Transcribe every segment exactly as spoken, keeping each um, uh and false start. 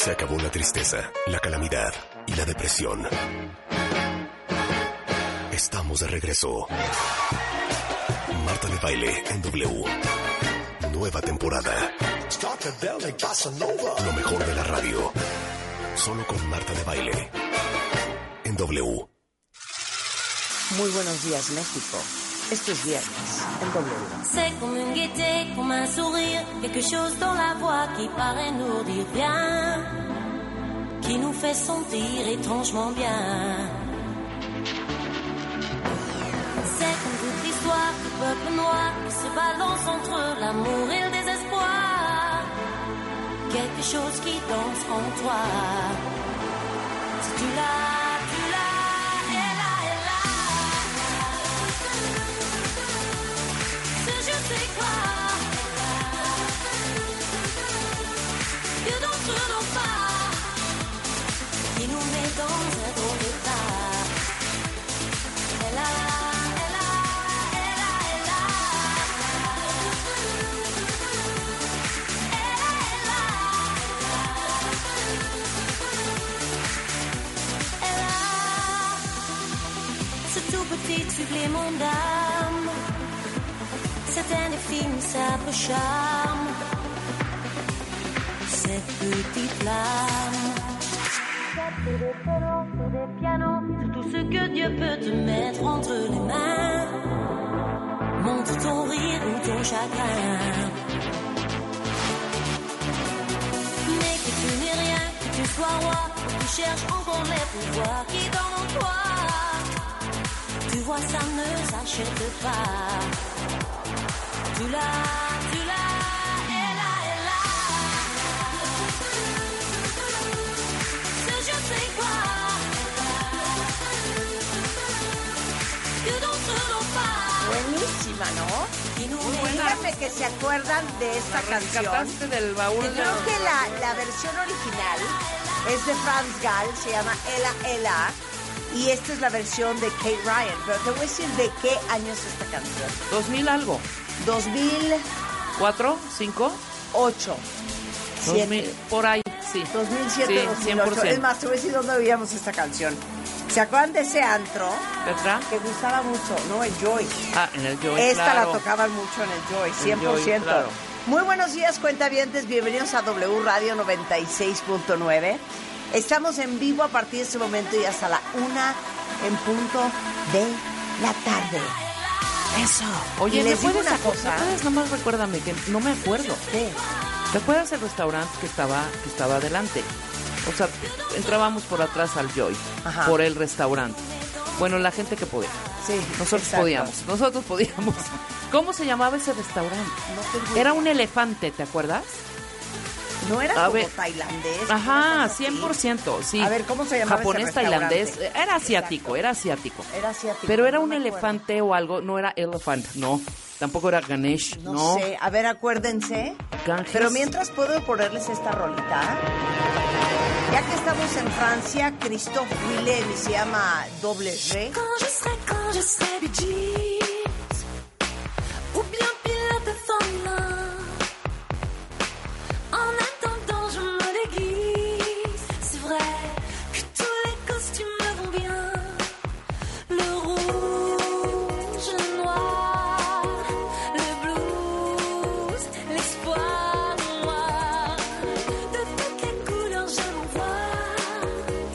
Se acabó la tristeza, la calamidad y la depresión. Estamos de regreso. Marta de Baile en W. Nueva temporada. Lo mejor de la radio. Solo con Marta de Baile en W. Muy buenos días, México. Esto es viernes en W. C'est comme une gaieté, comme un sourire, quelque chose dans la voix qui paraît nous dire bien, qui nous fait sentir étrangement bien. C'est comme toute l'histoire du peuple noir qui se balance entre l'amour et le désespoir, quelque chose qui danse en toi. Si tu l'as, dans un drôle d'état. Elle a, elle a, elle a, elle a. Elle a, elle a. Ce tout petit supplément d'âme, cet indéfinissable charme, cette petite flamme. Sur des violons, sur des pianos, sur tout ce que Dieu peut te mettre entre les mains. Montre ton rire ou ton chagrin. Mais que tu n'es rien, que tu sois roi, que tu cherches encore les pouvoirs qui dorment en toi. Tu vois, ça ne s'achète pas. Tu l'as, tu l'as. Buenísima, ¿no? Muy buena. Díganme que se acuerdan de esta la canción. Del baúl. Yo creo que la, la versión original es de Franz Gall, se llama Ella Ella, y esta es la versión de Kate Ryan. Pero te voy a decir de qué año es esta canción. ¿Dos mil algo? Dos mil... ¿Cuatro? ¿Cinco? Ocho. Dos mil, por ahí, sí. Dos mil siete, sí, dos mil cien por ocho. ciento. Es más, te voy a decir dónde veíamos esta canción. ¿Se acuerdan de ese antro? ¿Petra? Que gustaba mucho, ¿no? El Joy. Ah, en el Joy, Esta claro. la tocaban mucho en el Joy, cien por ciento. El Joy, claro. Muy buenos días, cuentavientes. Bienvenidos a W Radio noventa y seis punto nueve. Estamos en vivo a partir de este momento y hasta la una en punto de la tarde. Eso. Oye, y ¿me les digo puedes una acordar? cosa? ¿Me puedes? Nomás recuérdame que no me acuerdo. ¿Qué? ¿Te acuerdas el restaurante que estaba, que estaba adelante? O sea, entrábamos por atrás al Joy, Ajá. por el restaurante. Bueno, la gente que podía. Sí, Nosotros exacto. podíamos, nosotros podíamos. ¿Cómo se llamaba ese restaurante? No tengo Era idea. un elefante, ¿te acuerdas? No era A como ver. tailandés. Ajá, una cosa así. cien por ciento, sí. A ver, ¿cómo se llamaba Japonés, ese restaurante? tailandés, era asiático, Exacto. era asiático. Era asiático. Pero era no un me acuerdo. elefante o algo, no era elephant, no. Tampoco era Ganesh, No, no. sé, a ver, acuérdense. Ganges. Pero mientras puedo ponerles esta rolita. Ya que estamos en Francia, Christophe Willem se llama Doble G. Quand je serai, quand je serai Bee Gees, ou bien pilote de Formule un. En attendant, je me déguise. C'est vrai que tous les costumes me vont bien. Le rouge, le noir, le blues, l'espoir noir. De toutes les couleurs, je m'en vois.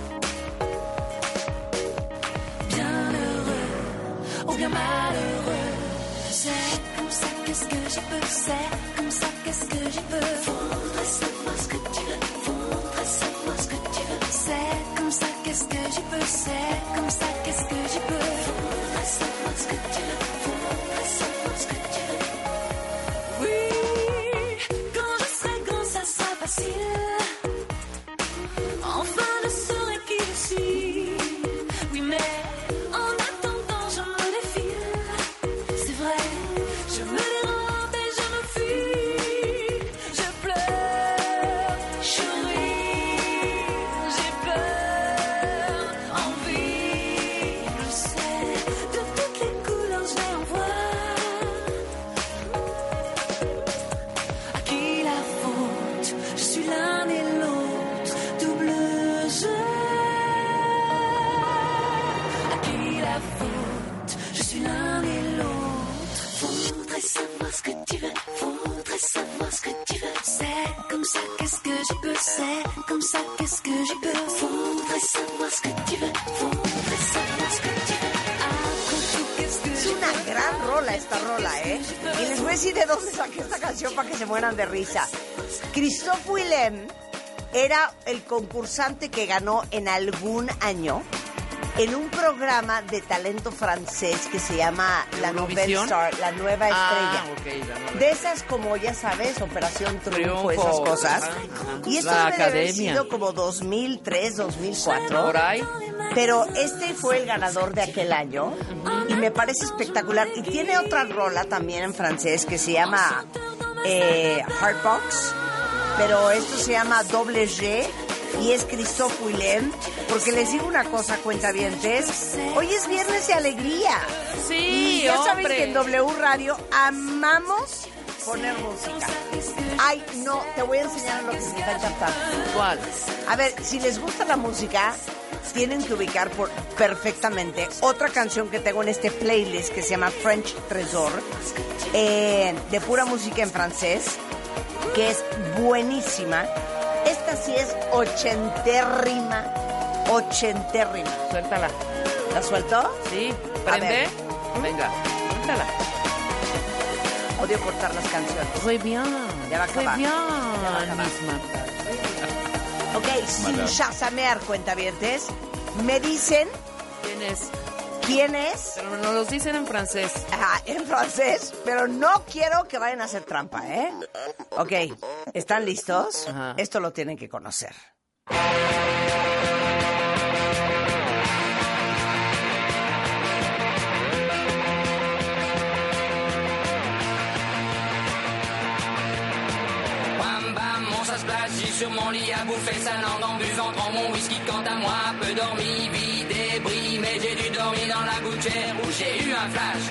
Bien heureux, ou bien malheureux. C'est comme ça, qu'est-ce que j'y peux. C'est comme ça, qu'est-ce que j'y peux. Faudrait savoir ce que tu veux. Faudrait savoir ce que tu veux. C'est comme ça, qu'est-ce que j'y peux. C'est comme ça, qu'est-ce que j'y peux. Faudrait savoir ce que tu veux. Faudrait savoir ce que tu veux. Oui, quand je serai grand, ça sera facile. Enfin, je saurai qui je suis. Oui, mais en attendant, je me défile. C'est vrai, je me dérobe et je me fuis. Je pleure, je ris, j'ai peur, envie. Je sais, de toutes les couleurs, je vais en voir. À qui la faute? Je suis là. ¿eh? Y les voy a decir de dónde saqué esta canción para que se mueran de risa. Christophe Willem era el concursante que ganó en algún año en un programa de talento francés que se llama La Nouvelle Star, la nueva estrella. Ah, okay, la nueva. De esas, como ya sabes, Operación Triunfo, Triunfo, esas cosas. ajá, ajá. Y esto La debe de haber academia. sido como dos mil tres, dos mil cuatro. Por ahí. Pero este fue el ganador de aquel año y me parece espectacular. Y tiene otra rola también en francés que se llama eh, Heartbox, pero esto se llama Doble G y es Christophe Willem, porque les digo una cosa, cuentavientes, hoy es viernes de alegría. Sí, Y ya saben hombre. que en W Radio amamos poner música. Ay, no, te voy a enseñar lo que se está cantando. ¿Cuál? A ver, si les gusta la música, tienen que ubicar por, perfectamente otra canción que tengo en este playlist que se llama French Trésor, eh, de pura música en francés, que es buenísima. Esta sí es ochentérrima, ochentérrima. Suéltala. ¿La suelto? Sí, A prende. ver. Venga, suéltala. Odio cortar las canciones. Muy bien. Ya va a Muy acabar. bien, Ya va a acabar. misma. Ok, sin chasamear, cuentavientes, me dicen ¿Quién es? quién es. Pero nos los dicen en francés. Ah, en francés, pero no quiero que vayan a hacer trampa, ¿eh? Ok, ¿están listos? Ajá. Esto lo tienen que conocer. Bam bam, mon ça splash, j'ai sur mon lit à bouffer sa langue en buvant trop mon whisky. Quant à moi, peu dormi, vie débris, mais j'ai dû dormir dans la gouttière où j'ai eu un flash.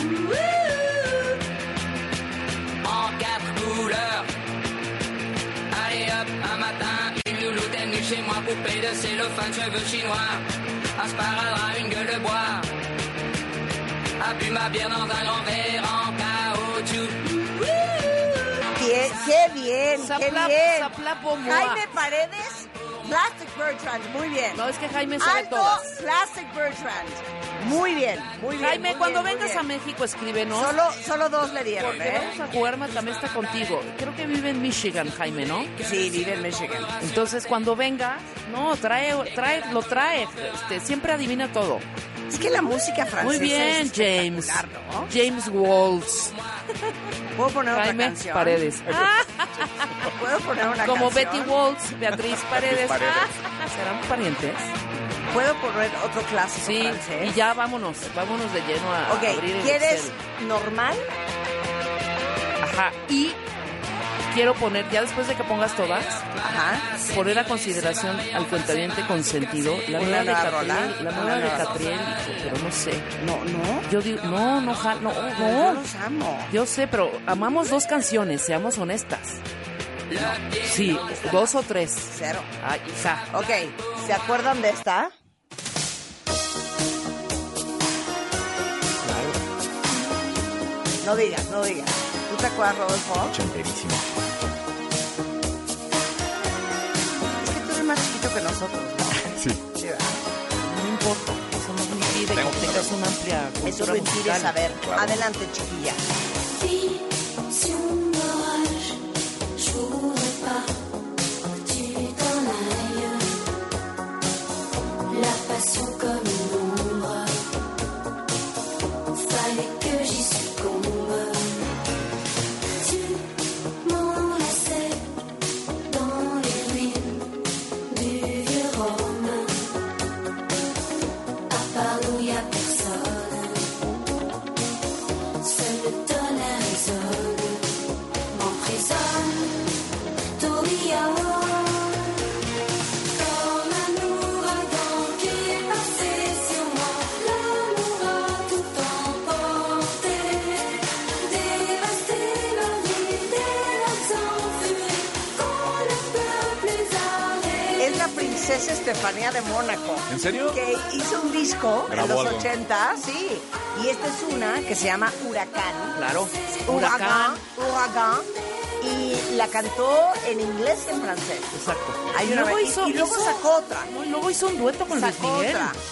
En quatre couleurs. Allez hop, un matin, une louloute est venue chez moi, poupée de cellophane, cheveux chinois. Un sparadrap, une gueule de bois. A bu ma bière dans un grand verre en caoutchouc. Bien, qué bien, qué Sapla- bien. saplapo moa. Jaime Paredes, Plastic Bertrand, muy bien. No, es que Jaime sabe Alto, todas. Plastic Bertrand, muy bien, muy bien. Jaime, muy cuando bien, muy vengas a bien. México, escríbenos. Solo, solo dos le dieron, Porque ¿eh? vamos a jugar Matamesta contigo. Creo que vive en Michigan, Jaime, ¿no? Sí, vive en Michigan. Entonces, cuando venga, no, trae, trae, lo trae. Este, siempre adivina todo. Es que la música francesa Muy bien, es James. espectacular, ¿no? James Waltz. ¿Puedo poner otra Jaime canción? Paredes. ¿Puedo poner una Como canción? Betty Waltz, Beatriz Paredes. Ah, ¿serán parientes? ¿Puedo poner otro clásico Sí, francés? y ya vámonos, vámonos de lleno a Ok, abrir el ¿quieres Excel. normal? Ajá, y quiero poner, ya después de que pongas todas, Ajá. poner a consideración al cuentaviente consentido la ¿Una nueva de nueva Catriel, rola? la Una nueva de nueva Catriel, hijo, pero no sé. No, no. Yo digo, no, no, ja- no, Yo no. los amo. Yo sé, pero amamos dos canciones, seamos honestas. Sí, dos o tres. Cero. Ay, hija. Ok, ¿se acuerdan de esta? No digas, no digas. ¿Tú te acuerdas, Rodolfo? Ochenterísimo. Es que tú eres más chiquito que nosotros, ¿no? Sí. Sí, ¿verdad? No importa, eso no impide Tengo que que tengas una amplia Eso cultura lo impide musical. saber. Claro. Adelante, chiquilla. Vie sur l'orage, je voudrais pas que tu t'en ailles. La passion comme une ombre, fallait que j'y succombe. Tu m'enlaçais dans les ruines du vieux Rome. À part nous y a personne. Seul le tonnerre résonne, m'emprisonne, tourbillonne. Comme un ouragan qui est passé sur moi, l'amour a tout emporté, dévasté ma vie, des larmes en furie qu'on ne peut plus arrêter. Es la princesa Estefanía de Mónaco. ¿En serio? Que hizo un disco en Grabó los algo. ochenta, sí. Y esta es una que se llama Huracán. Claro, Huracán. huracán. Huracán. Y la cantó en inglés y en francés. Exacto. Hay Y una luego vez- hizo, y luego hizo- sacó otra. no, y luego hizo un dueto con Luis Sacó Miguel. otra.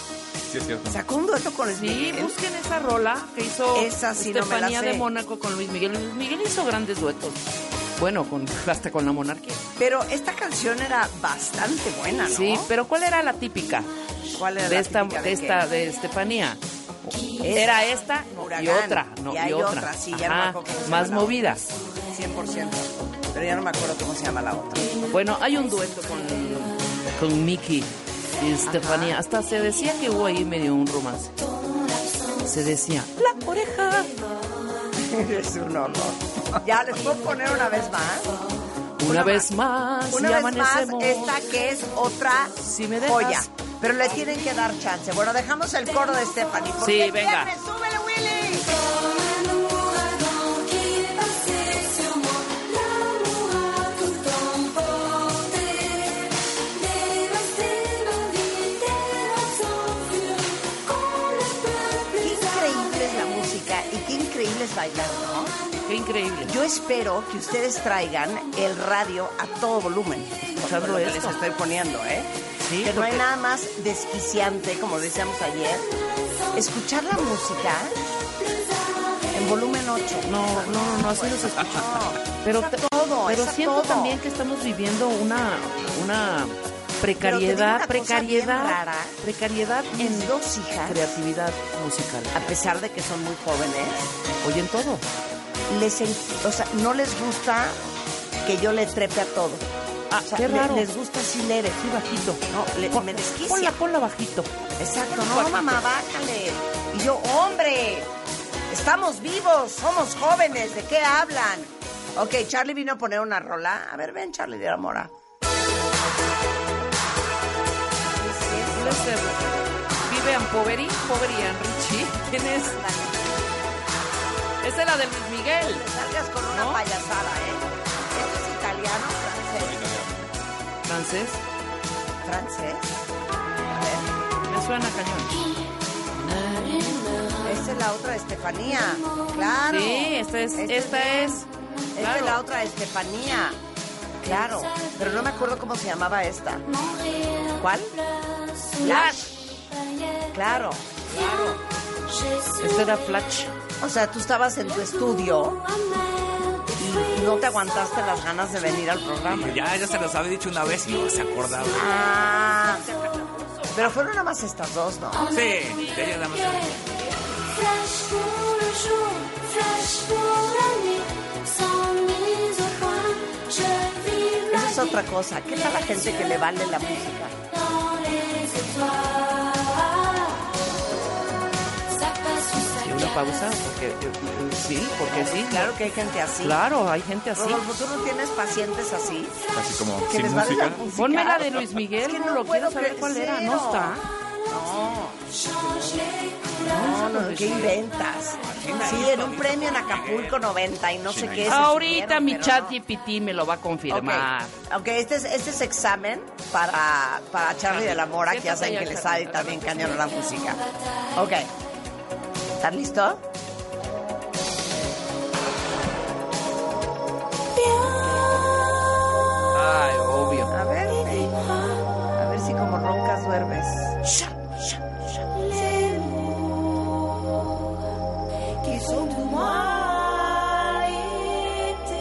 Sí, es cierto. Sacó un dueto con Luis Sí, Miguel. busquen esa rola que hizo Esa sí no me la Estefanía sé. de Mónaco con Luis Miguel. Luis Miguel hizo grandes duetos. Bueno, con, hasta con la monarquía. Pero esta canción era bastante buena, ¿no? Sí, pero ¿cuál era la típica? ¿Cuál era de la esta, típica de de esta, qué? de Estefanía. Esa. Era esta no, y Huracán. otra, no, Y y, hay otra. otra, sí, ya no me Ajá, acuerdo cómo se más llama la movida. cien por ciento. Pero ya no me acuerdo cómo se llama la otra. Bueno, hay un dueto con, con Miki y Estefanía. Hasta se decía que hubo ahí medio un romance. Se decía, la oreja. Es un horror. Ya, ¿les puedo poner una vez más? Una, vez más, Una y vez más, amanecemos. esta que es otra Si me dejas. joya. Pero le tienen que dar chance. Bueno, dejamos el coro de Stephanie. Porque Sí, venga. viernes, ¡súbele, Willy! Comme un ouragan qui est passé sur moi, l'amour a tout emporté, dévasté ma vie, terre sans fur, qu'on ne peut Qué plus increíble es la música y qué increíble es bailar, ¿no? Qué increíble. Yo espero que ustedes traigan el radio a todo volumen. Escuchando Por lo que esto. les estoy poniendo, ¿eh? Sí, que no hay porque- nada más desquiciante, como decíamos ayer, escuchar la música en volumen ocho. No, no, no, no, así no se escucha. Pero, es a te- todo, pero es a siento todo. también que estamos viviendo una, una Pero te digo precariedad, una cosa bien precariedad, rara. precariedad en Mis dos hijas, creatividad musical. a pesar de que son muy jóvenes, Oyen todo. les en- o sea, no les gusta que yo le trepe a todo. Ah, O sea, qué le- raro. les gusta así leve. Sí, bajito. No, le- Pon- me desquicia. Ponla, ponla bajito. Exacto, no, mamá, bájale. Y yo, hombre, estamos vivos, somos jóvenes, ¿de qué hablan? Ok, Charlie vino a poner una rola. A ver, ven, Charlie de la Mora. ¿Quién es ese? Vivian Poveri, Poveri and Richie. ¿Quién es? Esa es la de Luis Miguel. Te salgas con una ¿No? payasada, ¿eh? ¿Este es italiano o francés? Francés. ¿Francés? A Me suena cañón. ver, esta es la otra de Estefanía. Claro. Sí, esta es, Esta esta de- es. Esta claro. es la otra de Estefanía. Claro, pero no me acuerdo cómo se llamaba esta. ¿Cuál? Flash. Claro, claro. Esta era Flash. O sea, tú estabas en tu estudio y no te aguantaste las ganas de venir al programa. Ya, ya se los había dicho una vez y no se acordaba. Ah, pero fueron nada más estas dos, ¿no? Sí, de ella nada más. flash pour le jour, flash pour la nuit, sans mise au point, je vis la Esa es otra cosa. ¿Qué tal la gente que le vale la música? dans les étoiles. Ça passe ou ça Y una pausa, porque eh, eh, sí, porque sí. Claro que hay gente así. Claro, hay gente así. Rodolfo, ¿tú no tienes pacientes así? Así como Que sin les vale música. la música. Ponme la de Luis Miguel, Es que no no lo quiero puedo saber creer, cuál era. cero. No está. No, no, no, ¿qué inventas? Sí, en un premio en Acapulco noventa y no sé qué. se Ahorita subieron, mi pero chat no. G P T me lo va a confirmar. Ok, okay, este, es, este es examen para, para Charlie de la Mora, que ya Siéntate saben que ya, le Charlie. sabe también cañón a la música. Ok. ¿Estás listo? Ay, obvio. A ver, ven. A ver si como roncas duermes. qui sont pour moi l'été.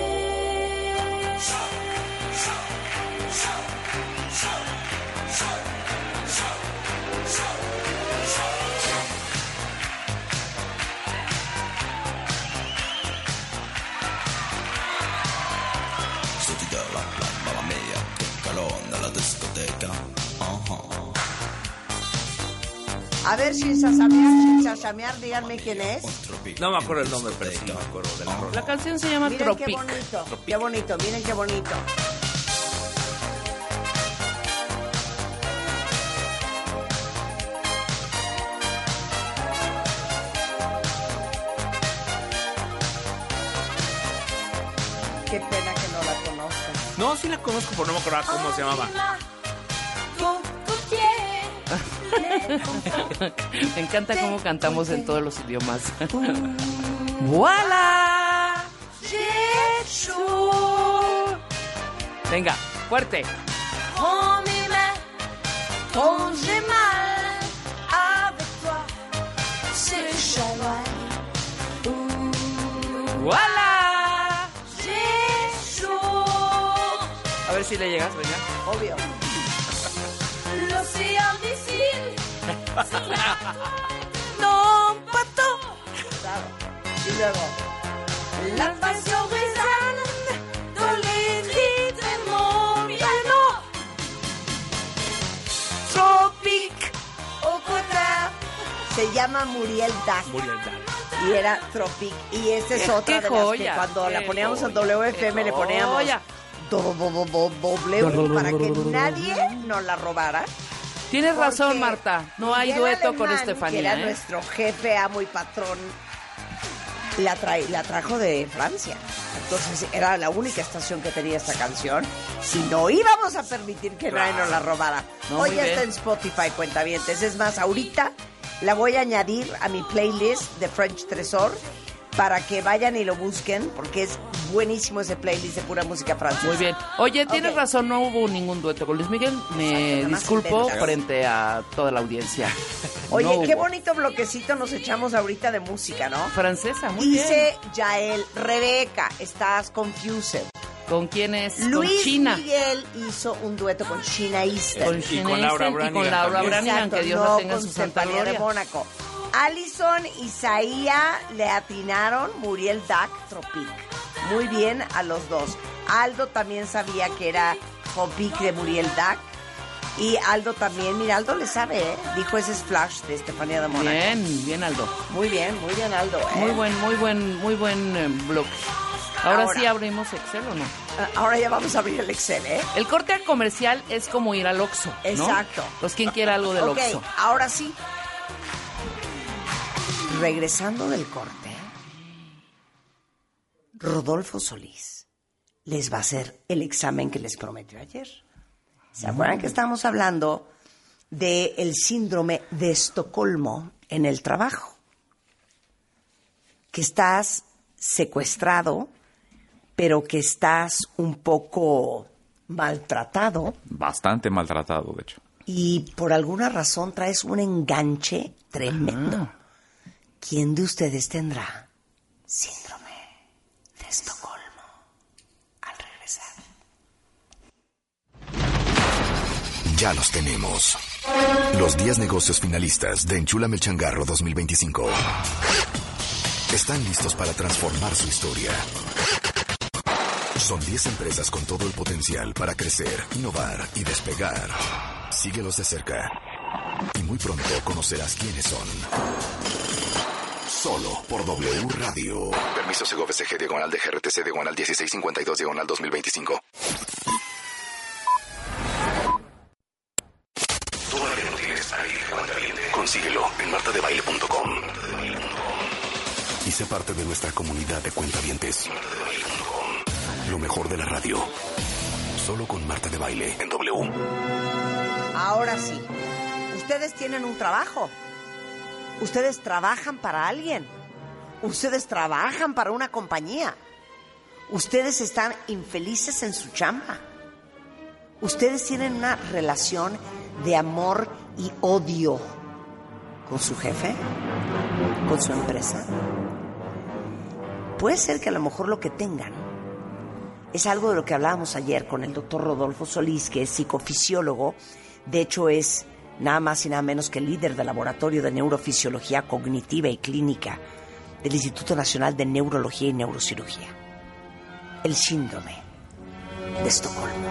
A ver, Shinsasamear, Shinsasamear, díganme quién es. No me acuerdo el nombre, pero sí me acuerdo de la rola. La canción se llama Miren qué Tropic. bonito, qué bonito, miren qué bonito. Qué pena que no la conozcas. No, sí la conozco, pero no me acordaba cómo se llamaba. Me encanta cómo cantamos en todos los idiomas. ¡Voilà! Venga, fuerte. Prends mes mains quand j'ai mal à ver si le llegas, venga. Obvio. L'océan décide. No, pato. Claro. Y luego. La passion résonne dans les rides de mon piano. Tropic. Au cotard. Se llama Muriel Dac. Muriel Dac. Y era Tropic. Y esta es Qué otra de joya, las que cuando qué la poníamos en joya, W F M qué le poníamos joya. do- do- do- do- W para que nadie nos la robara. Tienes Porque razón, Marta. No hay Miguel dueto con Alemán, Estefanía, que era ¿eh? nuestro jefe, amo y patrón, la, trae, la trajo de Francia. Entonces era la única estación que tenía esta canción. Si no íbamos a permitir que nadie nos la robara. No, Hoy muy ya bien. está en Spotify, cuentavientes. Es más, ahorita la voy a añadir a mi playlist de French Tresor para que vayan y lo busquen, porque es buenísimo ese playlist de pura música francesa. Muy bien. Oye, tienes Ok. razón, no hubo ningún dueto con Luis Miguel. Me nada más disculpo inventas. frente a toda la audiencia. Oye, No qué hubo. bonito bloquecito nos echamos ahorita de música, ¿no? Francesa, muy bien. Dice Yael, Rebeca, estás confused. ¿Con quién es? Luis con China. Miguel hizo un dueto con China Easton. Con Y China con Laura Easton y con Branigan Laura también. Branigan, Exacto, que Dios no la tenga en con su santa Estefanía de gloria. Mónaco. Alison y Isaía le atinaron Muriel Dac Tropic. Muy bien a los dos. Aldo también sabía que era Tropic de Muriel Dac. Y Aldo también, mira, Aldo le sabe, ¿eh? Dijo ese es Flash de Estefanía de Mónaco. Bien, bien, Aldo. Muy bien, muy bien, Aldo, ¿eh? Muy buen, muy buen, muy buen eh, bloque. Ahora, Ahora. sí abrimos Excel o no. Ah, Ahora ya vamos a abrir el Excel, ¿eh? El corte comercial es como ir al Oxxo, ¿no? Exacto. Pues quien quiera algo del Ok, Oxxo. ahora sí. Regresando del corte, Rodolfo Solís les va a hacer el examen que les prometió ayer. ¿Se acuerdan que estábamos hablando del síndrome de Estocolmo en el trabajo? Que estás secuestrado, pero que estás un poco maltratado Bastante maltratado, de hecho. y por alguna razón traes un enganche tremendo. ¿Quién de ustedes tendrá síndrome de Estocolmo? Al regresar. Ya los tenemos. Los diez negocios finalistas de Enchúlame el Changarro dos mil veinticinco. Están listos para transformar su historia. Son diez empresas con todo el potencial para crecer, innovar y despegar. Síguelos de cerca. Y muy pronto conocerás quiénes son. Solo por W Radio. Permiso Segov S G diagonal de G R T C diagonal dieciséis cincuenta y dos diagonal dos mil veinticinco. Todavía no tienes aire cuentaviente. Consíguelo en marta de baile punto com. Y sé parte de nuestra comunidad de cuentavientes. marta de baile punto com. Lo mejor de la radio. Solo con Marta de Baile en W. Ahora sí, ustedes tienen un trabajo. Ustedes trabajan para alguien. Ustedes trabajan para una compañía. Ustedes están infelices en su chamba. Ustedes tienen una relación de amor y odio con su jefe, con su empresa. Puede ser que a lo mejor lo que tengan es algo de lo que hablábamos ayer con el doctor Rodolfo Solís, que es psicofisiólogo. De hecho, es nada más y nada menos que el líder del Laboratorio de Neurofisiología Cognitiva y Clínica del Instituto Nacional de Neurología y Neurocirugía. El síndrome de Estocolmo.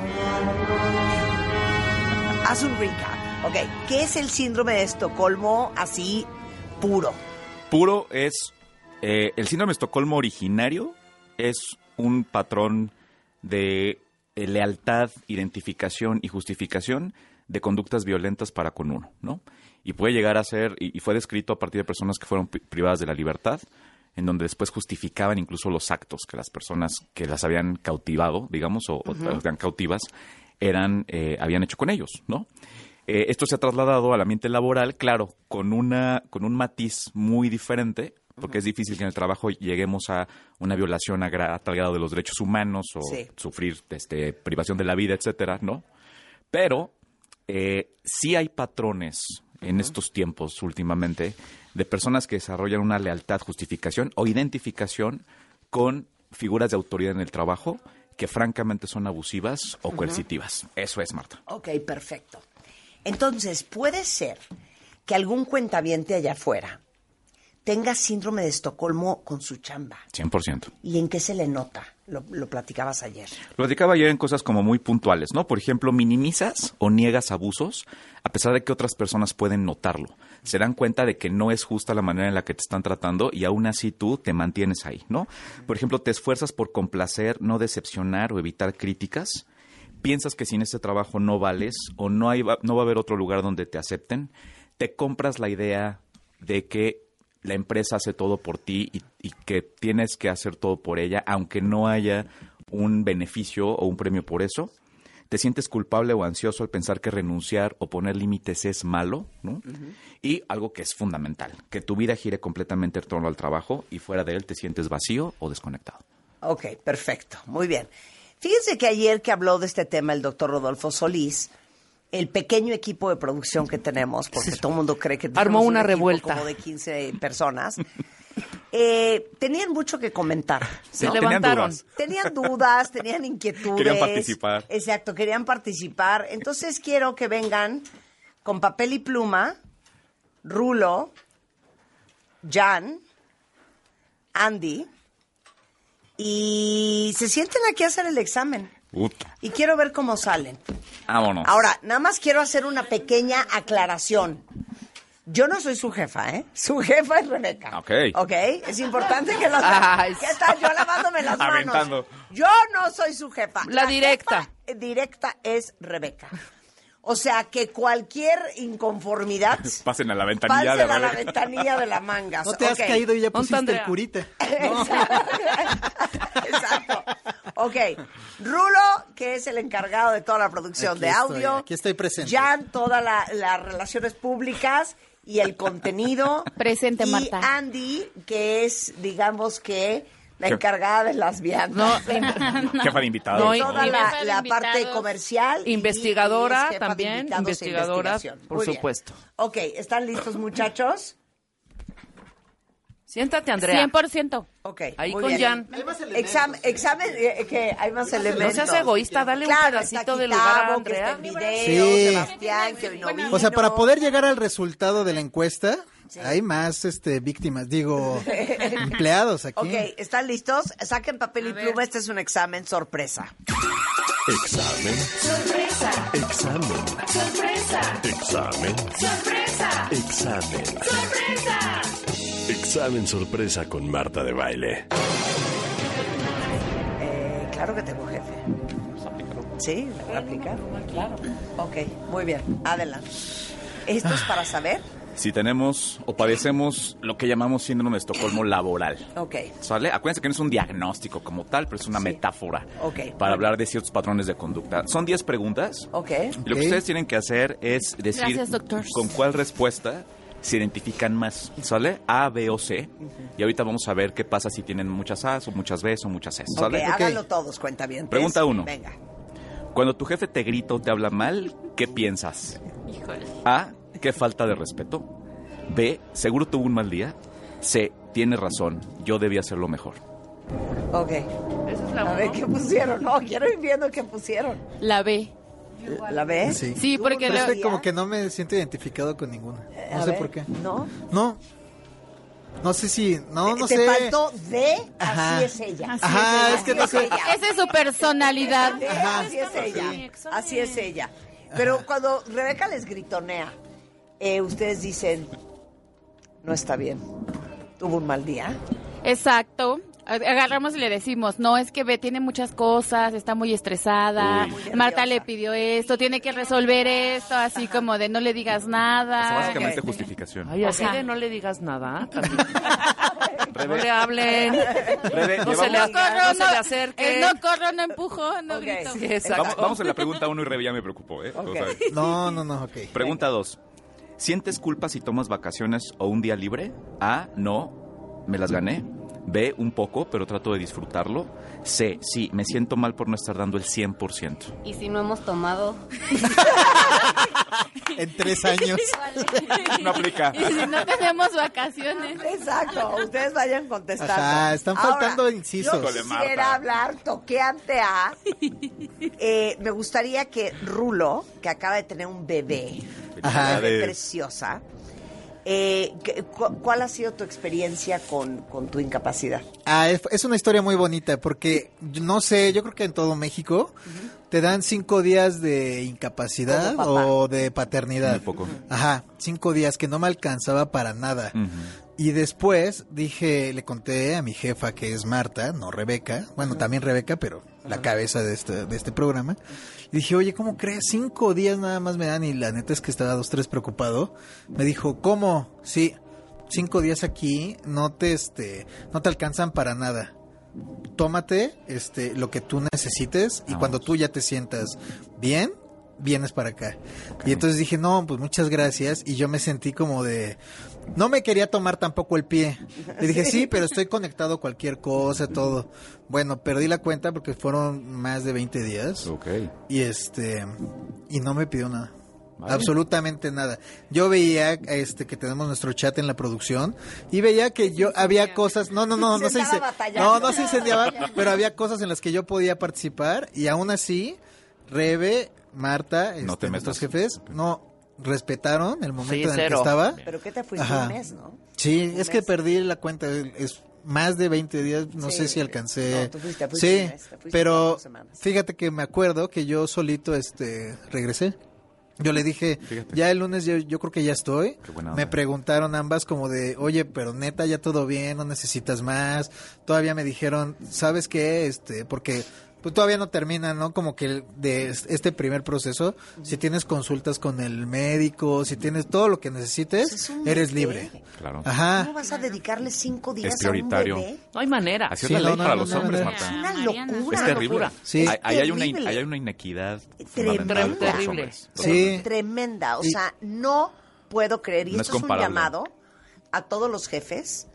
Haz un recap. Ok, ¿qué es el síndrome de Estocolmo así puro? Puro es... eh, el síndrome de Estocolmo originario es un patrón de eh, lealtad, identificación y justificación de conductas violentas para con uno, ¿no? Y puede llegar a ser, y, y fue descrito a partir de personas que fueron pri- privadas de la libertad, en donde después justificaban incluso los actos que las personas que las habían cautivado, digamos, o, uh-huh. o eran cautivas, eran, eh, habían hecho con ellos, ¿no? Eh, esto se ha trasladado al ambiente laboral, claro, con una, con un matiz muy diferente, porque uh-huh. es difícil que en el trabajo lleguemos a una violación a, gra- a tal grado de los derechos humanos o sí. sufrir este, privación de la vida, etcétera, ¿no? Pero eh, sí hay patrones en uh-huh. estos tiempos últimamente de personas que desarrollan una lealtad, justificación o identificación con figuras de autoridad en el trabajo que francamente son abusivas o coercitivas. Eso es, Marta. Ok, perfecto. Entonces, puede ser que algún cuentaviente allá afuera tenga síndrome de Estocolmo con su chamba. cien por ciento. ¿Y en qué se le nota? Lo, lo platicabas ayer. Lo platicaba ayer en cosas como muy puntuales, ¿no? Por ejemplo, minimizas o niegas abusos a pesar de que otras personas pueden notarlo. Se dan cuenta de que no es justa la manera en la que te están tratando y aún así tú te mantienes ahí, ¿no? Por ejemplo, te esfuerzas por complacer, no decepcionar o evitar críticas. Piensas que sin este trabajo no vales o no, hay, no va a haber otro lugar donde te acepten. Te compras la idea de que la empresa hace todo por ti y, y que tienes que hacer todo por ella, aunque no haya un beneficio o un premio por eso. Te sientes culpable o ansioso al pensar que renunciar o poner límites es malo, ¿no? Uh-huh. Y algo que es fundamental, que tu vida gire completamente en torno al trabajo y fuera de él te sientes vacío o desconectado. Ok, perfecto. Muy bien. Fíjense que ayer que habló de este tema el doctor Rodolfo Solís, el pequeño equipo de producción que tenemos, porque todo el mundo cree que tenemos armó una un equipo revuelta como de quince personas, eh, tenían mucho que comentar, ¿no? Se levantaron. Tenían dudas, tenían inquietudes. Querían participar. Exacto, querían participar. Entonces quiero que vengan con papel y pluma, Rulo, Jan, Andy, y se sienten aquí a hacer el examen. Puta. Y quiero ver cómo salen. Vámonos. Ahora, nada más quiero hacer una pequeña aclaración. Yo no soy su jefa, ¿eh? Su jefa es Rebeca. Ok. Ok, es importante que lo Ay, sepan. ¿Qué tal? Yo lavándome las manos. Aventando. Yo no soy su jefa. La directa. Jefa directa es Rebeca. O sea, que cualquier inconformidad... Pasen a la ventanilla pasen de a la Rebeca. ventanilla de la manga. No te has Ok. caído y ya Ponte, pusiste el Andrea. curita. Exacto. Ok. Rulo, que es el encargado de toda la producción Aquí de estoy, audio. aquí estoy presente. Jan, todas la, las relaciones públicas y el contenido. Presente, y Marta. Andy, que es, digamos que, la ¿Qué? encargada de las viandas. No, Jefa de invitados. No, ¿no? y- Toda y la, jefa de la parte invitados. comercial. y- investigadora y es jefa de también, invitados e investigadora, investigación. por Muy bien. supuesto. Ok, ¿están listos, muchachos? Siéntate, Andrea. cien por ciento. Ok, Ahí muy con bien. Jan. Examen, examen eh, que hay más elementos. No seas egoísta, dale un Claro, pedacito está de lugar a Kitabo, Andrea. que está en video, Sí. Sebastián, que hoy no vino. O sea, para poder llegar al resultado de la encuesta, hay más este víctimas, digo, empleados aquí. Ok, ¿están listos? Saquen papel y pluma, este es un examen sorpresa. Examen. Sorpresa, Examen. sorpresa, Examen. sorpresa, Examen. sorpresa. Examen sorpresa con Marta de Baile. Eh, claro que tengo jefe. ¿Sí? ¿Me va a aplicar? Claro. Ok, muy bien, adelante. ¿Esto es para saber? Si tenemos o padecemos lo que llamamos síndrome de Estocolmo laboral. Ok. ¿Sale? Acuérdense que no es un diagnóstico como tal, pero es una Sí. metáfora Ok. para hablar de ciertos patrones de conducta. Son diez preguntas. Ok. Y lo Ok. que ustedes tienen que hacer es decir Gracias, doctor. con cuál respuesta se identifican más. ¿Sale? A, B o C. Y ahorita vamos a ver qué pasa si tienen muchas A's o muchas B's o muchas C's. Ok, ¿Sale? háganlo todos, cuentavientes. Pregunta uno. Venga. Cuando tu jefe te grita o te habla mal, ¿qué piensas? Híjole. A, qué falta de respeto. B, seguro tuvo un mal día. C, tienes razón, yo debía hacerlo mejor. Ok. Esa es la A ver, uno. ¿qué pusieron? No, quiero ir viendo qué pusieron. La B. ¿La ves? Sí. Sí, porque Pero lo- este como que no me siento identificado con ninguna. A No sé ver, por qué. ¿No? No. No sé si, no, no Te sé. faltó de, Ajá. así es ella. Así Ajá, es es que ella. no sé. Esa es su personalidad. De, así es ella. Así es ella. Pero cuando Rebeca les gritonea, eh, ustedes dicen, no está bien, tuvo un mal día. Exacto. Agarramos y le decimos, no, es que ve, tiene muchas cosas, está muy estresada, Uy. Muy Marta nerviosa. le pidió esto, tiene que resolver esto, así como de no le digas Es nada. básicamente ok. justificación. Ay, así Ajá. de no le digas nada. No le hablen. Rebe, No se le, llevamos- No corro, no se no, le acerque. eh, no corro, no empujo, no Ok. grito. Sí, exacto. Vamos, vamos en la pregunta uno y Rebe ya me preocupó, ¿eh? O Ok. sea, No, no, no, ok. pregunta dos. ¿Sientes culpa si tomas vacaciones o un día libre? A, no, me las gané. B, un poco, pero trato de disfrutarlo. C, sí, me siento mal por no estar dando el cien por ciento. Y si no hemos tomado... En tres años. No aplica. Y si no tenemos vacaciones. Exacto, ustedes vayan contestando. Ajá, están Ahora, faltando incisos. Yo Híjole, quisiera Marta. hablar toqueante a... Eh, me gustaría que Rulo, que acaba de tener un bebé, Ajá. una bebé preciosa, eh, que- cu- ¿cuál ha sido tu experiencia con, con tu incapacidad? Ah, es, es una historia muy bonita porque, yo no sé, yo creo que en todo México te dan cinco días de incapacidad Como papá. o de paternidad. Muy poco. Ajá, cinco días que no me alcanzaba para nada. Ujú. Y después dije, le conté a mi jefa que es Marta, no Rebeca, bueno, también Rebeca, pero la cabeza de este, de este programa. Y dije, oye, ¿cómo crees? Cinco días nada más me dan y la neta es que estaba dos, tres preocupado. Me dijo, ¿cómo? Sí, cinco días aquí no te, este, no te alcanzan para nada. Tómate, este, lo que tú necesites y Vamos. cuando tú ya te sientas bien, vienes para acá. Y entonces dije, no, pues muchas gracias. Y yo me sentí como de... No me quería tomar tampoco el pie. Le dije, sí, pero estoy conectado a cualquier cosa, todo. Bueno, perdí la cuenta porque fueron más de veinte días. Ok. Y este... Y no me pidió nada. Vale. Absolutamente nada. Yo veía este que tenemos nuestro chat en la producción y veía que yo había cosas, no, no, no, Se no se estaba ince- batallando. no, no se incendiaba, pero había cosas en las que yo podía participar y aún así Rebe, Marta, No este, te nuestros metas. jefes no respetaron el momento Sí, en el cero. que estaba. ¿Pero qué te fuiste Ajá. un mes, no? Sí, Un es que mes. perdí la cuenta, es más de veinte días, no Sí. sé si alcancé. No, tú fuiste- fuiste sí, un mes, te fuiste pero cuatro semanas. fíjate que me acuerdo que yo solito este regresé. Yo le dije, Fíjate. ya el lunes yo, yo creo que ya estoy. Qué buena Me onda. preguntaron ambas como de, oye, pero neta, ya todo bien, no necesitas más. Todavía me dijeron, ¿sabes qué? Este, porque pues todavía no termina, ¿no? Como que el- de es- este primer proceso, si tienes consultas con el médico, si tienes todo lo que necesites, Pues es un eres bebé. libre. Claro. Ajá. ¿Cómo vas a dedicarle cinco días Es prioritario. a un bebé? No hay manera. Así es Sí, la no, ley no, para no, los no, hombres, no. Es Marta. una Mariana. locura. Es terrible. Sí. Hay- ahí hay una, in- Terrible. ahí hay una inequidad Tremenda. fundamental por los Terrible. hombres. Sí. Tremenda. O Y- sea, no puedo creer. Y No es esto es un comparable. llamado a todos los jefes.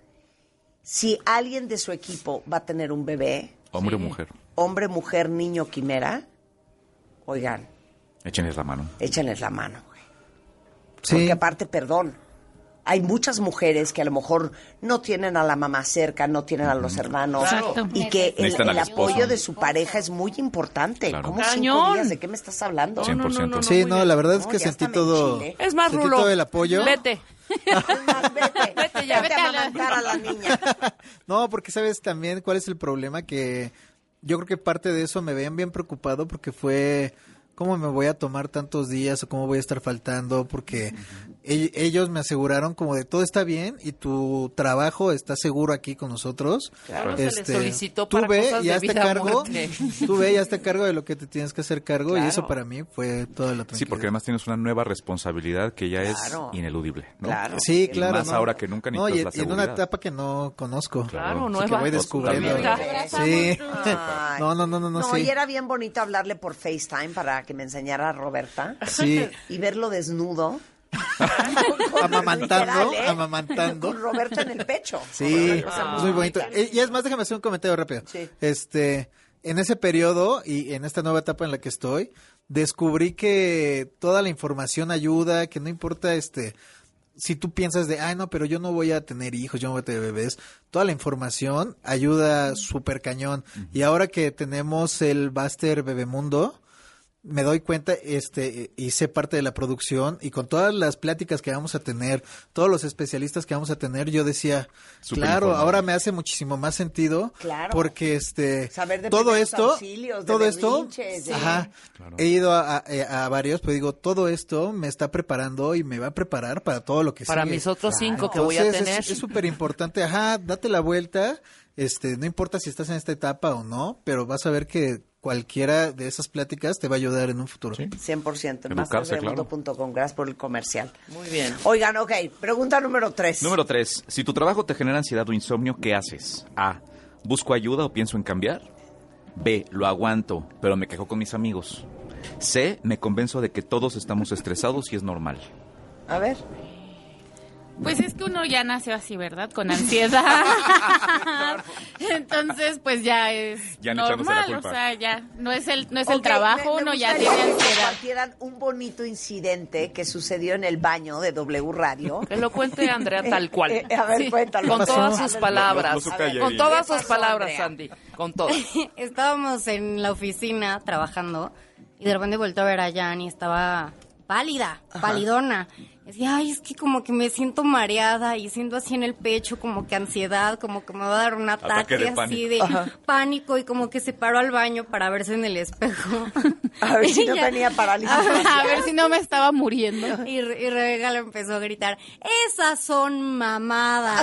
Si alguien de su equipo va a tener un bebé, Hombre o mujer, hombre, mujer, niño, quimera, oigan, échenles la mano. échenles la mano. Güey. Sí. Porque aparte, perdón, hay muchas mujeres que a lo mejor no tienen a la mamá cerca, no tienen a los hermanos, Exacto. y que el, Necesitan el al esposo. apoyo de su pareja es muy importante. Claro. ¿Cómo cinco Cañón. días? ¿De qué me estás hablando? cien por ciento. Sí, muy no, bien. la verdad es No, que ya sentí hasta me todo, enchilé. Es más, sentí Rulo. todo el apoyo. Vete. Es más, vete, Vete ya, vete vete a a la- amamantar a la niña. No, porque sabes también cuál es el problema, que yo creo que parte de eso me veían bien preocupado porque fue cómo me voy a tomar tantos días o cómo voy a estar faltando, porque e- ellos me aseguraron como de todo está bien y tu trabajo está seguro aquí con nosotros. Claro, se le solicitó tú para ve cosas y de hazte vida o cargo, muerte. tú ve y hazte cargo de lo que te tienes que hacer cargo y Claro. eso para mí fue toda la tranquilidad. Sí, porque además tienes una nueva responsabilidad que ya Claro. es ineludible, ¿no? Claro. Sí, Y claro. más ¿no? ahora que nunca No, necesitas y, la y en una seguridad. etapa que no conozco. Claro, Así nueva. que voy descubriendo. Totalmente. Sí. Ay. No, no, no, no, no, No, sí. y era bien bonito hablarle por FaceTime para que me enseñara a Roberta. Sí. Y verlo desnudo. Amamantando, Literal, ¿eh? amamantando. Con Roberta en el pecho. Sí, Una cosa es muy bonito. bonita. Eh, Y es más, déjame hacer un comentario rápido. Sí. Este, en ese periodo y en esta nueva etapa en la que estoy, descubrí que toda la información ayuda, que no importa este si tú piensas de, ay, no, pero yo no voy a tener hijos, yo no voy a tener bebés, toda la información ayuda súper cañón. Y ahora que tenemos el Buster Bebemundo, me doy cuenta, este, hice parte de la producción y con todas las pláticas que vamos a tener, todos los especialistas que vamos a tener, yo decía, Súper claro, informado. ahora me hace muchísimo más sentido, Claro. porque este, Saber de todo primeros esto, auxilios, de todo esto, berrinches, de- ajá, Claro. he ido a, a- a varios, pero digo, todo esto me está preparando y me va a preparar para todo lo que Para sigue. mis otros cinco que voy a Entonces, tener. es- es súper importante, ajá, date la vuelta, este, no importa si estás en esta etapa o no, pero vas a ver que cualquiera de esas pláticas te va a ayudar en un futuro. cien por ciento. En Educarse, masterbebemundo punto com. Gracias por el comercial. Muy bien. Oigan, ok, pregunta número tres. Número tres. Si tu trabajo te genera ansiedad o insomnio, ¿qué haces? A. ¿Busco ayuda o pienso en cambiar? B. Lo aguanto, pero me quejo con mis amigos. C. Me convenzo de que todos estamos estresados y es normal. A ver. Pues es que uno ya nació así, ¿verdad? Con ansiedad. Entonces, pues ya es Ya no echándose la normal, culpa. o sea, ya no es el no es el Ok, trabajo, me- me uno ya gustaría tiene que ansiedad. compartieran un bonito incidente que sucedió en el baño de W Radio. Que lo cuente Andrea tal cual. Eh, eh, a ver, Sí. cuéntalo. Con pasó? todas sus palabras. Lo- lo- lo A ver, supe Con ayer. todas ¿Qué sus pasó, palabras, Andrea? Sandy. Con todas. Estábamos en la oficina trabajando y de repente volteé a ver a Jan y estaba pálida, palidona. Decía, ay, es que como que me siento mareada y siento así en el pecho, como que ansiedad, como que me va a dar un ataque, Ataque de así pánico. de Ajá. pánico y como que se paró al baño para verse en el espejo. A ver si no Ella- tenía parálisis Ajá. facial. A ver si no me estaba muriendo. Y, Re- y Rebeca le empezó a gritar, esas son mamadas.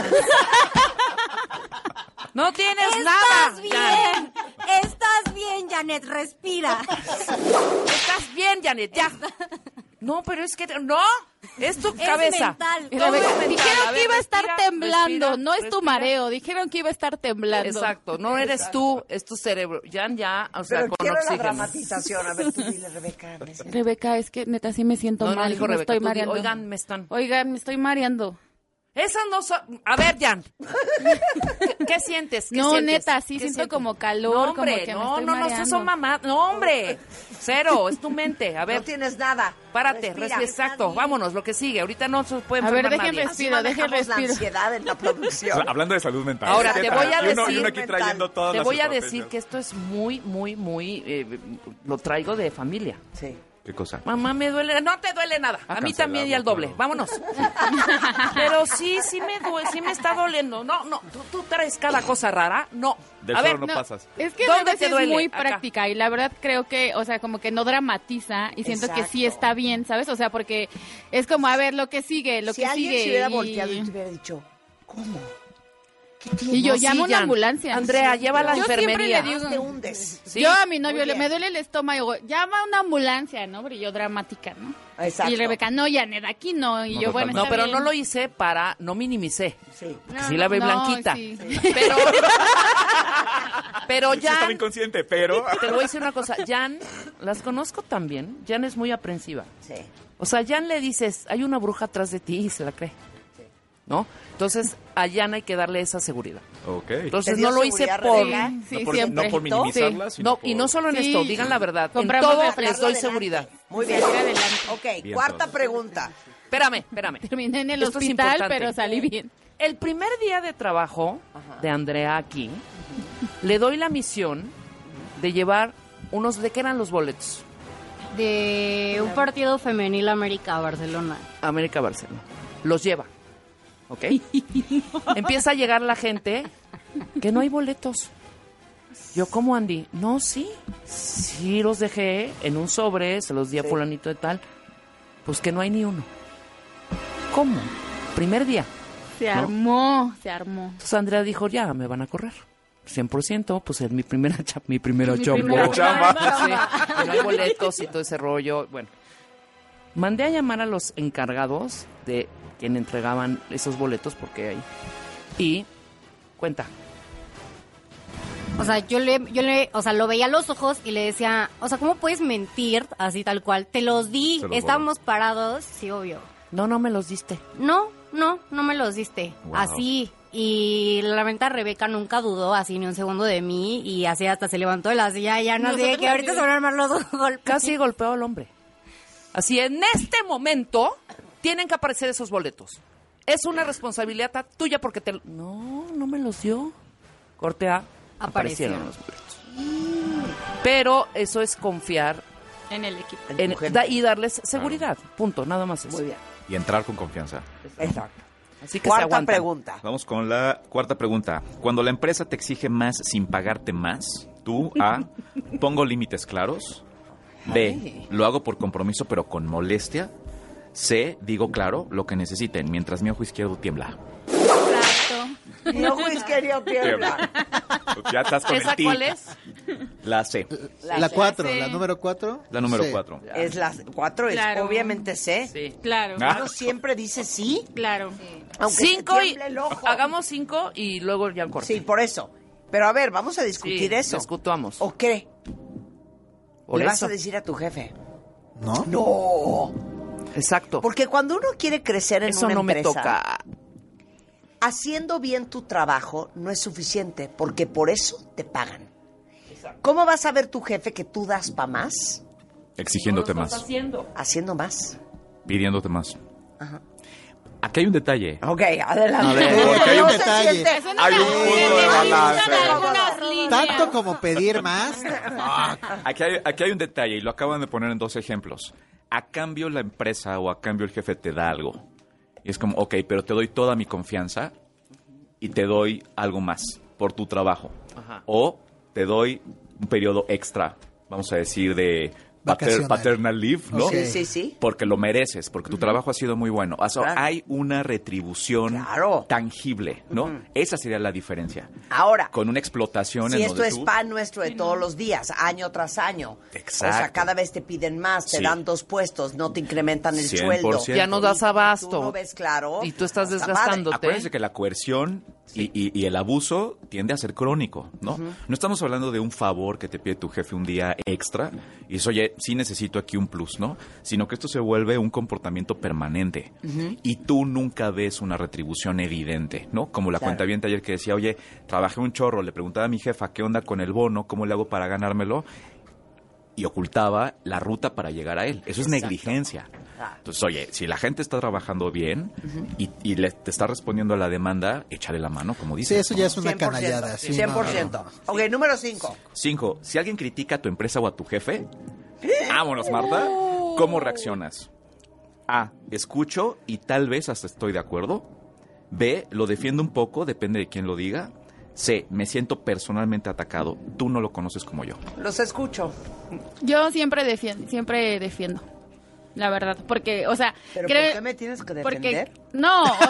No tienes ¡Estás nada. bien! Jan. ¡Estás bien, Janet! ¡Respira! Estás bien, Janet, ya. No, pero es que no, es tu Es cabeza. mental. Y Todo Rebeca, es mental. dijeron A que ver, iba a estar respira, temblando, respira, no es tu respira. mareo, dijeron que iba a estar temblando. Exacto, no eres tú, es tu cerebro. Jan ya, o sea, Pero con quiero la oxígeno. dramatización. A ver, tú dile, Rebeca. me siento- Rebeca, es que neta sí me siento No, no mal, dijo me Rebeca, estoy tú di, mareando. oigan, me están. Oigan, me estoy mareando. Esas no son. A ver, Jan. ¿Qué, qué sientes? ¿Qué No, sientes? neta, sí ¿Qué siento sientes? como calor, No, como hombre, que me no, estoy no, no, mareando. esas son mamás. No, hombre. Cero, es tu mente. A ver, No tienes nada. párate, Respira. respira. Exacto, vámonos, lo que sigue. Ahorita no se puede A ver, enfermar dejen nadie. Así respiro, dejen manejamos la respiro. ansiedad en la O producción. sea, hablando de salud mental. Ahora, ¿Qué te tal? voy a Y uno- decir- y uno aquí trayendo todas Te las voy a estrategias. decir que esto es muy, muy, muy. eh, lo traigo de familia. Sí. ¿Qué cosa? Mamá, me duele. No te duele nada. Ah, A mí cancelarlo, también y al doble. claro. Vámonos. Pero sí, sí me duele, sí me está doliendo. No, no. Tú, tú traes cada cosa rara. No. Del A ver, foro no, No, pasas. es que ¿Dónde Rebeca te sí duele? es muy Acá. práctica y la verdad creo que, o sea, como que no dramatiza y siento que sí Exacto. está bien, ¿sabes? O sea, porque es como, a ver, lo que sigue, lo Si que alguien sigue. se hubiera y- volteado y te hubiera dicho, ¿cómo? ¿Qué tienes? Y yo No, sí, llamo a una Jan. ambulancia. Andrea, lleva a la Yo siempre enfermería. le digo- Te hundes. Sí. Yo a mi novio Muy le, bien. me duele el estómago, llama a una ambulancia, ¿no? Pero yo dramática, ¿no? Exacto. Y Rebeca, no, Janet, aquí no. Y No, yo, bueno, totalmente. No, está pero bien. no lo hice para. No minimicé. Sí. No, Sí la ve no, blanquita. sí. Pero. Pero Sí estaba Jan. inconsciente, pero... Te voy a decir una cosa. Jan, las conozco también. Jan es muy aprensiva. Sí. O sea, Jan le dices, hay una bruja atrás de ti y se la cree. ¿No? Entonces, a Jan hay que darle esa seguridad. Ok. Entonces, ¿Te dio no lo hice seguridad, por... Rebeca? Sí, no, por, siempre. no por minimizarla, sino No, por... y no solo en Sí. esto, digan la verdad. En Compramos todo refresco. les doy Adelante. seguridad. Muy bien. Salir adelante. Ok, Bien, cuarta todo. pregunta. Espérame, espérame. Terminé en el Esto es hospital, importante. pero salí bien. El primer día de trabajo de Andrea aquí, le doy la misión de llevar unos... ¿De qué eran los boletos? De un partido femenil América-Barcelona. América Barcelona. Los lleva. ¿Ok? Empieza a llegar la gente que no hay boletos. Yo, ¿cómo, Andy? No, sí. Sí los dejé en un sobre, se los di a Sí. fulanito de tal. Pues que no hay ni uno. ¿Cómo? Primer día. Se ¿No? armó, se armó. Entonces Andrea dijo, ya, me van a correr. cien por ciento, pues es mi primera, cha- mi primera Mi chamba. primera chamba. Sí, que no hay boletos y todo ese rollo. Bueno, mandé a llamar a los encargados de quien entregaban esos boletos, porque hay... Y, cuenta. O sea, yo le, yo le, o sea, lo veía a los ojos y le decía, o sea, ¿cómo puedes mentir así tal cual? Te los di, Se los estábamos parados, sí, obvio. No, no me los diste. No, no, no me los diste. Wow. Así. Y la venta Rebeca nunca dudó así ni un segundo de mí y así hasta se levantó de la silla y ya no sé, Nosotros que ahorita así se van a armar los golpes. Casi golpeó al hombre. Así, en este momento, tienen que aparecer esos boletos. Es una responsabilidad ta- tuya porque te... No, no me los dio. Corte A, aparecieron Aparecieron. los boletos. Pero eso es confiar En el equipo. En en- tu gente. da- y darles seguridad. Punto, nada más eso. Muy bien. Y entrar con confianza. Exacto. Así que se Cuarta aguantan. pregunta. Vamos con la cuarta pregunta. Cuando la empresa te exige más sin pagarte más, tú, A, pongo límites claros. B, lo hago por compromiso pero con molestia. C, digo claro lo que necesiten, mientras mi ojo izquierdo tiembla. Exacto. Mi ojo izquierdo tiembla. Ya estás con ¿Esa el ti. cuál es? La C, La cuatro, C. la número cuatro. la número Sí. cuatro. Es la cuatro, es Claro. obviamente C. Sí. Claro, Ah. Uno siempre dice sí, claro. aunque Cinco se y... tiemble el ojo. Hagamos cinco y luego ya corte. Sí, por eso. Pero a ver, vamos a discutir Sí, eso. discutamos. ¿O qué? Por ¿Le vas eso. a decir a tu jefe? ¿No? No. Exacto. Porque cuando uno quiere crecer en Eso una no me empresa, toca. haciendo bien tu trabajo no es suficiente, porque por eso te pagan. ¿Cómo vas a ver tu jefe que tú das para más? Exigiéndote No lo estás más, haciendo. Haciendo más. pidiéndote más. Ajá. Aquí hay un detalle. Ok, adelante. A ver, porque hay un No se detalle. siente- Hay un punto de balance. Tanto como pedir más. Aquí hay, aquí hay un detalle y lo acaban de poner en dos ejemplos. A cambio la empresa o a cambio el jefe te da algo. Y es como, ok, pero te doy toda mi confianza y te doy algo más por tu trabajo. Ajá. O te doy un periodo extra, vamos a decir, de pater- Vacacional. paternal leave, ¿no? Ok. Sí, sí, sí. Porque lo mereces, porque tu trabajo ha sido muy bueno. O sea, Claro. hay una retribución Claro. tangible, ¿no? Esa sería la diferencia. Ahora, Con una explotación si en esto donde es tú- pan nuestro de todos los días, año tras año. Exacto. O sea, cada vez te piden más, te Sí. dan dos puestos, no te incrementan el cien sueldo. por ciento. Ya no das Y abasto. Tú no ves claro. Y tú estás Está desgastándote. Acuérdense que la coerción y, y- y el abuso tiende a ser crónico, ¿no? No estamos hablando de un favor que te pide tu jefe un día extra y dices, oye, sí necesito aquí un plus, ¿no? Sino que esto se vuelve un comportamiento permanente y tú nunca ves una retribución evidente, ¿no? Como la Claro. cuentaviente ayer que decía, oye, trabajé un chorro, le preguntaba a mi jefa, ¿qué onda con el bono? ¿Cómo le hago para ganármelo? Y ocultaba la ruta para llegar a él. Eso es Exacto. negligencia. Claro. Entonces, oye, si la gente está trabajando bien y, y le, te está respondiendo a la demanda, échale la mano, como dice. Sí, eso ya es una cien por ciento. canallada. Sí, cien por no, ciento. no. Ok, número cinco. Cinco, si alguien critica a tu empresa o a tu jefe, vámonos, Marta. ¿Cómo reaccionas? A, escucho y tal vez hasta estoy de acuerdo. B, lo defiendo un poco, depende de quién lo diga. C, me siento personalmente atacado. Tú no lo conoces como yo. Los escucho. Yo siempre defiendo, siempre defiendo. La verdad, porque, o sea, ¿Pero creo- por qué me tienes que porque defender? no, o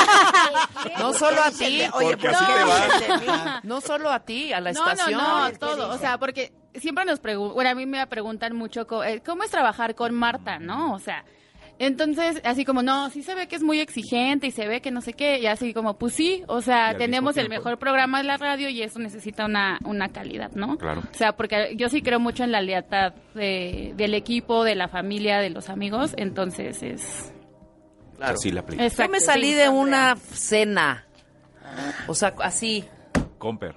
sea, No solo a ti, Oye, porque ¿por así qué te va. dices de mí? no solo a ti, a la no, no, estación. no, ¿Qué todo, dice? o sea, porque siempre nos preguntan, bueno, a mí me preguntan mucho co- eh, cómo es trabajar con Marta, ¿no? O sea, entonces, así como, no, sí se ve que es muy exigente y se ve que no sé qué, y así como, pues sí, o Y sea, al tenemos mismo el tiempo. mejor programa de la radio y eso necesita una, una calidad, ¿no? Claro. O sea, porque yo sí creo mucho en la lealtad de- del equipo, de la familia, de los amigos, entonces es... Claro. Así la aplica. Exacto, Yo me salí sí. de una cena. O sea, así. Comper.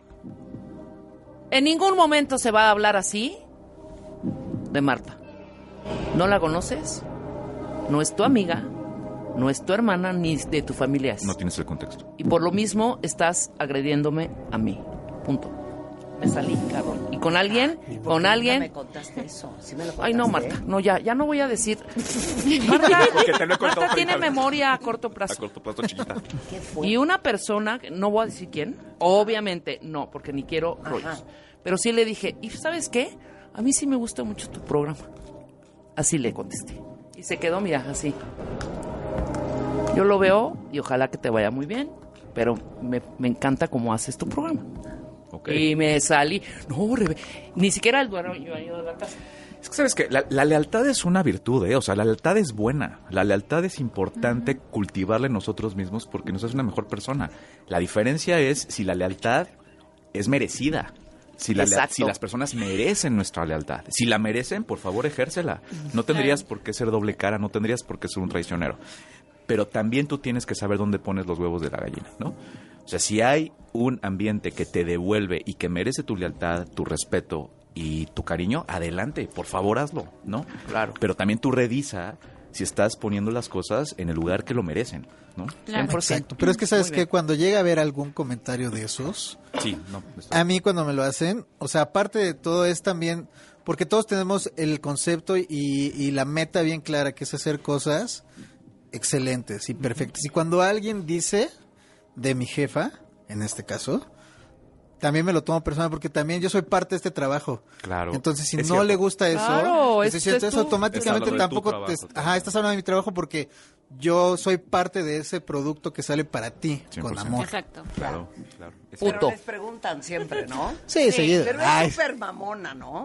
En ningún momento se va a hablar así de Marta. ¿No la conoces? No es tu amiga, no es tu hermana, ni de tu familia es. No tienes el contexto. Y por lo mismo estás agrediéndome a mí. Punto. Me salí, cabrón. Y con alguien, ¿Y por qué con nunca alguien... me contaste eso? ¿Sí me lo Ay, no, contaste? Marta. No, ya, ya no voy a decir... Marta, Porque te lo he contado Marta tiene treinta veces. memoria a corto A plazo. corto plazo, chiquita. ¿Qué fue? Y una persona, no voy a decir quién, obviamente no, porque ni quiero Ajá. rollos. Pero sí le dije, ¿y sabes qué? A mí sí me gusta mucho tu programa. Así le contesté. Y se quedó, mira, así. Yo lo veo y ojalá que te vaya muy bien, pero me, me encanta cómo haces tu programa. Ok. Y me salí, no, Rebe, ni siquiera el dueño de la casa. Es que, ¿sabes qué? La, la lealtad es una virtud, ¿eh? O sea, la lealtad es buena. La lealtad es importante cultivarla en nosotros mismos porque nos hace una mejor persona. La diferencia es si la lealtad es merecida. Si, la lea- Exacto. si las personas merecen nuestra lealtad. Si la merecen, por favor, ejércela. No tendrías por qué ser doble cara, no tendrías por qué ser un traicionero. Pero también tú tienes que saber dónde pones los huevos de la gallina, ¿no? O sea, si hay un ambiente que te devuelve y que merece tu lealtad, tu respeto y tu cariño, adelante, por favor hazlo, ¿no? Claro. Pero también tú revisa si estás poniendo las cosas en el lugar que lo merecen, ¿no? cien por ciento. Exacto. Pero es que, ¿sabes Muy qué? bien. Cuando llega a haber algún comentario de esos, Sí, no. estoy- a mí cuando me lo hacen, o sea, aparte de todo es también, porque todos tenemos el concepto y, y la meta bien clara, que es hacer cosas excelentes y perfectas. Y cuando alguien dice de mi jefa, en este caso, también me lo tomo personal porque también yo soy parte de este trabajo. Claro. Entonces, si Es no cierto. le gusta eso, Claro, estoy es- diciendo, es eso tu- automáticamente Estás hablando de tu tampoco te, trabajo, ajá, estás hablando de mi trabajo porque yo soy parte de ese producto que sale para ti cien con por ciento. amor. Exacto. Claro, claro. Es Pero Puto. les preguntan siempre, ¿no? Sí, seguido. Pero Ay, es súper mamona, ¿no?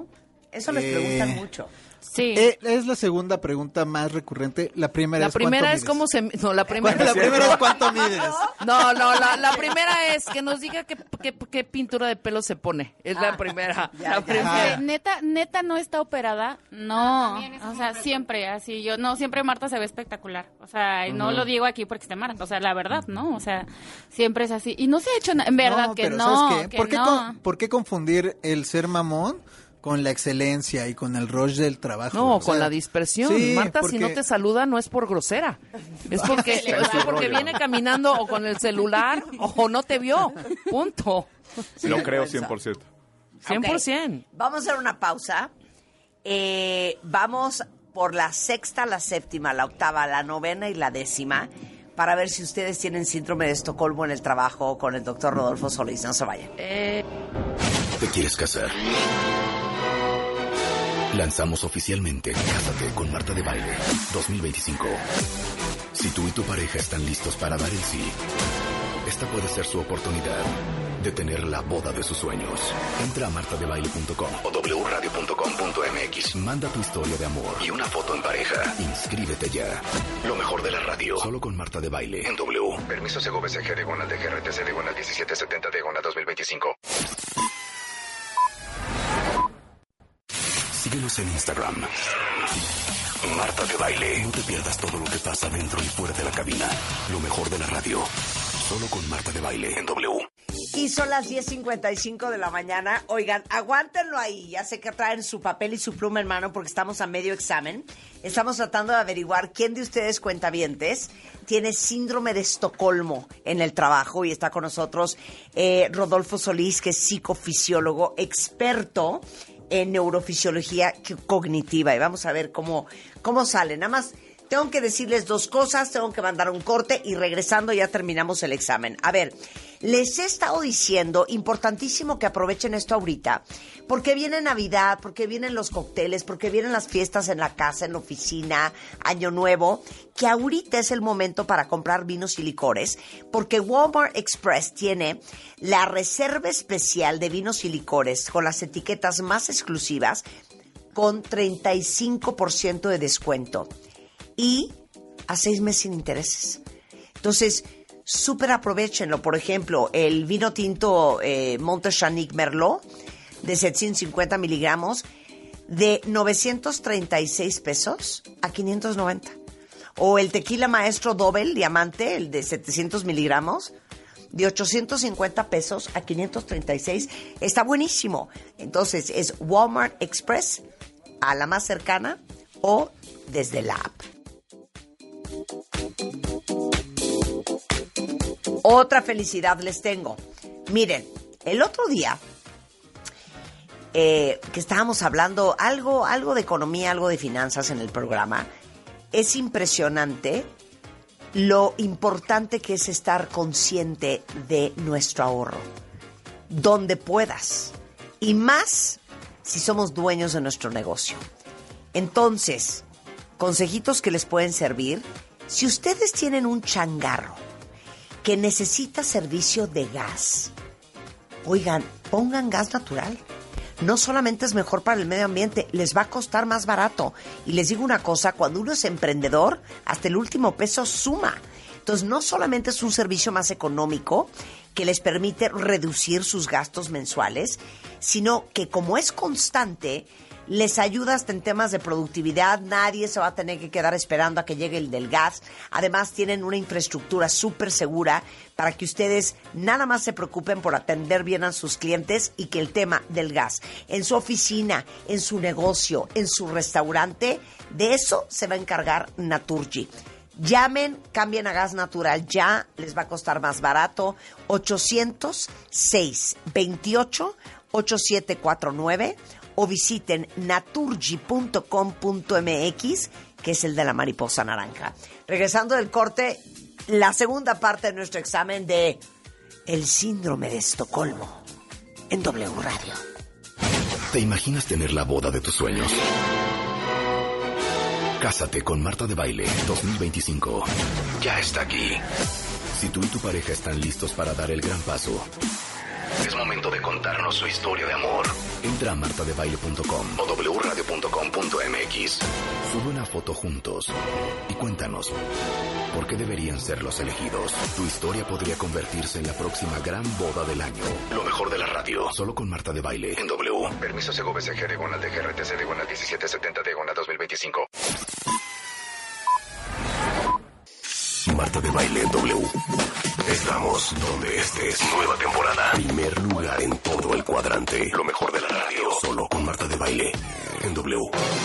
Eso les Eh, preguntan mucho. Sí. Eh, es la segunda pregunta más recurrente. La primera La es primera ¿cuánto es mides? cómo se... No, la primera, La primera es ¿cuánto mides? No, no, la, la primera es que nos diga qué, qué, qué pintura de pelo se pone. Es Ah, la primera. ya, la ya. primera. Eh, neta, neta no está operada. No. O sea, siempre así. Yo, no, siempre Marta se ve espectacular. O sea, y no lo digo aquí porque esté Marta. O sea, la verdad, ¿no? O sea, siempre es así. Y no se ha hecho nada. En verdad No, que pero no. ¿sabes qué? que ¿Por qué, no. con- ¿Por qué confundir el ser mamón con la excelencia y con el rush del trabajo? No, O sea, con la dispersión. sí, Marta, porque- si no te saluda, no es por grosera. Es porque, es porque viene caminando o con el celular o no te vio. Punto. Lo creo cien por ciento. cien por ciento. Ok, vamos a hacer una pausa. Eh, vamos por la sexta, la séptima, la octava, la novena y la décima para ver si ustedes tienen síndrome de Estocolmo en el trabajo con el doctor Rodolfo Solís. No se vayan. Eh, ¿Te quieres casar? Lanzamos oficialmente Cásate con Marta de Baile dos mil veinticinco. Si tú y tu pareja están listos para dar el sí, esta puede ser su oportunidad de tener la boda de sus sueños. Entra a marta de baile punto com o doble u radio punto com punto m x. Manda tu historia de amor y una foto en pareja. Inscríbete ya. Lo mejor de la radio. Solo con Marta de Baile en W. Permiso Segov S G diagonal de G R T C diagonal diecisiete setenta diagonal dos mil veinticinco. Síguenos en Instagram. Marta de Baile. No te pierdas todo lo que pasa dentro y fuera de la cabina. Lo mejor de la radio. Solo con Marta de Baile en W. Y son las diez cincuenta y cinco de la mañana. Oigan, aguántenlo ahí. Ya sé que traen su papel y su pluma en mano porque estamos a medio examen. Estamos tratando de averiguar quién de ustedes cuentavientes tiene síndrome de Estocolmo en el trabajo. Y está con nosotros eh, Rodolfo Solís, que es psicofisiólogo, experto en neurofisiología cognitiva. Y vamos a ver cómo, cómo sale. Nada más tengo que decirles dos cosas, tengo que mandar un corte y regresando ya terminamos el examen. A ver, les he estado diciendo, importantísimo que aprovechen esto ahorita, porque viene Navidad, porque vienen los cócteles, porque vienen las fiestas en la casa, en la oficina, Año Nuevo, que ahorita es el momento para comprar vinos y licores, porque Walmart Express tiene la reserva especial de vinos y licores con las etiquetas más exclusivas con treinta y cinco por ciento de descuento. Y a seis meses sin intereses. Entonces, súper aprovechenlo. Por ejemplo, el vino tinto eh, Montechanic Merlot de setecientos cincuenta miligramos de novecientos treinta y seis pesos a quinientos noventa. O el tequila Maestro Double Diamante, el de setecientos miligramos, de ochocientos cincuenta pesos a quinientos treinta y seis. Está buenísimo. Entonces, es Walmart Express a la más cercana o desde la app. Otra felicidad les tengo. Miren, el otro día eh, que estábamos hablando algo, algo de economía, algo de finanzas en el programa, es impresionante lo importante que es estar consciente de nuestro ahorro, donde puedas, y más si somos dueños de nuestro negocio. Entonces, consejitos que les pueden servir. Si ustedes tienen un changarro que necesita servicio de gas, oigan, pongan gas natural. No solamente es mejor para el medio ambiente, les va a costar más barato. Y les digo una cosa, cuando uno es emprendedor, hasta el último peso suma. Entonces, no solamente es un servicio más económico que les permite reducir sus gastos mensuales, sino que como es constante, les ayuda hasta en temas de productividad. Nadie se va a tener que quedar esperando a que llegue el del gas. Además, tienen una infraestructura súper segura para que ustedes nada más se preocupen por atender bien a sus clientes y que el tema del gas en su oficina, en su negocio, en su restaurante, de eso se va a encargar Naturgy. Llamen, cambien a gas natural ya, les va a costar más barato. ochocientos seis veintiocho ochenta y siete cuarenta y nueve o visiten naturgy punto com punto m x, que es el de la mariposa naranja. Regresando del corte, la segunda parte de nuestro examen de el síndrome de Estocolmo en W Radio. ¿Te imaginas tener la boda de tus sueños? Cásate con Marta de Baile dos mil veinticinco. Ya está aquí. Si tú y tu pareja están listos para dar el gran paso, Es momento de contarnos su historia de amor. Entra a marta de baile punto com o w radio punto com punto m x. Sube una foto juntos y cuéntanos por qué deberían ser los elegidos. Tu historia podría convertirse en la próxima gran boda del año. Lo mejor de la radio, solo con Marta de Baile en W. Permiso C V C G diagonal de G R T C diagonal diecisiete setenta diagonal dos mil veinticinco. Marta de Baile en W. Estamos donde estés. Nueva temporada. Primer lugar en todo el cuadrante. Lo mejor de la radio. Solo con Marta de Baile en W.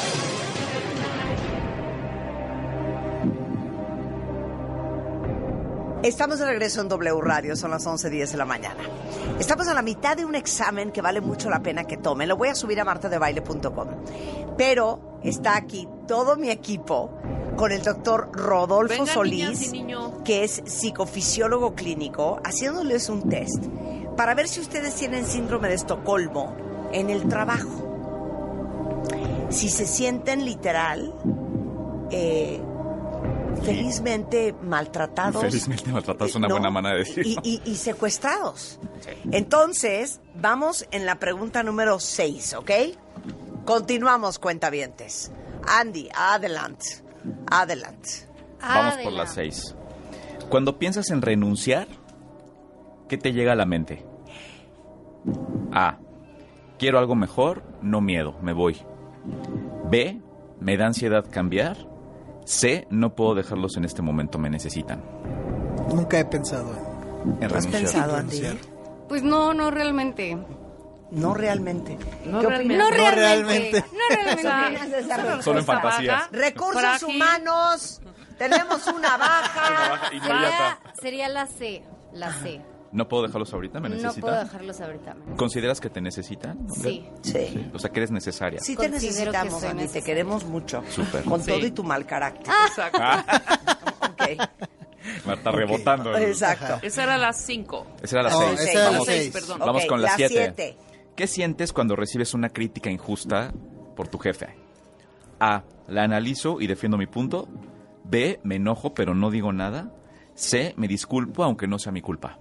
Estamos de regreso en W Radio, son las once diez de la mañana. Estamos a la mitad de un examen que vale mucho la pena que tomen. Lo voy a subir a marta de baile punto com. Pero está aquí todo mi equipo con el doctor Rodolfo Venga, Solís, niñas y niños. que es psicofisiólogo clínico, haciéndoles un test para ver si ustedes tienen síndrome de Estocolmo en el trabajo. Si se sienten literal... Eh, felizmente maltratados. Felizmente maltratados es una No, buena manera de decirlo. Y, y, y secuestrados. Entonces, vamos en la pregunta número seis, ¿ok? Continuamos, cuentavientes. Andy, adelante. Adelante. Vamos por las seis. Cuando piensas en renunciar, ¿qué te llega a la mente? A. Quiero algo mejor, no miedo, me voy. B. Me da ansiedad cambiar. C. No puedo dejarlos en este momento, me necesitan. Nunca he pensado en, En ¿Has renunciar. pensado, Andy? Pues no, no realmente. No realmente. No ¿Qué realmente. opinas? No realmente. No realmente. Solo en fantasías. Recursos Frágil. humanos. Tenemos una baja. Sería, sería la C. La C. No puedo dejarlos ahorita, me No necesitan. puedo dejarlos ahorita. ¿Consideras que te necesitan? Sí. Sí. O sea, que eres necesaria. Sí te Considero que necesitamos, soy Andy. Te necesaria. queremos mucho. Súper. Con Sí. todo y tu mal carácter. Exacto. Ok. Marta rebotando. el- Exacto. Esa era las cinco. Esa era la No, seis. esa era la Vamos, seis. perdón. vamos Ok, con la la siete. siete. ¿Qué sientes cuando recibes una crítica injusta por tu jefe? A. La analizo y defiendo mi punto. B. Me enojo pero no digo nada. C. Me disculpo aunque no sea mi culpa.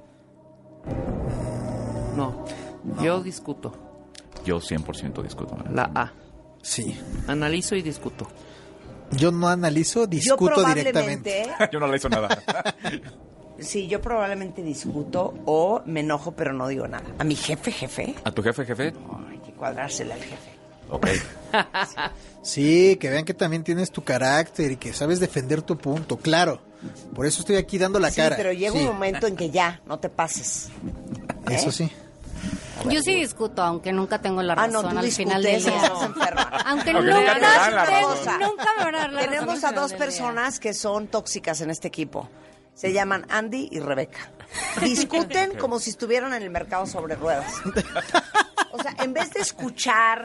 No, yo discuto. Yo cien por ciento discuto. La A. Sí. Analizo y discuto. Yo no analizo, Yo discuto probablemente, directamente. Yo no le hizo nada. sí, yo probablemente discuto o me enojo, pero no digo nada. A mi jefe, jefe, ¿A tu jefe, jefe? no, hay que cuadrársela al jefe. Ok. Sí, que vean que también tienes tu carácter y que sabes defender tu punto, claro. Por eso estoy aquí dando la Sí, cara. pero llega Sí, un momento en que ya, no te pases. Eso ¿Eh? sí. Yo sí discuto, aunque nunca tengo la Ah, no, razón tú al final del discutes, día. estás enferma. Aunque Aunque nunca, nunca te dan la tengo- razón. nunca me van a dar la razón Tenemos al a final dos del día. personas que son tóxicas en este equipo. Se llaman Andy y Rebeca. Discuten como si estuvieran en el mercado sobre ruedas. O sea, en vez de escuchar,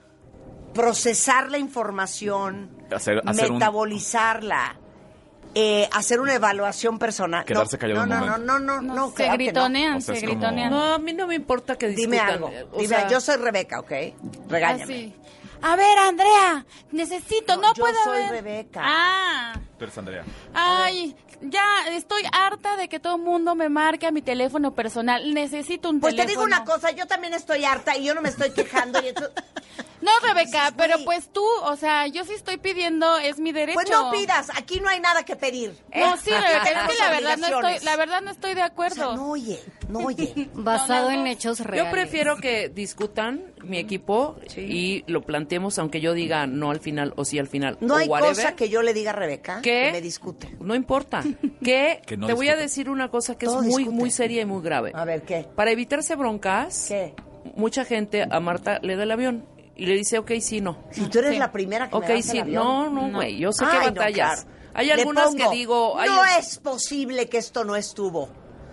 procesar la información, Hacer- hacer un- metabolizarla, eh, hacer una evaluación personal. Quedarse no, callado no, un no, momento. no, no, no, no, se claro que no. gritonean, O sea, se es como- gritonean. No, a mí no me importa que Dime discutan. algo. eh, o Dime, sea, yo soy Rebeca, ¿ok? Regáñame. Así. A ver, Andrea, necesito, no, yo puedo soy ver. Rebeca. Ah, Tú eres Andrea. ay, ya estoy harta de que todo el mundo me marque a mi teléfono personal. Necesito un Pues te teléfono. digo una cosa, yo también estoy harta y yo no me estoy quejando. Y eso- No, Rebeca, Dices, pero güey. pues tú, o sea, yo sí estoy pidiendo, es mi derecho. Pues no pidas, aquí no hay nada que pedir. ¿eh? No, sí, Rebeca, es Tenemos que la verdad no obligaciones. estoy, la verdad no estoy de O acuerdo. sea, no oye, no oye. Basado No, no, en no. hechos reales. Yo prefiero que discutan mi equipo y lo planteemos, aunque yo diga no al final o sí al final. No o hay whatever, cosa que yo le diga a Rebeca ¿Qué? que me discute. No importa. Que, Que no te voy a discutan. decir una cosa que Todo es muy, discute. muy seria y muy grave. A ver, ¿qué? Para evitarse broncas, ¿Qué? mucha gente a Marta le da el avión y le dice, ok, sí, no. Si tú eres Sí. la primera que Ok, me das sí, el avión. no, no, No. güey, yo sé Ay, que no, batallas. claro. Hay Le algunas pongo, que digo, hay no al- es posible que esto no estuvo.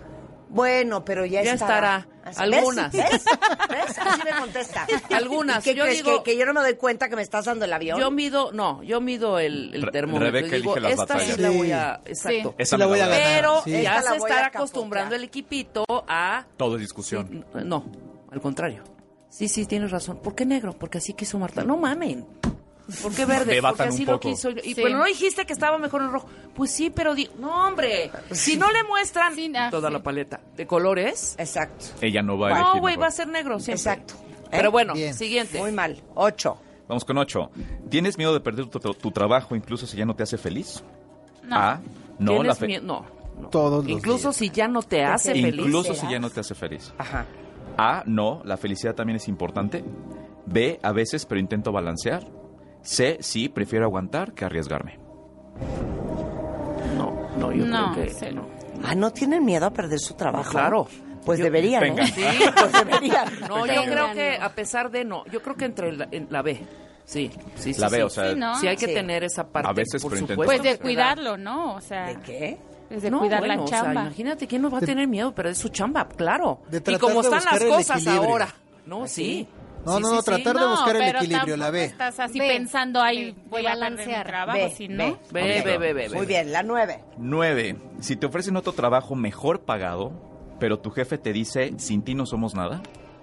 Bueno, pero ya, Ya estará. estará. ¿Ves? Algunas. ¿Ves? ¿Ves? Así me contesta. Algunas. ¿Qué Yo crees? digo- ¿Que, que yo no me doy cuenta que me estás dando el avión? Yo mido, no, yo mido el, el Re- termómetro. Rebeca y digo, elige las esta batallas. sí la Sí. voy a... Exacto. Sí. Esa Sí la me voy a voy a ganar. Pero Sí. ya Esta la se voy a está capotear. acostumbrando el equipito a... Todo es discusión. No, al contrario. Sí, sí, tienes razón. ¿Por qué negro? Porque así quiso Marta. No mamen. ¿Por qué verde? Debatan Porque así un lo poco. quiso. Y, Sí. Pero no dijiste que estaba mejor en rojo. Pues sí, pero di... no, hombre. Si no le muestran Sí, ah, toda sí. la paleta de colores, Exacto. Ella no va a no, elegir güey, mejor. va a ser negro siempre. Exacto. ¿Eh? Pero bueno, Bien. siguiente. Muy mal. Ocho. Vamos con ocho. ¿Tienes miedo de perder tu, tu trabajo incluso si ya no te hace feliz? No. A. No, ¿Tienes la fe- mie- no, no. Todos los Incluso días. si ya no te hace feliz. Incluso si serás. ya no te hace feliz. Ajá. A. No, la felicidad también es importante. B. A veces, pero intento balancear. C. Sí, prefiero aguantar que arriesgarme. No, no, yo No, creo que cero. no. Ah, ¿no tienen miedo a perder su trabajo? Claro. Pues Yo- deberían, ¿eh? Venga. Sí, pues deberían. No, yo Tengan. creo que a pesar de no, yo creo que entre la, en la B. Sí, sí, sí. La B, sí. o sea, Sí, ¿no? Sí hay que Sí. tener esa parte, A veces, por pero intenta- supuesto. Pues de ¿verdad? cuidarlo, ¿no? O sea, ¿De qué? pues de No, cuidar bueno, la o sea, chamba. imagínate quién nos va a tener miedo, pero es su chamba, claro. De Y tratar como de están las buscar el cosas equilibrio. ahora. No, sí. No, Sí, no, sí, no, sí. tratar de buscar el pero equilibrio, la tampoco B. estás así B. pensando, ay, B. voy De a perder mi balancear. trabajo, B, si B. no. Ve, Ok. ve, ve, ve, ve. Muy bien, la nueve. nueve. Si te ofrecen otro trabajo mejor pagado, pero tu jefe te dice, sin ti no somos nada.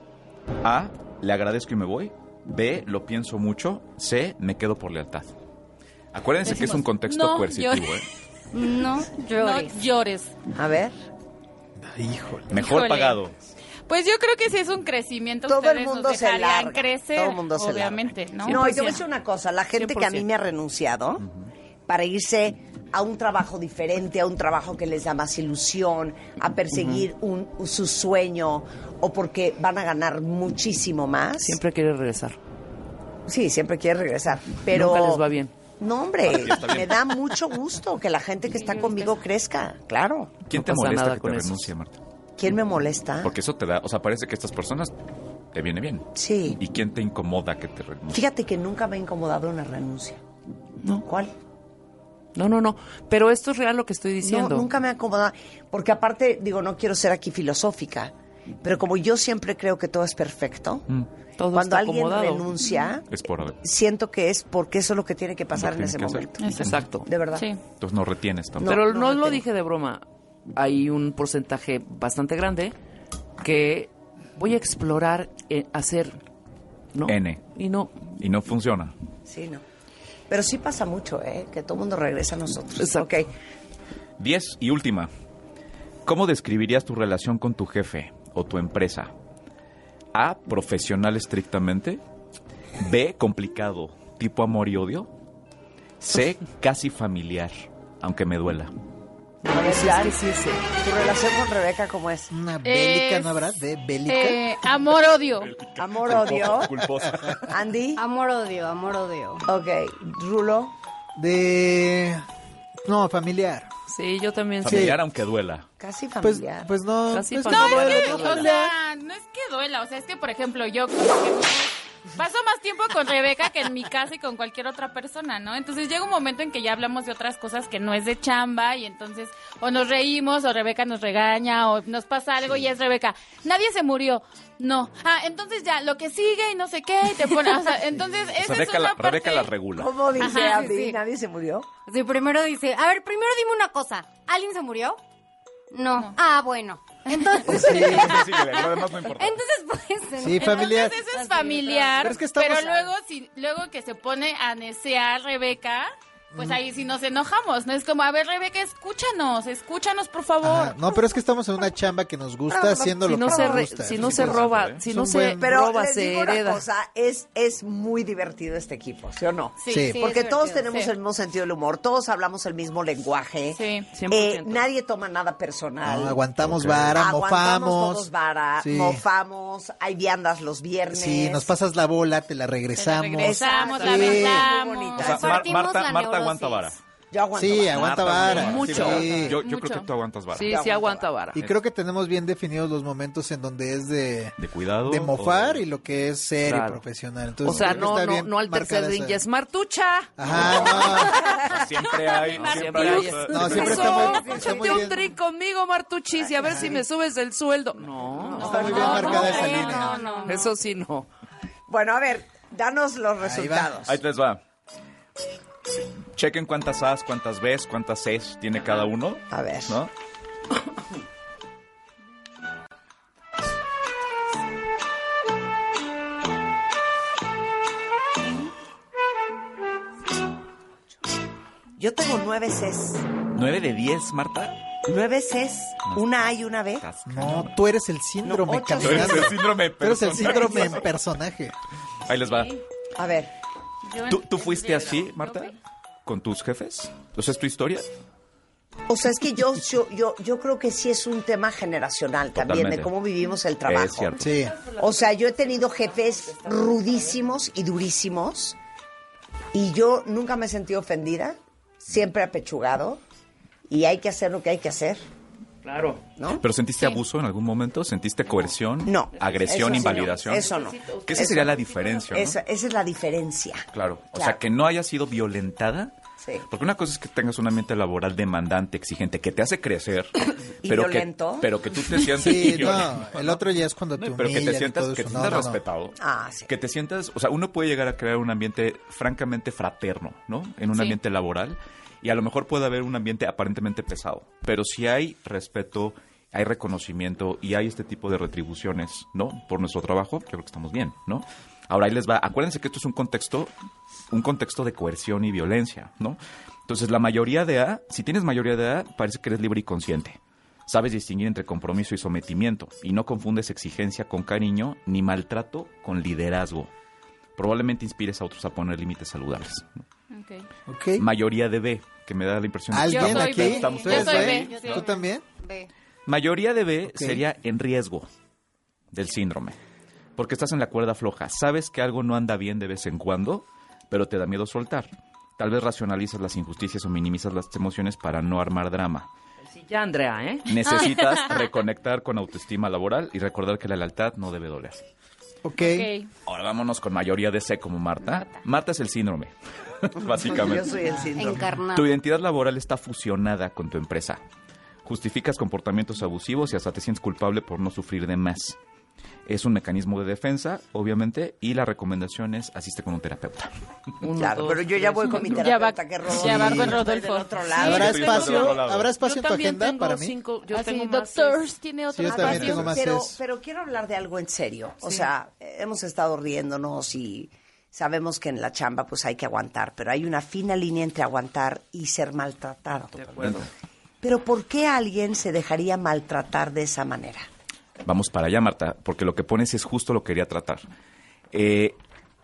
A. Le agradezco y me voy. B. Lo pienso mucho. C. Me quedo por lealtad. Acuérdense que es un contexto no, coercitivo, yo- ¿eh? No No llores. llores. A ver. Híjole. Mejor Híjole. pagado. Pues yo creo que si es un crecimiento, Todo ustedes el mundo nos se dejarían larga. crecer, Todo el mundo se obviamente, larga. ¿no? No, y te voy a Pues decir una cosa. La gente que a mí cien por ciento. me ha renunciado para irse a un trabajo diferente, a un trabajo que les da más ilusión, a perseguir un, su sueño o porque van a ganar muchísimo más. Siempre quiere regresar. Sí, siempre quiere regresar. Pero Nunca les va bien. No, hombre, Para ti está bien. me da mucho gusto que la gente que está conmigo crezca. Claro. ¿Quién No te pasa molesta nada que con te eso. renuncie, Marta? ¿Quién me molesta? Porque eso te da, o sea, parece que estas personas te viene bien. Sí. ¿Y quién te incomoda que te renuncie? Fíjate que nunca me ha incomodado una renuncia. No. ¿Cuál? No, no, no. Pero esto es real lo que estoy diciendo. No, nunca me ha incomodado. Porque aparte, digo, no quiero ser aquí filosófica, pero como yo siempre creo que todo es perfecto, Mm, Todo cuando está alguien acomodado. renuncia, es por algo. siento que es porque eso es lo que tiene que pasar Lo en tiene ese que hacer. momento. Exacto. De verdad. Sí. Entonces no retienes tampoco. Pero no no, lo retengo. dije de broma. Hay un porcentaje bastante grande que voy a explorar, eh, hacer, ¿no? N. Y no. Y no funciona. Sí, no. Pero sí pasa mucho, ¿eh? Que todo el mundo regresa a nosotros. Exacto. Ok. Diez y última. ¿Cómo describirías tu relación con tu jefe o tu empresa? A. Profesional estrictamente. B. Complicado, tipo amor y odio. C. Casi familiar, aunque me duela. A ver, Sí, Jan, es que sí, sí. ¿tu relación con Rebeca cómo es? Una bélica, Es- ¿no habrá? ¿De bélica? Eh, amor-odio. Amor, odio. Culposa. Andy. Amor-odio, amor-odio. Ok. Rulo. De... No, familiar. Sí, yo también sí. Familiar, aunque duela. Casi Pues, familiar. pues no. Casi pues familiar. no No, duele, es que, no o duele. sea, no es que duela, o sea, es que, por ejemplo, yo como que paso más tiempo con Rebeca que en mi casa y con cualquier otra persona, ¿no? Entonces llega un momento en que ya hablamos de otras cosas que no es de chamba y entonces o nos reímos o Rebeca nos regaña o nos pasa algo y es Rebeca, nadie se murió. No. Ah, entonces ya, lo que sigue y no sé qué, y te pone, o sea, entonces esa Rebeca, es una la, parte... Rebeca la regula. ¿Cómo dice Ajá, Andy? sí, sí. ¿Nadie se murió? Sí, primero dice, a ver, primero dime una cosa. ¿Alguien se murió? No. Ah, bueno. Entonces, Sí, sí, sí, lo demás no importa. entonces pues... Sí, familiar. Entonces eso es familiar, Pero es que pero, estamos- luego si luego que se pone a necear Rebeca, pues ahí sí nos enojamos, ¿no? Es como, a ver, Rebeca, escúchanos, escúchanos, por favor. Ajá. No, pero es que estamos en una chamba que nos gusta haciendo Si lo no que se, nos re- gusta. si no Sí, se por roba, ejemplo, ¿eh? si Es no un se buen- Pero roba, les se digo una hereda. cosa, es, es muy divertido este equipo, ¿sí o no? Sí. Sí, Porque es todos divertido. tenemos sí. el mismo sentido del humor, todos hablamos el mismo lenguaje. Sí, cien por Eh, ciento. nadie toma nada personal. No, aguantamos Ok. vara, Aguantamos mofamos. todos vara, Sí. mofamos, hay viandas los viernes. Sí, nos pasas la bola, te la Te la regresamos. regresamos, Exacto. la Sí. aventamos. Muy bonita. O sea, Mar- Compartimos Marta, la Marta neurosis. aguanta vara. Yo aguanto. Sí, vara. aguanta Marta vara. Mucho. Sí. Yo, yo creo Mucho. que tú aguantas vara. Sí, Yo sí aguanto aguanta vara. Y creo que tenemos bien definidos los momentos en donde es de, De cuidado. de mofar o- y lo que es serio y Claro. profesional. Entonces, O sea, creo que no, está no, bien no al tercer marcada ring, esa- ya es Martucha. Ajá, Siempre hay. Siempre Siempre hay. hay. no. No, siempre Eso, está muy, está échate muy un bien. drink conmigo, Martuchis, y a ver si me subes el sueldo. No, Está muy bien No, marcada no, esa no, línea. no, no, no. eso sí no. Bueno, a ver, danos los va. resultados. Ahí les va. Chequen cuántas A's, cuántas B's, cuántas C's tiene cada uno. A ver. ¿No? Yo tengo nueve Cs. ¿Nueve de diez, Marta? Nueve Cs, una A y una B. No, tú eres el síndrome No, ocho caminando. Tú eres el síndrome en Tú eres el persona. síndrome en personaje. Ahí les va. A ver, Yo ¿Tú, tú en- fuiste en- así, Marta? ¿Con tus jefes? ¿O sea, es tu historia? o sea, es que yo, yo, yo, yo creo que sí es un tema generacional también, Totalmente. de cómo vivimos el trabajo. Es cierto. Sí. O sea, yo he tenido jefes rudísimos y durísimos y yo nunca me he sentido ofendida, siempre apechugado y hay que hacer lo que hay que hacer, Claro. ¿no? ¿Pero sentiste abuso en algún momento? ¿Sentiste coerción? No. ¿Agresión, Eso sí no. invalidación? Eso no. Que esa Eso sería no. la diferencia, ¿no? Esa, esa es la diferencia. Claro. O Claro. sea, que no haya sido violentada. Sí. Porque una cosa es que tengas un ambiente laboral demandante, exigente, que te hace crecer. ¿Y pero violento? Que, pero que tú te sientas... Sí, y violento, no, el otro ya es cuando te No, pero que humillan te y sientas, todo que eso. te No, sientas no, no. respetado. Ah, sí. Que te sientas, o sea, uno puede llegar a crear un ambiente francamente fraterno, ¿no? En un Sí. ambiente laboral. Y a lo mejor puede haber un ambiente aparentemente pesado. Pero si hay respeto, hay reconocimiento y hay este tipo de retribuciones, ¿no? Por nuestro trabajo, yo creo que estamos bien, ¿no? Ahora ahí les va. Acuérdense que esto es un contexto, un contexto de coerción y violencia, ¿no? Entonces, la mayoría de A, si tienes mayoría de A, parece que eres libre y consciente. Sabes distinguir entre compromiso y sometimiento y no confundes exigencia con cariño ni maltrato con liderazgo. Probablemente inspires a otros a poner límites saludables, ¿no? Ok. Ok. Mayoría de B, que me da la impresión de que ¿Alguien Yo soy aquí? B. Estamos ¿Tú Yo eres soy B? B, sí. ¿Tú también? Ve. Mayoría de B Ok. sería en riesgo del síndrome. Porque estás en la cuerda floja. Sabes que algo no anda bien de vez en cuando, pero te da miedo soltar. Tal vez racionalizas las injusticias o minimizas las emociones para no armar drama. Sí, ya, Andrea, ¿eh? Necesitas reconectar con autoestima laboral y recordar que la lealtad no debe doler. Ok. Ok. Ahora vámonos con mayoría de C como Marta. Marta es el síndrome, básicamente. Yo soy el síndrome. Encarnado. Tu identidad laboral está fusionada con tu empresa. Justificas comportamientos abusivos y hasta te sientes culpable por no sufrir de más. Es un mecanismo de defensa, obviamente, y la recomendación es asiste con un terapeuta. Uno, Claro, dos, pero yo ya tres, voy con mi cuatro. Ya va- terapeuta que Rodolfo. ya va con Estoy Rodolfo. del otro Sí. lado. ¿Habrá Yo estoy del otro espacio, lado. ¿habrá espacio Yo en tu también agenda tengo para mí? cinco, yo Así, tengo más doctor, seis. tiene otro Sí, yo también espacio. tengo más pero, es- pero quiero hablar de algo en serio. O sea, hemos estado riéndonos y sabemos que en la chamba pues hay que aguantar, pero hay una fina línea entre aguantar y ser maltratado. De acuerdo. Pero ¿por qué alguien se dejaría maltratar de esa manera? Vamos para allá, Marta, porque lo que pones es justo lo que quería tratar. Eh,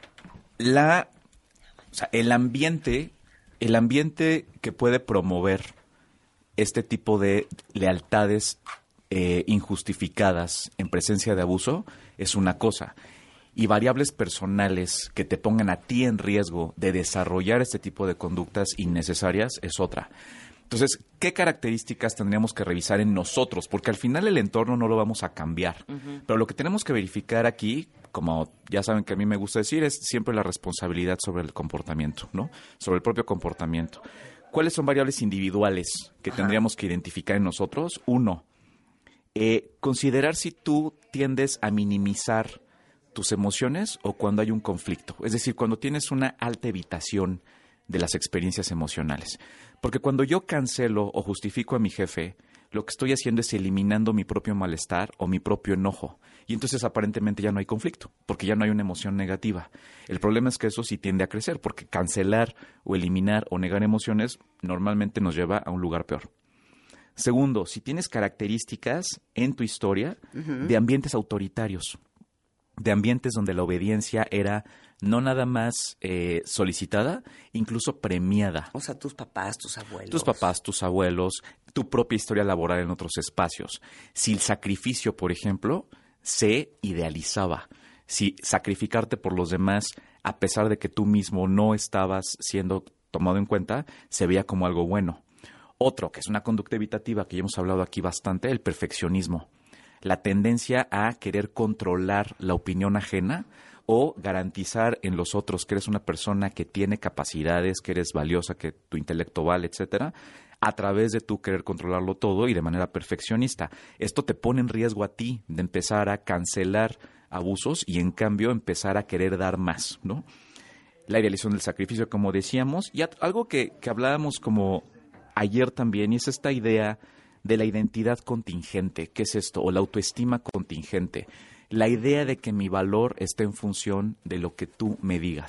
la, o sea, el ambiente, el ambiente que puede promover este tipo de lealtades eh, injustificadas en presencia de abuso es una cosa. Y variables personales que te pongan a ti en riesgo de desarrollar este tipo de conductas innecesarias es otra. Entonces, ¿qué características tendríamos que revisar en nosotros? Porque al final el entorno no lo vamos a cambiar. Uh-huh. Pero lo que tenemos que verificar aquí, como ya saben que a mí me gusta decir, es siempre la responsabilidad sobre el comportamiento, ¿no? Sobre el propio comportamiento. ¿Cuáles son variables individuales que Ajá. tendríamos que identificar en nosotros? Uno, eh, considerar si tú tiendes a minimizar tus emociones o cuando hay un conflicto. Es decir, cuando tienes una alta evitación de las experiencias emocionales. Porque cuando yo cancelo o justifico a mi jefe, lo que estoy haciendo es eliminando mi propio malestar o mi propio enojo. Y entonces aparentemente ya no hay conflicto, porque ya no hay una emoción negativa. El problema es que eso sí tiende a crecer, porque cancelar o eliminar o negar emociones normalmente nos lleva a un lugar peor. Segundo, si tienes características en tu historia uh-huh. de ambientes autoritarios, de ambientes donde la obediencia era no nada más eh, solicitada, incluso premiada. O sea, tus papás, tus abuelos. Tus papás, tus abuelos, tu propia historia laboral en otros espacios. Si el sacrificio, por ejemplo, se idealizaba. Si sacrificarte por los demás, a pesar de que tú mismo no estabas siendo tomado en cuenta, se veía como algo bueno. Otro, que es una conducta evitativa, que ya hemos hablado aquí bastante, el perfeccionismo. La tendencia a querer controlar la opinión ajena o garantizar en los otros que eres una persona que tiene capacidades, que eres valiosa, que tu intelecto vale, etcétera, a través de tú querer controlarlo todo y de manera perfeccionista. Esto te pone en riesgo a ti de empezar a cancelar abusos y en cambio empezar a querer dar más, ¿no? La idealización del sacrificio, como decíamos, y algo que, que hablábamos como ayer también, y es esta idea de la identidad contingente. ¿Qué es esto? O la autoestima contingente. La idea de que mi valor está en función de lo que tú me digas.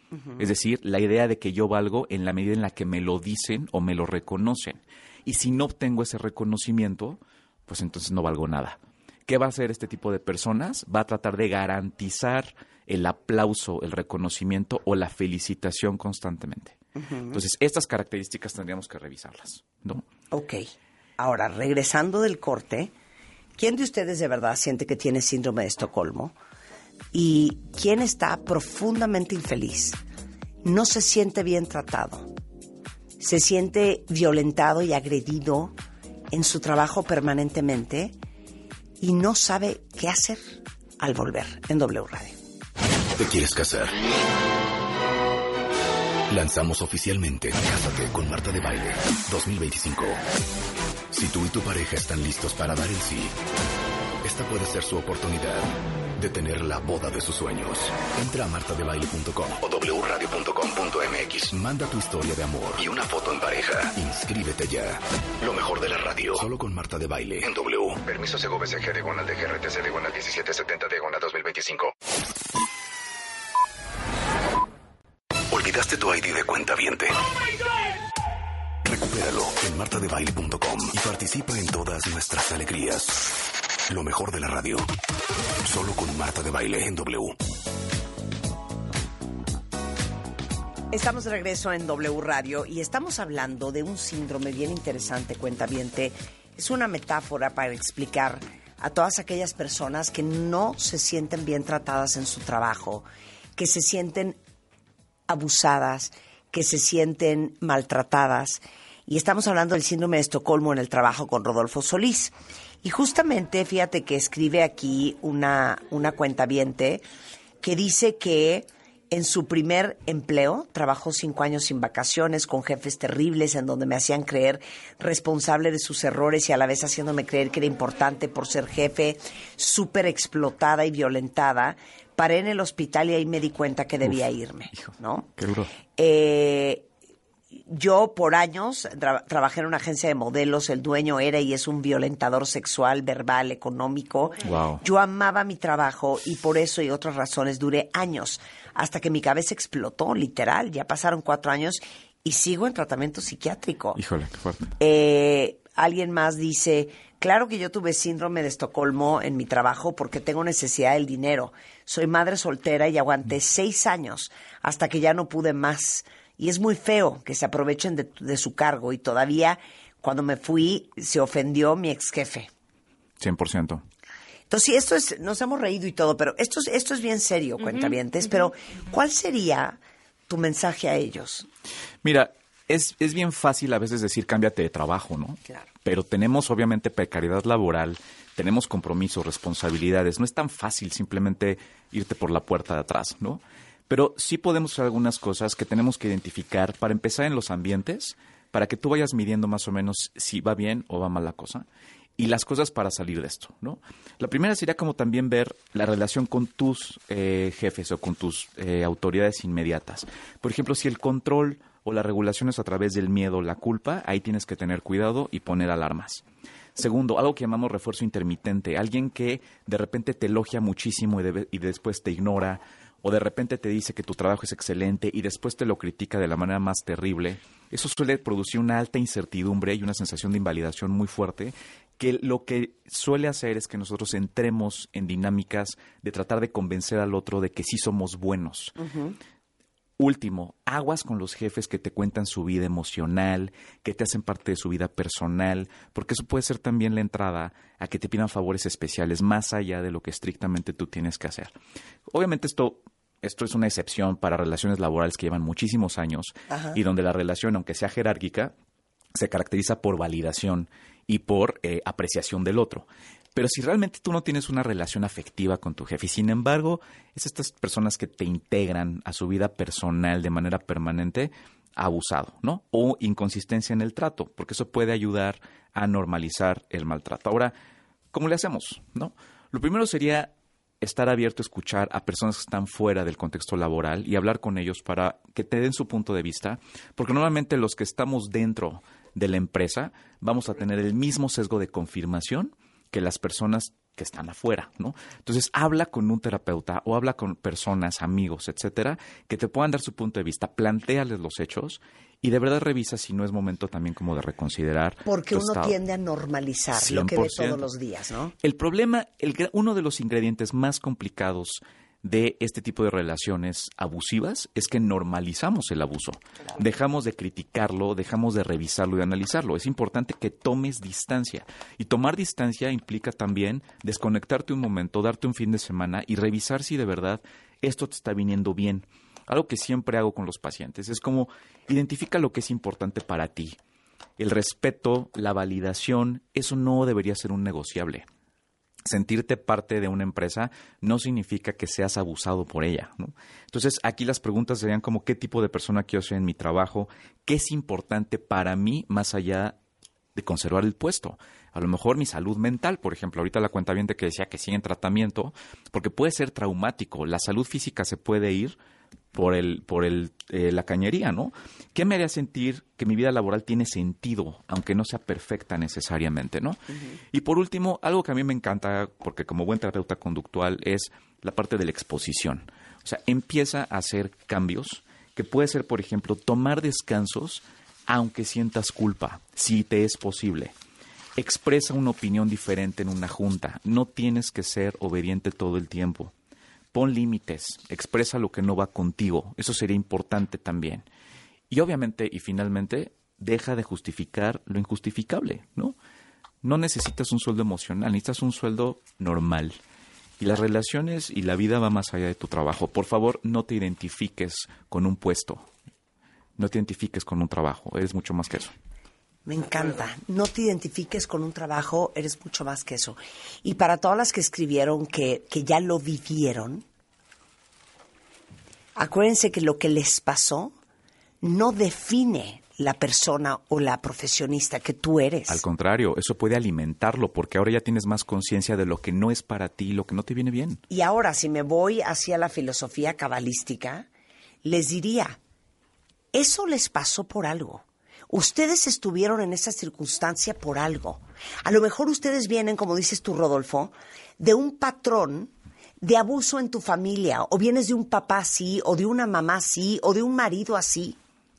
Uh-huh. Es decir, la idea de que yo valgo en la medida en la que me lo dicen o me lo reconocen. Y si no obtengo ese reconocimiento, pues entonces no valgo nada. ¿Qué va a hacer este tipo de personas? Va a tratar de garantizar el aplauso, el reconocimiento o la felicitación constantemente. Uh-huh. Entonces, estas características tendríamos que revisarlas, ¿no? Ok. Ahora, regresando del corte, ¿quién de ustedes de verdad siente que tiene síndrome de Estocolmo? ¿Y quién está profundamente infeliz? No se siente bien tratado. Se siente violentado y agredido en su trabajo permanentemente y no sabe qué hacer al volver en W Radio. ¿Te quieres casar? Lanzamos oficialmente Cásate con Marta de Baile dos mil veinticinco. Si tú y tu pareja están listos para dar el sí, esta puede ser su oportunidad de tener la boda de sus sueños. Entra a marta de baile punto com o doble u radio punto com punto m x. Manda tu historia de amor y una foto en pareja. Inscríbete ya. Lo mejor de la radio. Solo con Marta de Baile en W. Permiso Segov S G diagonal de G R T C diagonal diecisiete setenta diagonal dos mil veinticinco. ¿Olvidaste tu I D de cuentaviente? Recupéralo en marta de baile punto com y participa en todas nuestras alegrías. Lo mejor de la radio. Solo con Marta de Baile en W. Estamos de regreso en W Radio y estamos hablando de un síndrome bien interesante, cuentaviente. Es una metáfora para explicar a todas aquellas personas que no se sienten bien tratadas en su trabajo, que se sienten abusadas, que se sienten maltratadas. Y estamos hablando del síndrome de Estocolmo en el trabajo con Rodolfo Solís. Y justamente, fíjate que escribe aquí una, una cuentaviente que dice que en su primer empleo trabajó cinco años sin vacaciones, con jefes terribles en donde me hacían creer responsable de sus errores y a la vez haciéndome creer que era importante por ser jefe, súper explotada y violentada. Paré en el hospital y ahí me di cuenta que debía Uf, irme, hijo, ¿no? Qué duro. Eh... Yo por años tra- trabajé en una agencia de modelos, el dueño era y es un violentador sexual, verbal, económico. Wow. Yo amaba mi trabajo y por eso y otras razones duré años, hasta que mi cabeza explotó, literal. Ya pasaron cuatro años y sigo en tratamiento psiquiátrico. Híjole, qué fuerte. Eh, alguien más dice, claro que yo tuve síndrome de Estocolmo en mi trabajo porque tengo necesidad del dinero. Soy madre soltera y aguanté mm. seis años hasta que ya no pude más. Y es muy feo que se aprovechen de, de su cargo. Y todavía, cuando me fui, se ofendió mi ex jefe. cien por ciento. Entonces, sí, esto es, nos hemos reído y todo, pero esto es, esto es bien serio, uh-huh, cuentavientes. Uh-huh. Pero, ¿cuál sería tu mensaje a ellos? Mira, es, es bien fácil a veces decir cámbiate de trabajo, ¿no? Claro. Pero tenemos, obviamente, precariedad laboral, tenemos compromisos, responsabilidades. No es tan fácil simplemente irte por la puerta de atrás, ¿no? Pero sí podemos hacer algunas cosas que tenemos que identificar para empezar en los ambientes, para que tú vayas midiendo más o menos si va bien o va mal la cosa, y las cosas para salir de esto, ¿no? La primera sería como también ver la relación con tus eh, jefes o con tus eh, autoridades inmediatas. Por ejemplo, si el control o la regulación es a través del miedo o la culpa, ahí tienes que tener cuidado y poner alarmas. Segundo, algo que llamamos refuerzo intermitente, alguien que de repente te elogia muchísimo y, de, y después te ignora, o de repente te dice que tu trabajo es excelente y después te lo critica de la manera más terrible. Eso suele producir una alta incertidumbre y una sensación de invalidación muy fuerte, que lo que suele hacer es que nosotros entremos en dinámicas de tratar de convencer al otro de que sí somos buenos. Uh-huh. Último, aguas con los jefes que te cuentan su vida emocional, que te hacen parte de su vida personal, porque eso puede ser también la entrada a que te pidan favores especiales más allá de lo que estrictamente tú tienes que hacer. Obviamente esto, esto es una excepción para relaciones laborales que llevan muchísimos años. Ajá. Y donde la relación, aunque sea jerárquica, se caracteriza por validación y por eh, apreciación del otro. Pero si realmente tú no tienes una relación afectiva con tu jefe y sin embargo es estas personas que te integran a su vida personal de manera permanente, abusado, ¿no? O inconsistencia en el trato, porque eso puede ayudar a normalizar el maltrato. Ahora, ¿cómo le hacemos, no? Lo primero sería estar abierto a escuchar a personas que están fuera del contexto laboral y hablar con ellos para que te den su punto de vista, porque normalmente los que estamos dentro de la empresa vamos a tener el mismo sesgo de confirmación que las personas que están afuera, ¿no? Entonces, habla con un terapeuta o habla con personas, amigos, etcétera, que te puedan dar su punto de vista, plantéales los hechos y de verdad revisa si no es momento también como de reconsiderar. Porque tu uno estado. tiende a normalizar lo que ve todos los días, ¿no? El problema, el, uno de los ingredientes más complicados de este tipo de relaciones abusivas es que normalizamos el abuso. Claro. Dejamos de criticarlo, dejamos de revisarlo y de analizarlo. Es importante que tomes distancia. Y tomar distancia implica también desconectarte un momento, darte un fin de semana y revisar si de verdad esto te está viniendo bien. Algo que siempre hago con los pacientes es como identifica lo que es importante para ti. El respeto, la validación, eso no debería ser un negociable. Sentirte parte de una empresa no significa que seas abusado por ella, ¿no? Entonces, aquí las preguntas serían como qué tipo de persona quiero ser en mi trabajo, qué es importante para mí más allá de conservar el puesto. A lo mejor mi salud mental, por ejemplo, ahorita la cuentaviente que decía que sigue en tratamiento, porque puede ser traumático. La salud física se puede ir por el por el eh, la cañería, ¿no? ¿Qué me haría sentir que mi vida laboral tiene sentido, aunque no sea perfecta necesariamente, ¿no? Uh-huh. Y por último, algo que a mí me encanta, porque como buen terapeuta conductual, es la parte de la exposición. O sea, empieza a hacer cambios, que puede ser, por ejemplo, tomar descansos, aunque sientas culpa, si te es posible. Expresa una opinión diferente en una junta. No tienes que ser obediente todo el tiempo. Pon límites, expresa lo que no va contigo. Eso sería importante también. Y obviamente, y finalmente, deja de justificar lo injustificable, ¿no? No necesitas un sueldo emocional, necesitas un sueldo normal. Y las relaciones y la vida va más allá de tu trabajo. Por favor, no te identifiques con un puesto. No te identifiques con un trabajo. Eres mucho más que eso. Me encanta. No te identifiques con un trabajo, eres mucho más que eso. Y para todas las que escribieron que, que ya lo vivieron, acuérdense que lo que les pasó no define la persona o la profesionista que tú eres. Al contrario, eso puede alimentarlo porque ahora ya tienes más conciencia de lo que no es para ti, lo que no te viene bien. Y ahora, si me voy hacia la filosofía cabalística, les diría, eso les pasó por algo. Ustedes estuvieron en esa circunstancia por algo. A lo mejor ustedes vienen, como dices tú, Rodolfo, de un patrón de abuso en tu familia, o vienes de un papá así, o de una mamá así, o de un marido así.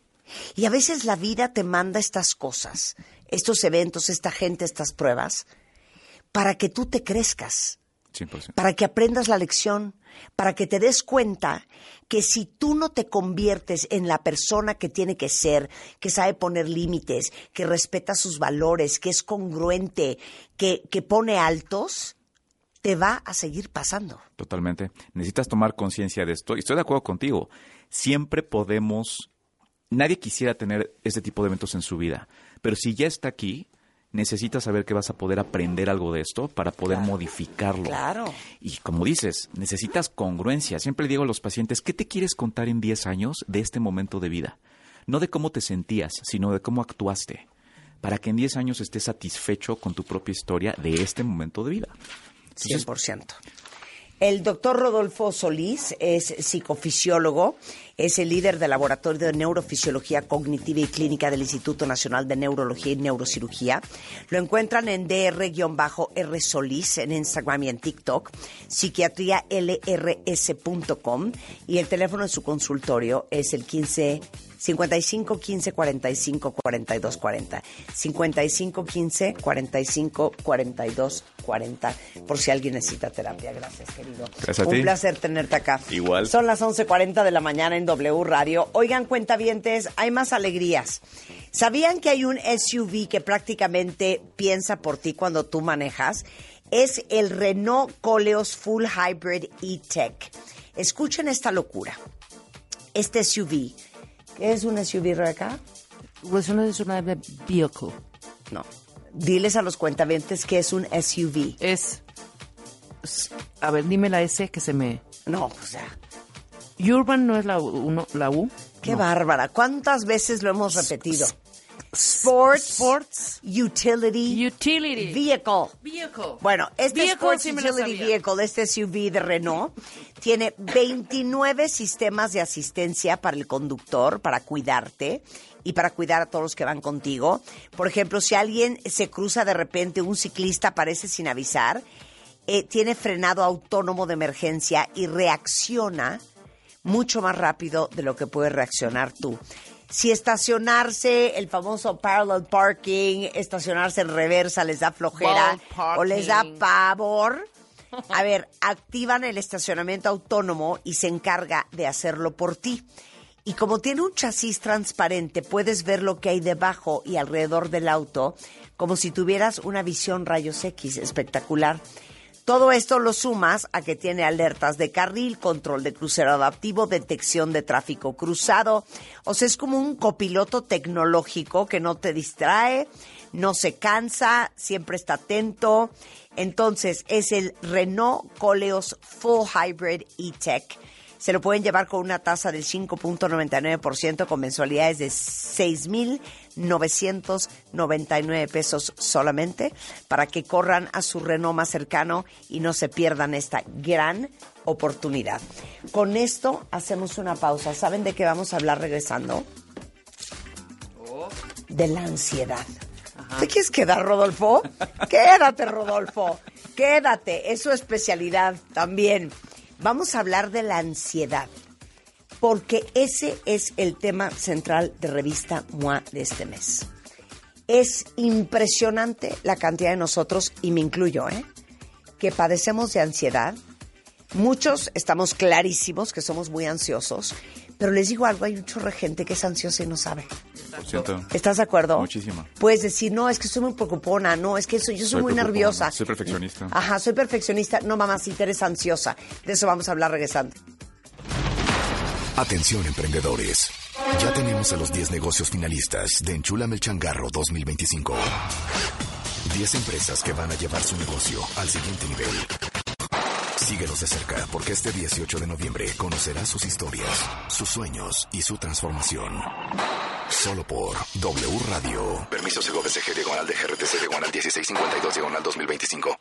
Y a veces la vida te manda estas cosas, estos eventos, esta gente, estas pruebas, para que tú te crezcas, cien por ciento. Para que aprendas la lección, para que te des cuenta que si tú no te conviertes en la persona que tiene que ser, que sabe poner límites, que respeta sus valores, que es congruente, que, que pone altos, te va a seguir pasando. Totalmente. Necesitas tomar conciencia de esto. Y estoy de acuerdo contigo. Siempre podemos... Nadie quisiera tener este tipo de eventos en su vida. Pero si ya está aquí, necesitas saber que vas a poder aprender algo de esto para poder claro, modificarlo. Claro. Y como dices, necesitas congruencia. Siempre le digo a los pacientes, ¿qué te quieres contar en diez años de este momento de vida? No de cómo te sentías, sino de cómo actuaste. Para que en diez años estés satisfecho con tu propia historia de este momento de vida. Entonces, cien por ciento. El doctor Rodolfo Solís es psicofisiólogo, es el líder del Laboratorio de Neurofisiología Cognitiva y Clínica del Instituto Nacional de Neurología y Neurocirugía. Lo encuentran en D R R Solís en Instagram y en TikTok, psiquiatría L R S punto com, y el teléfono de su consultorio es el quince cincuenta y cinco quince cuarenta y cinco cuarenta y dos cuarenta. cincuenta y cinco quince cuarenta y cinco cuarenta y dos cuarenta, por si alguien necesita terapia. Gracias, querido. Gracias a ti. Un placer tenerte acá. Igual. Son las once cuarenta de la mañana en W Radio. Oigan, cuentavientes, hay más alegrías. ¿Sabían que hay un S U V que prácticamente piensa por ti cuando tú manejas? Es el Renault Koleos Full Hybrid E-Tech. Escuchen esta locura. Este S U V... ¿Qué es un S U V, Rebeca? Pues una es una vehicle. No. Diles a los cuentavientes que es un S U V. Es, es... A ver, dime la S que se me... No, o sea... Urban no es la U. La U. Qué no. bárbara. ¿Cuántas veces lo hemos repetido? Sports, Sports Utility, Utility Vehicle. Vehicle. Bueno, este Vehicle Sports sí me lo Utility sabía. Vehicle, este S U V de Renault, tiene veintinueve sistemas de asistencia para el conductor, para cuidarte y para cuidar a todos los que van contigo. Por ejemplo, si alguien se cruza de repente, un ciclista aparece sin avisar, eh, tiene frenado autónomo de emergencia y reacciona mucho más rápido de lo que puedes reaccionar tú. Si estacionarse, el famoso parallel parking, estacionarse en reversa les da flojera o les da pavor, a ver, activan el estacionamiento autónomo y se encarga de hacerlo por ti. Y como tiene un chasis transparente, puedes ver lo que hay debajo y alrededor del auto, como si tuvieras una visión rayos X espectacular. Todo esto lo sumas a que tiene alertas de carril, control de crucero adaptivo, detección de tráfico cruzado. O sea, es como un copiloto tecnológico que no te distrae, no se cansa, siempre está atento. Entonces, es el Renault Koleos Full Hybrid E-Tech. Se lo pueden llevar con una tasa del cinco punto noventa y nueve por ciento con mensualidades de seis mil novecientos noventa y nueve pesos solamente para que corran a su Renault más cercano y no se pierdan esta gran oportunidad. Con esto hacemos una pausa. ¿Saben de qué vamos a hablar regresando? De la ansiedad. ¿Te quieres quedar, Rodolfo? Quédate, Rodolfo. Quédate. Es su especialidad también. Vamos a hablar de la ansiedad, porque ese es el tema central de Revista M O A de este mes. Es impresionante la cantidad de nosotros, y me incluyo, ¿eh?, que padecemos de ansiedad. Muchos estamos clarísimos que somos muy ansiosos, pero les digo algo, hay un chorro de gente que es ansiosa y no sabe. Por cierto. ¿Estás de acuerdo? Muchísimo. Puedes decir, no, es que soy muy preocupona, no, es que soy, yo soy, soy muy nerviosa. Soy perfeccionista. Ajá, soy perfeccionista. No, mamacita, eres ansiosa. De eso vamos a hablar regresando. Atención, emprendedores. Ya tenemos a los diez negocios finalistas de Enchúlame el Changarro dos mil veinticinco. diez empresas que van a llevar su negocio al siguiente nivel. Síguelos de cerca porque este dieciocho de noviembre conocerás sus historias, sus sueños y su transformación. Solo por W Radio. Permiso Segov S G diagonal de G R T C diagonal dieciséis cincuenta y dos diagonal dos mil veinticinco.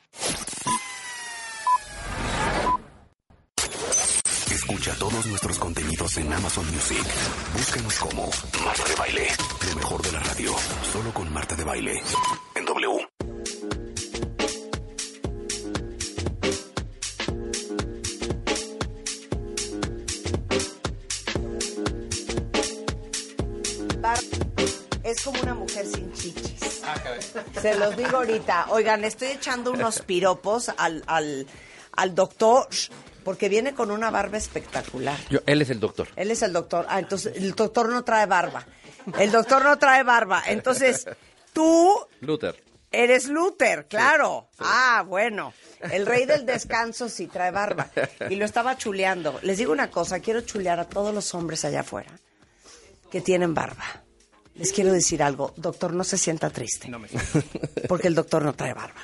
Escucha todos nuestros contenidos en Amazon Music. Búscanos como Marta de Baile. Lo mejor de la radio. Solo con Marta de Baile. En W. Es como una mujer sin chichis. Se los digo ahorita. Oigan, estoy echando unos piropos al, al, al doctor porque viene con una barba espectacular. Yo, él es el doctor. Él es el doctor. Ah, entonces el doctor no trae barba. El doctor no trae barba. Entonces, tú... Luther. Eres Luther, claro. Sí, sí. Ah, bueno. El rey del descanso sí trae barba. Y lo estaba chuleando. Les digo una cosa, quiero chulear a todos los hombres allá afuera que tienen barba. Les quiero decir algo, doctor, no se sienta triste, no me porque el doctor no trae barba.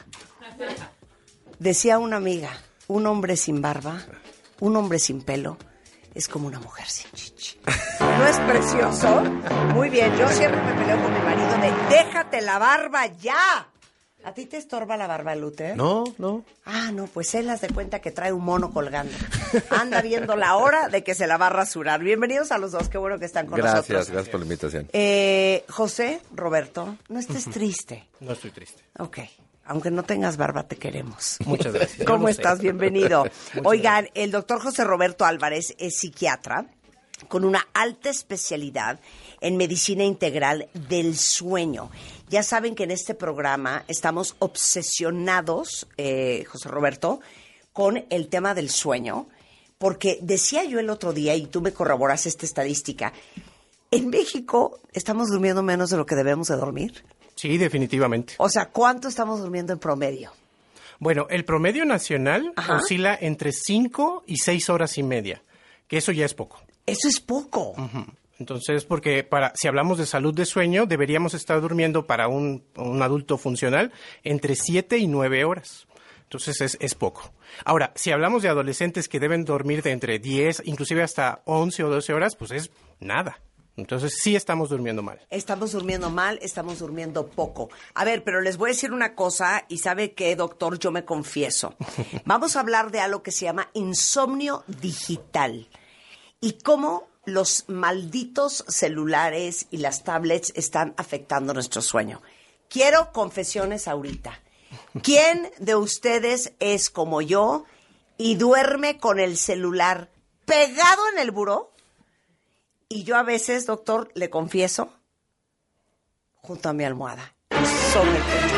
Decía una amiga, un hombre sin barba, un hombre sin pelo, es como una mujer sin chichi. ¿No es precioso? Muy bien, yo siempre me peleo con mi marido de, déjate la barba ya. ¿A ti te estorba la barba, Luther? No, no. Ah, no, pues él haz de cuenta que trae un mono colgando. Anda viendo la hora de que se la va a rasurar. Bienvenidos a los dos, qué bueno que están con gracias, nosotros. Gracias, gracias por la invitación. Eh, José, Roberto, no estés triste. No estoy triste. Ok, aunque no tengas barba, te queremos. Muchas gracias. ¿Cómo estás? Sé. Bienvenido. Oigan, el doctor José Roberto Álvarez es psiquiatra con una alta especialidad en medicina integral del sueño. Ya saben que en este programa estamos obsesionados, eh, José Roberto, con el tema del sueño, porque decía yo el otro día, y tú me corroboras esta estadística, en México estamos durmiendo menos de lo que debemos de dormir. Sí, definitivamente. O sea, ¿cuánto estamos durmiendo en promedio? Bueno, el promedio nacional Ajá. oscila entre cinco y seis horas y media, que eso ya es poco. Eso es poco. Uh-huh. Entonces, porque para si hablamos de salud de sueño, deberíamos estar durmiendo para un, un adulto funcional entre siete y nueve horas. Entonces, es, es poco. Ahora, si hablamos de adolescentes que deben dormir de entre diez, inclusive hasta once o doce horas, pues es nada. Entonces, sí estamos durmiendo mal. Estamos durmiendo mal, estamos durmiendo poco. A ver, pero les voy a decir una cosa, y ¿sabe qué, doctor? Yo me confieso. Vamos a hablar de algo que se llama insomnio digital. Y cómo los malditos celulares y las tablets están afectando nuestro sueño. Quiero confesiones ahorita. ¿Quién de ustedes es como yo y duerme con el celular pegado en el buró? Y yo a veces, doctor, le confieso, junto a mi almohada, sobre el pecho.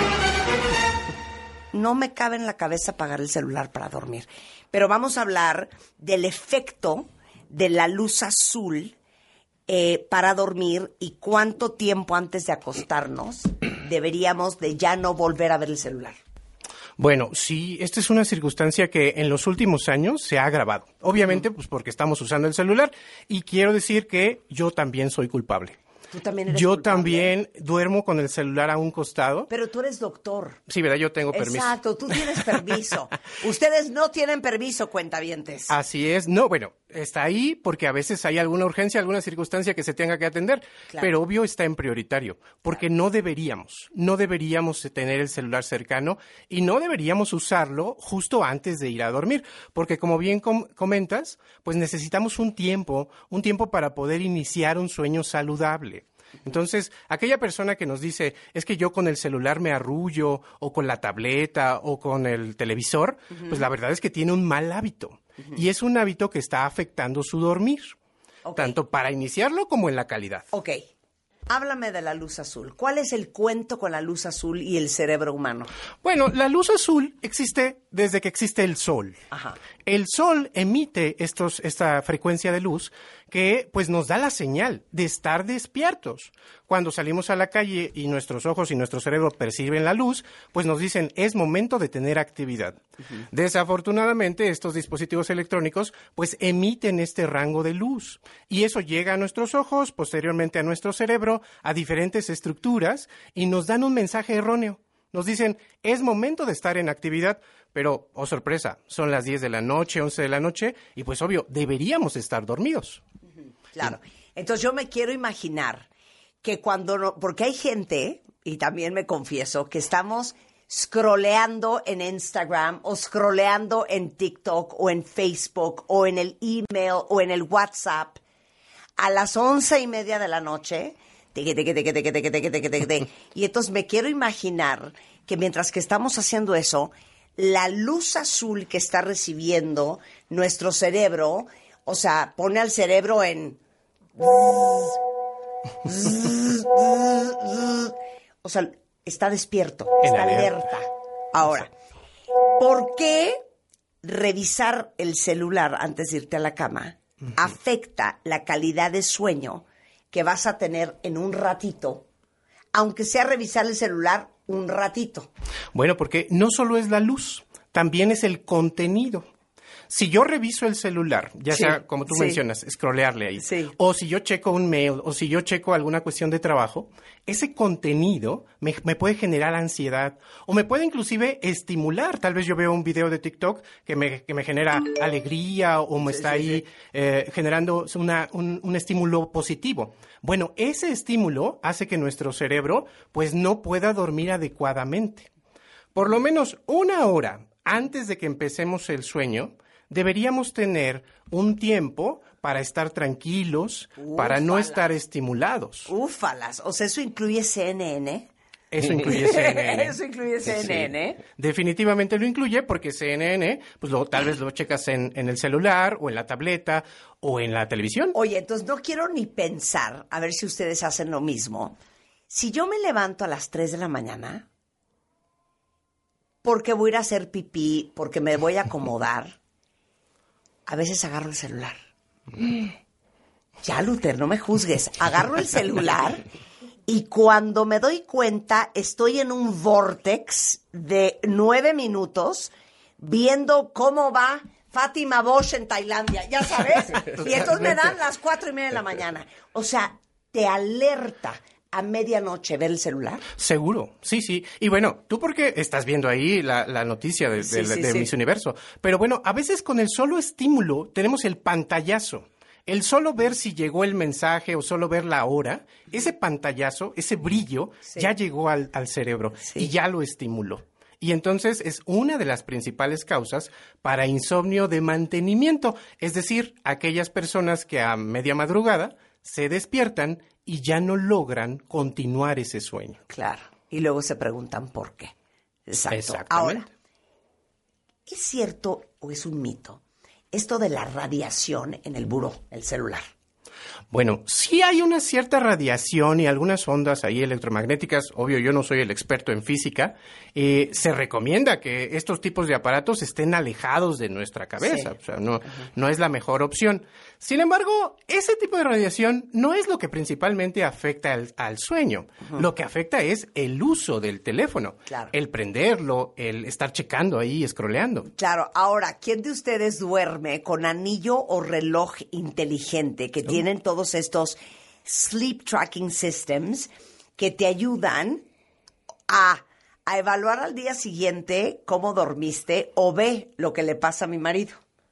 No me cabe en la cabeza apagar el celular para dormir. Pero vamos a hablar del efecto de la luz azul eh, para dormir y cuánto tiempo antes de acostarnos deberíamos de ya no volver a ver el celular. Bueno, sí, esta es una circunstancia que en los últimos años se ha agravado. Obviamente, pues porque estamos usando el celular y quiero decir que yo también soy culpable. ¿Tú también eres Yo culpable? también duermo con el celular a un costado. Pero tú eres doctor. Sí, ¿verdad? Yo tengo permiso. Exacto, tú tienes permiso. Ustedes no tienen permiso, cuentavientes. Así es. No, bueno, está ahí porque a veces hay alguna urgencia, alguna circunstancia que se tenga que atender, Claro. pero obvio está en prioritario, porque no deberíamos, no deberíamos tener el celular cercano y no deberíamos usarlo justo antes de ir a dormir, porque como bien com- comentas, pues necesitamos un tiempo, un tiempo para poder iniciar un sueño saludable. Entonces, aquella persona que nos dice, es que yo con el celular me arrullo, o con la tableta, o con el televisor, Ujú. pues la verdad es que tiene un mal hábito. Y es un hábito que está afectando su dormir, Ok. tanto para iniciarlo como en la calidad. Ok, háblame de la luz azul. ¿Cuál es el cuento con la luz azul y el cerebro humano? Bueno, la luz azul existe desde que existe el sol. Ajá. El sol emite estos, esta frecuencia de luz que pues nos da la señal de estar despiertos. Cuando salimos a la calle y nuestros ojos y nuestro cerebro perciben la luz, pues nos dicen es momento de tener actividad. Uh-huh. Desafortunadamente, estos dispositivos electrónicos pues emiten este rango de luz y eso llega a nuestros ojos, posteriormente a nuestro cerebro, a diferentes estructuras y nos dan un mensaje erróneo. Nos dicen, es momento de estar en actividad, pero, oh sorpresa, son las diez de la noche, once de la noche, y pues obvio, deberíamos estar dormidos. Claro. Entonces yo me quiero imaginar que cuando no, porque hay gente, y también me confieso, que estamos scrolleando en Instagram o scrolleando en TikTok o en Facebook o en el email o en el WhatsApp a las once y media de la noche. Teque, teque, teque, teque, teque, teque, teque, teque, teque. Y entonces me quiero imaginar que mientras que estamos haciendo eso, la luz azul que está recibiendo nuestro cerebro, o sea, pone al cerebro en... O sea, está despierto, En está alerta. alerta. Ahora, ¿por qué revisar el celular antes de irte a la cama afecta la calidad de sueño que vas a tener en un ratito, aunque sea revisar el celular un ratito? Bueno, porque no solo es la luz, también es el contenido. Si yo reviso el celular, ya Sí, sea, como tú sí. mencionas, scrollearle ahí, Sí. o si yo checo un mail, o si yo checo alguna cuestión de trabajo, ese contenido me, me puede generar ansiedad, o me puede inclusive estimular. Tal vez yo veo un video de TikTok que me, que me genera alegría, o me Sí, está sí, ahí sí. eh, generando una, un, un estímulo positivo. Bueno, ese estímulo hace que nuestro cerebro pues no pueda dormir adecuadamente. Por lo menos una hora antes de que empecemos el sueño, deberíamos tener un tiempo para estar tranquilos, para no Úfalas. estar estimulados. Úfalas, o sea, ¿eso incluye C N N? Eso incluye C N N. Eso incluye C N N. Sí, definitivamente lo incluye porque C N N, pues lo, tal vez lo checas en, en el celular o en la tableta o en la televisión. Oye, entonces no quiero ni pensar, a ver si ustedes hacen lo mismo. Si yo me levanto a las tres de la mañana, porque voy a ir a hacer pipí, porque me voy a acomodar, a veces agarro el celular. Ya, Luther, no me juzgues. Agarro el celular y cuando me doy cuenta estoy en un vortex de nueve minutos viendo cómo va Fátima Bosch en Tailandia, ya sabes. Y entonces me dan las cuatro y media de la mañana. O sea, te alerta a medianoche ver el celular. Seguro, sí, sí. Y bueno, tú porque estás viendo ahí la, la noticia de, de, Sí, sí, de sí. Miss Universo. Pero bueno, a veces con el solo estímulo tenemos el pantallazo. El solo ver si llegó el mensaje o solo ver la hora, ese pantallazo, ese brillo, Sí. ya llegó al, al cerebro Sí. y ya lo estimuló. Y entonces es una de las principales causas para insomnio de mantenimiento, es decir, aquellas personas que a media madrugada se despiertan y ya no logran continuar ese sueño. Claro. Y luego se preguntan por qué. Exacto. Exactamente. Ahora, ¿es cierto o es un mito esto de la radiación en el buró, el celular? Bueno, sí hay una cierta radiación y algunas ondas ahí electromagnéticas. Obvio, yo no soy el experto en física. Eh, se recomienda que estos tipos de aparatos estén alejados de nuestra cabeza. Sí. O sea, no, uh-huh. no es la mejor opción. Sin embargo, ese tipo de radiación no es lo que principalmente afecta al, al sueño. Uh-huh. Lo que afecta es el uso del teléfono. Claro. El prenderlo, el estar checando ahí y scrolleando. Claro. Ahora, ¿quién de ustedes duerme con anillo o reloj inteligente que uh-huh. tienen todos estos sleep tracking systems que te ayudan a, a evaluar al día siguiente cómo dormiste o ve lo que le pasa a mi marido?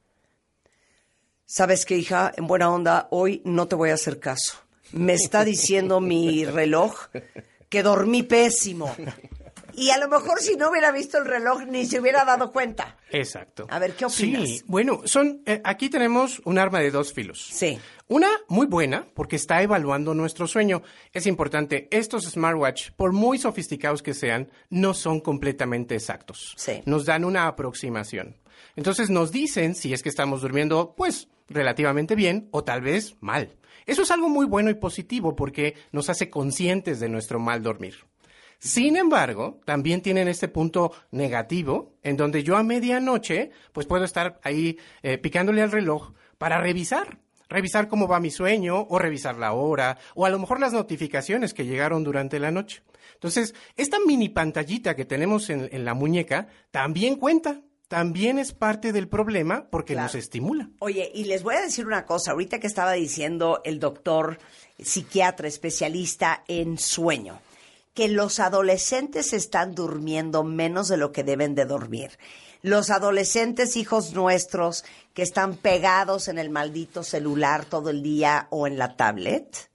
¿Sabes qué, hija? En buena onda, hoy no te voy a hacer caso. Me está diciendo mi reloj que dormí pésimo. Y a lo mejor si no hubiera visto el reloj ni se hubiera dado cuenta. Exacto. A ver, ¿qué opinas? Sí, bueno, son, eh, aquí tenemos un arma de dos filos. Sí. Una muy buena porque está evaluando nuestro sueño. Es importante, estos smartwatch, por muy sofisticados que sean, no son completamente exactos. Sí. Nos dan una aproximación. Entonces nos dicen si es que estamos durmiendo, pues, relativamente bien o tal vez mal. Eso es algo muy bueno y positivo porque nos hace conscientes de nuestro mal dormir. Sin embargo, también tienen este punto negativo en donde yo a medianoche pues puedo estar ahí eh, picándole al reloj para revisar, revisar cómo va mi sueño o revisar la hora o a lo mejor las notificaciones que llegaron durante la noche. Entonces, esta mini pantallita que tenemos en, en la muñeca también cuenta. También es parte del problema porque claro. nos estimula. Oye, y les voy a decir una cosa. Ahorita que estaba diciendo el doctor psiquiatra especialista en sueño, que los adolescentes están durmiendo menos de lo que deben de dormir. Los adolescentes, hijos nuestros, que están pegados en el maldito celular todo el día o en la tablet,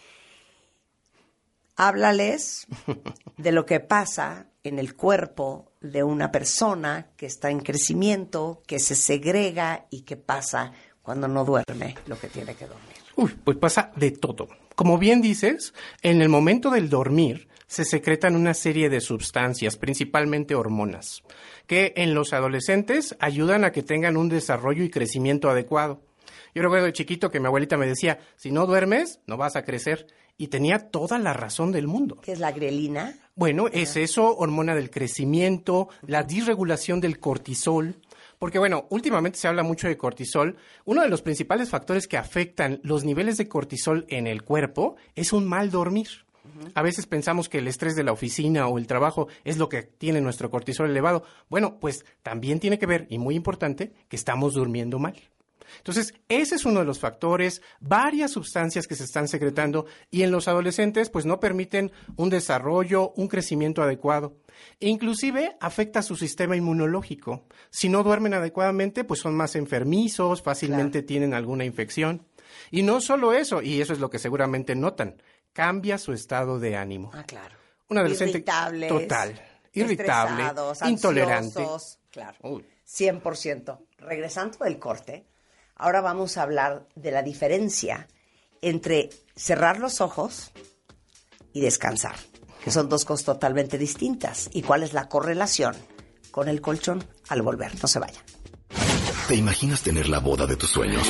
háblales de lo que pasa en el cuerpo de una persona que está en crecimiento, que se segrega y que pasa cuando no duerme lo que tiene que dormir. Uy, pues pasa de todo. Como bien dices, en el momento del dormir se secretan una serie de sustancias, principalmente hormonas, que en los adolescentes ayudan a que tengan un desarrollo y crecimiento adecuado. Yo recuerdo de chiquito que mi abuelita me decía, si no duermes, no vas a crecer. Y tenía toda la razón del mundo. ¿Qué es la grelina? Bueno, es eso, hormona del crecimiento, la disregulación del cortisol. Porque, bueno, últimamente se habla mucho de cortisol. Uno de los principales factores que afectan los niveles de cortisol en el cuerpo es un mal dormir. Uh-huh. A veces pensamos que el estrés de la oficina o el trabajo es lo que tiene nuestro cortisol elevado. Bueno, pues también tiene que ver, y muy importante, que estamos durmiendo mal. Entonces, ese es uno de los factores, varias sustancias que se están secretando y en los adolescentes pues no permiten un desarrollo, un crecimiento adecuado. E inclusive afecta a su sistema inmunológico. Si no duermen adecuadamente, pues son más enfermizos, fácilmente claro. tienen alguna infección. Y no solo eso, y eso es lo que seguramente notan, cambia su estado de ánimo. Ah, claro. Un adolescente irritables, total, irritable, intolerante. Claro, Uy. cien por ciento. Regresando del corte, ahora vamos a hablar de la diferencia entre cerrar los ojos y descansar, que son dos cosas totalmente distintas. ¿Y cuál es la correlación con el colchón al volver? No se vayan. ¿Te imaginas tener la boda de tus sueños?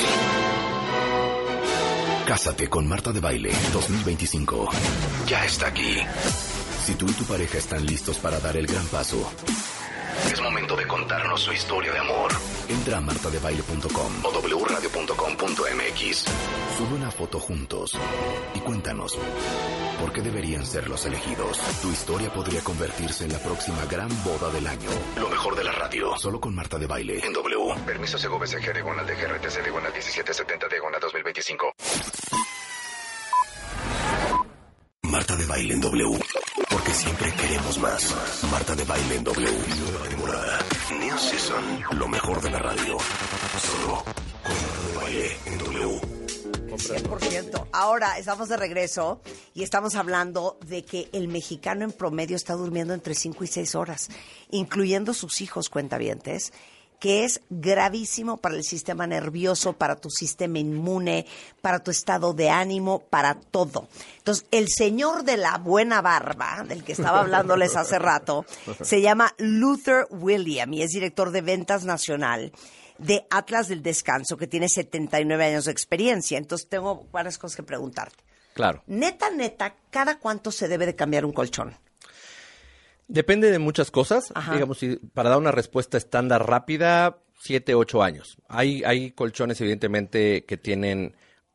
Cásate con Marta de Baile dos mil veinticinco. Ya está aquí. Si tú y tu pareja están listos para dar el gran paso, es momento de contarnos su historia de amor. Entra a marta de baile punto com o w radio punto com punto m x. Sube una foto juntos y cuéntanos por qué deberían ser los elegidos. Tu historia podría convertirse en la próxima gran boda del año. Lo mejor de la radio, solo con Marta de Baile en W. Permiso C V C G diagonal de G R T C diagonal diecisiete setenta diagonal dos mil veinticinco. Marta de Baile en W. Porque siempre queremos más. Marta de Baile en W. Nueva temporada. New Season. Lo mejor de la radio. Solo con Marta de Baile en W. cien por ciento. Ahora estamos de regreso y estamos hablando de que el mexicano en promedio está durmiendo entre cinco y seis horas, incluyendo sus hijos cuentavientes. que es gravísimo para el sistema nervioso, para tu sistema inmune, para tu estado de ánimo, para todo. Entonces, el señor de la buena barba, del que estaba hablándoles hace rato, se llama Luther William y es director de ventas nacional de Atlas del Descanso, que tiene setenta y nueve años de experiencia. Entonces, tengo varias cosas que preguntarte. Claro. Neta, neta, ¿cada cuánto se debe de cambiar un colchón? Depende de muchas cosas. Ajá. Digamos, si, para dar una respuesta estándar rápida, siete, ocho años. Hay, hay colchones, evidentemente, que tienen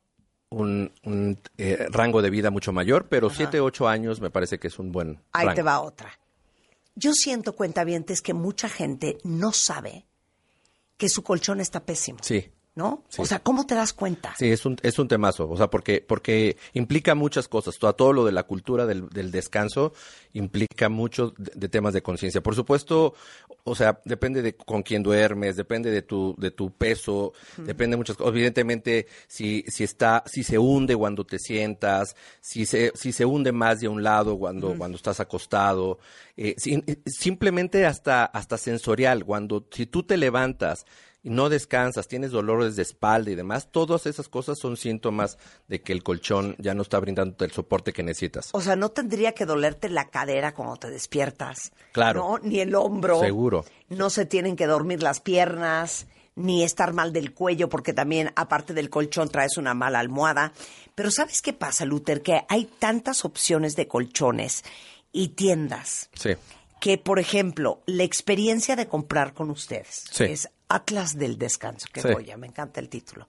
un, un eh, rango de vida mucho mayor, pero Ajá. siete, ocho años me parece que es un buen Ahí rango. te va otra. Yo siento, cuentavientes, que mucha gente no sabe que su colchón está pésimo, Sí. ¿no? Sí. O sea, ¿cómo te das cuenta? Sí, es un, es un temazo, o sea, porque, porque implica muchas cosas, todo, todo lo de la cultura del, del descanso implica mucho de, de temas de conciencia. Por supuesto, o sea, depende de con quién duermes, depende de tu, de tu peso, uh-huh. depende de muchas cosas. Evidentemente, si, si está, si se hunde cuando te sientas, si se, si se hunde más de un lado cuando, uh-huh. cuando estás acostado, eh, si, simplemente hasta, hasta sensorial, cuando, si tú te levantas y no descansas, tienes dolores de espalda y demás, todas esas cosas son síntomas de que el colchón ya no está brindándote el soporte que necesitas. O sea, no tendría que dolerte la cadera cuando te despiertas. Claro. ¿No? Ni el hombro. Seguro. No se tienen que dormir las piernas, ni estar mal del cuello, porque también, aparte del colchón, traes una mala almohada. Pero ¿sabes qué pasa, Luther? Que hay tantas opciones de colchones y tiendas. Sí. Que, por ejemplo, la experiencia de comprar con ustedes Sí. es Atlas del Descanso. Qué Sí. joya, me encanta el título.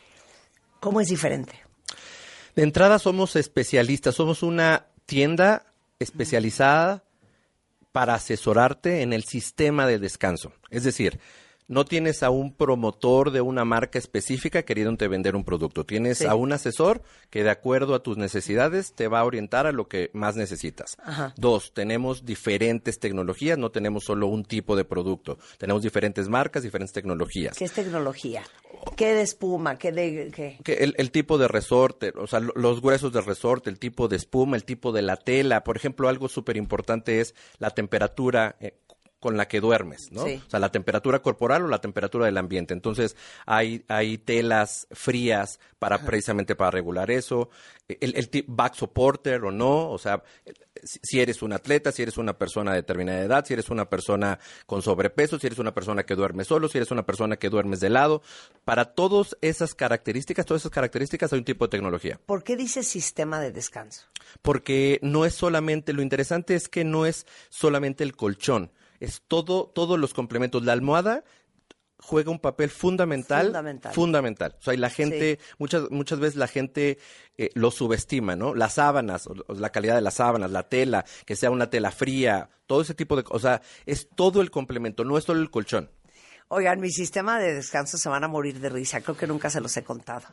¿Cómo es diferente? De entrada somos especialistas, somos una tienda especializada para asesorarte en el sistema de descanso. Es decir, no tienes a un promotor de una marca específica queriéndote vender un producto. Tienes Sí. a un asesor que de acuerdo a tus necesidades te va a orientar a lo que más necesitas. Ajá. Dos, tenemos diferentes tecnologías, no tenemos solo un tipo de producto. Tenemos diferentes marcas, diferentes tecnologías. ¿Qué es tecnología? ¿Qué de espuma? ¿Qué de qué? Que el, el tipo de resorte, o sea, lo- los gruesos del resorte, el tipo de espuma, el tipo de la tela. Por ejemplo, algo súper importante es la temperatura eh, con la que duermes, ¿no? Sí. O sea, la temperatura corporal o la temperatura del ambiente. Entonces, hay, hay telas frías para precisamente para regular eso. El, el ti- back supporter o no, o sea, si si eres un atleta, si eres una persona de determinada edad, si eres una persona con sobrepeso, si eres una persona que duerme solo, si eres una persona que duermes de lado. Para todas esas características, todas esas características hay un tipo de tecnología. ¿Por qué dice sistema de descanso? Porque no es solamente, lo interesante es que no es solamente el colchón, es todo, todos los complementos. La almohada juega un papel fundamental. Fundamental. Fundamental. O sea, y la gente, muchas, muchas veces la gente eh, lo subestima, ¿no? Las sábanas, o, o la calidad de las sábanas, la tela, que sea una tela fría, todo ese tipo de cosas. O sea, es todo el complemento, no es solo el colchón. Oigan, mi sistema de descanso se van a morir de risa. Creo que nunca se los he contado.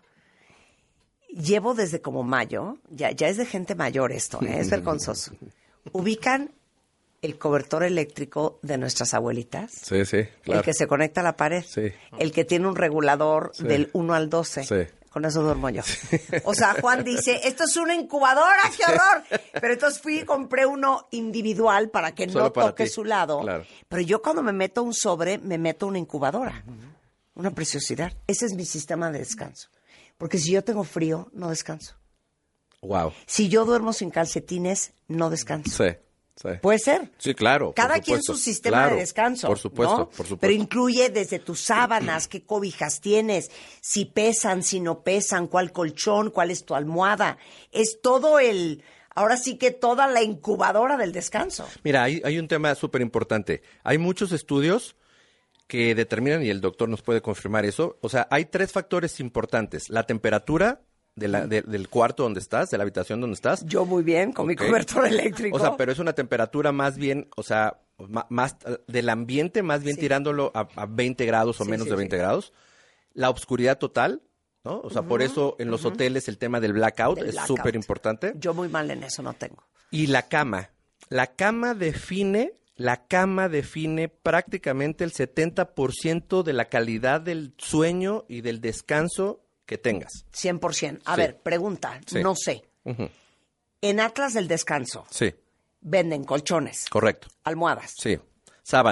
Llevo desde como mayo, ya, ya es de gente mayor esto, ¿eh? Es vergonzoso. Ubican el cobertor eléctrico de nuestras abuelitas, Sí, sí, el que se conecta a la pared, Sí. el que tiene un regulador Sí. del uno al doce. Sí. Con eso duermo yo. O sea, Juan dice, esto es una incubadora, qué horror. Pero entonces fui y compré uno individual para que Solo no para toque ti. su lado. Claro. Pero yo cuando me meto un sobre, me meto una incubadora. Una preciosidad. Ese es mi sistema de descanso. Porque si yo tengo frío, no descanso. Wow. Si yo duermo sin calcetines, no descanso. Sí, sí. ¿Puede ser? Sí, claro. por Cada quien supuesto. su sistema Claro, de descanso. Por supuesto, ¿no? por supuesto. Pero incluye desde tus sábanas, qué cobijas tienes, si pesan, si no pesan, cuál colchón, cuál es tu almohada. Es todo el, ahora sí que toda la incubadora del descanso. Mira, hay, hay un tema súper importante. Hay muchos estudios que determinan, y el doctor nos puede confirmar eso, o sea, hay tres factores importantes. La temperatura de la, de- del cuarto donde estás, de la habitación donde estás. Yo muy bien, con mi Ok. cobertor eléctrico. O sea, pero es una temperatura más bien, o sea, ma- más eh, del ambiente, más bien Sí. tirándolo a, a veinte grados o Sí, menos sí, de sí. veinte grados. La oscuridad total, ¿no? O sea, por eso en los hoteles el tema del blackout Del es blackout. súper importante. Yo muy mal en eso no tengo. Y la cama. La cama define, la cama define prácticamente el setenta por ciento de la calidad del sueño y del descanso que tengas. cien por ciento. A Sí. ver, pregunta, Sí. no sé. Ujú. En Atlas del Descanso Sí, venden colchones, correcto. almohadas, Sí. Sábanas.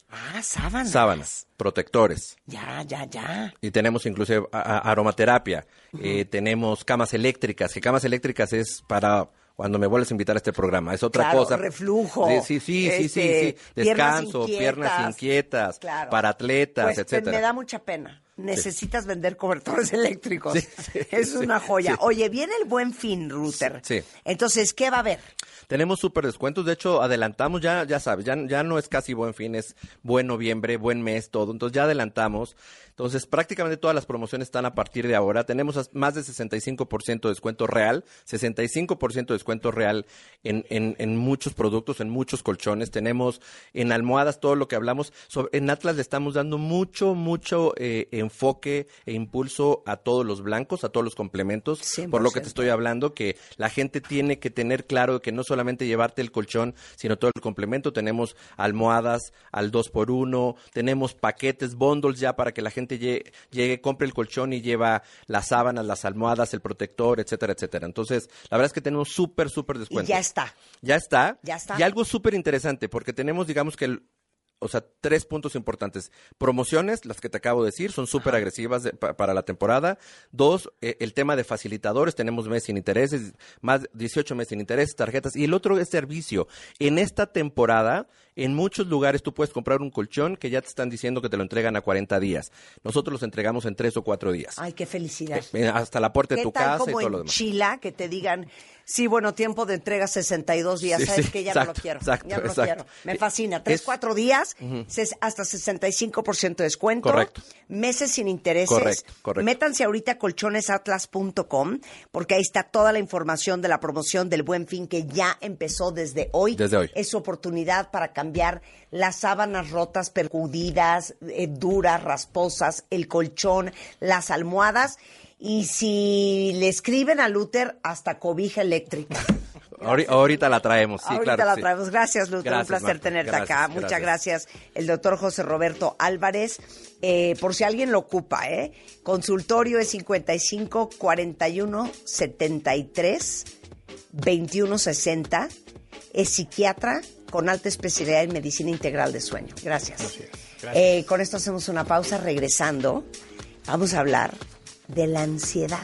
Ah, sábanas. Sábanas, protectores. Ya, ya, ya. Y tenemos inclusive a- a- aromaterapia. Eh, tenemos camas eléctricas, que camas eléctricas es para cuando me vuelves a invitar a este programa. Es otra Claro, cosa. reflujo, Sí, sí, sí, sí, sí, este, sí. piernas Descanso, inquietas. piernas inquietas, Claro. para atletas, Pues etcétera. me da mucha pena. Necesitas vender cobertores eléctricos. Sí, sí, es sí, una joya. sí. Oye, viene el Buen Fin, Router. Sí. Entonces, ¿qué va a haber? Tenemos súper descuentos, de hecho adelantamos, ya ya sabes, ya, ya no es casi Buen Fin, es buen noviembre, buen mes, todo, entonces ya adelantamos. Entonces prácticamente todas las promociones están a partir de ahora, tenemos as- más de sesenta y cinco por ciento de descuento real, sesenta y cinco por ciento de descuento real en, en, en muchos productos, en muchos colchones, tenemos en almohadas todo lo que hablamos, sobre, en Atlas le estamos dando mucho, mucho eh, enfoque e impulso a todos los blancos, a todos los complementos, por lo que te estoy hablando, que la gente tiene que tener claro que no solamente llevarte el colchón, sino todo el complemento. Tenemos almohadas al dos por uno, tenemos paquetes, bundles ya para que la gente llegue, llegue, compre el colchón y lleva las sábanas, las almohadas, el protector, etcétera, etcétera. Entonces, la verdad es que tenemos súper, súper Y descuento. ya está. Ya está. Ya está. Y algo súper interesante, porque tenemos, digamos que el, o sea, tres puntos importantes. Promociones, las que te acabo de decir, son súper agresivas de- pa- para la temporada. Dos, eh, el tema de facilitadores, tenemos meses sin intereses, más de dieciocho meses sin intereses, tarjetas. Y el otro es servicio. En esta temporada, en muchos lugares tú puedes comprar un colchón que ya te están diciendo que te lo entregan a cuarenta días. Nosotros los entregamos en tres o cuatro días. Ay, qué felicidad. Eh, hasta la puerta de ¿Qué tu tal casa y como todo lo en demás. Chila que te digan, sí, bueno, tiempo de entrega sesenta y dos días, Sí, sabes sí, que ya no lo exacto, quiero, exacto, ya no lo exacto. quiero. Me fascina, tres, Es- cuatro días, Ujú. ses- hasta sesenta y cinco por ciento de descuento, Correcto. meses sin intereses. Correcto, correcto. Métanse ahorita a colchones atlas punto com porque ahí está toda la información de la promoción del Buen Fin que ya empezó desde hoy. Desde hoy. Es su oportunidad para cambiar las sábanas rotas, percudidas, eh, duras, rasposas, el colchón, las almohadas. Y si le escriben a Luther, hasta cobija eléctrica. Ahori- Ahorita la traemos, sí, Ahorita claro. la sí. traemos. Gracias, Luther. Gracias, Un placer Marta. tenerte Gracias, acá. Muchas gracias. gracias. El doctor José Roberto Álvarez. Eh, por si alguien lo ocupa, ¿eh? Consultorio es cincuenta y cinco, cuarenta y uno, setenta y tres, veintiuno sesenta. Es psiquiatra con alta especialidad en medicina integral de sueño. Gracias. Gracias. Eh, con esto hacemos una pausa. Regresando, vamos a hablar de la ansiedad.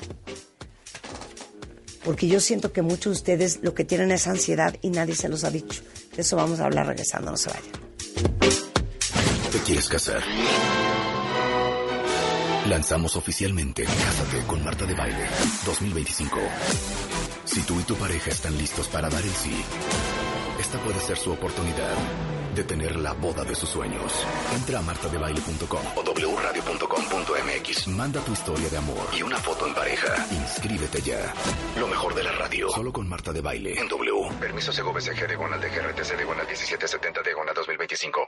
Porque yo siento que muchos de ustedes lo que tienen es ansiedad y nadie se los ha dicho. De eso vamos a hablar regresando, no se vayan. ¿Te quieres casar? Lanzamos oficialmente Cásate con Marta de Baile dos mil veinticinco. Si tú y tu pareja están listos para dar el sí, esta puede ser su oportunidad de tener la boda de sus sueños. Entra a marta de baile punto com o doble u radio punto com punto m x. Manda tu historia de amor y una foto en pareja. Inscríbete ya. Lo mejor de la radio. Solo con Marta de Baile en W. Permiso C G B C G diagonal de G R T C diagonal diecisiete setenta diagonal dos mil veinticinco.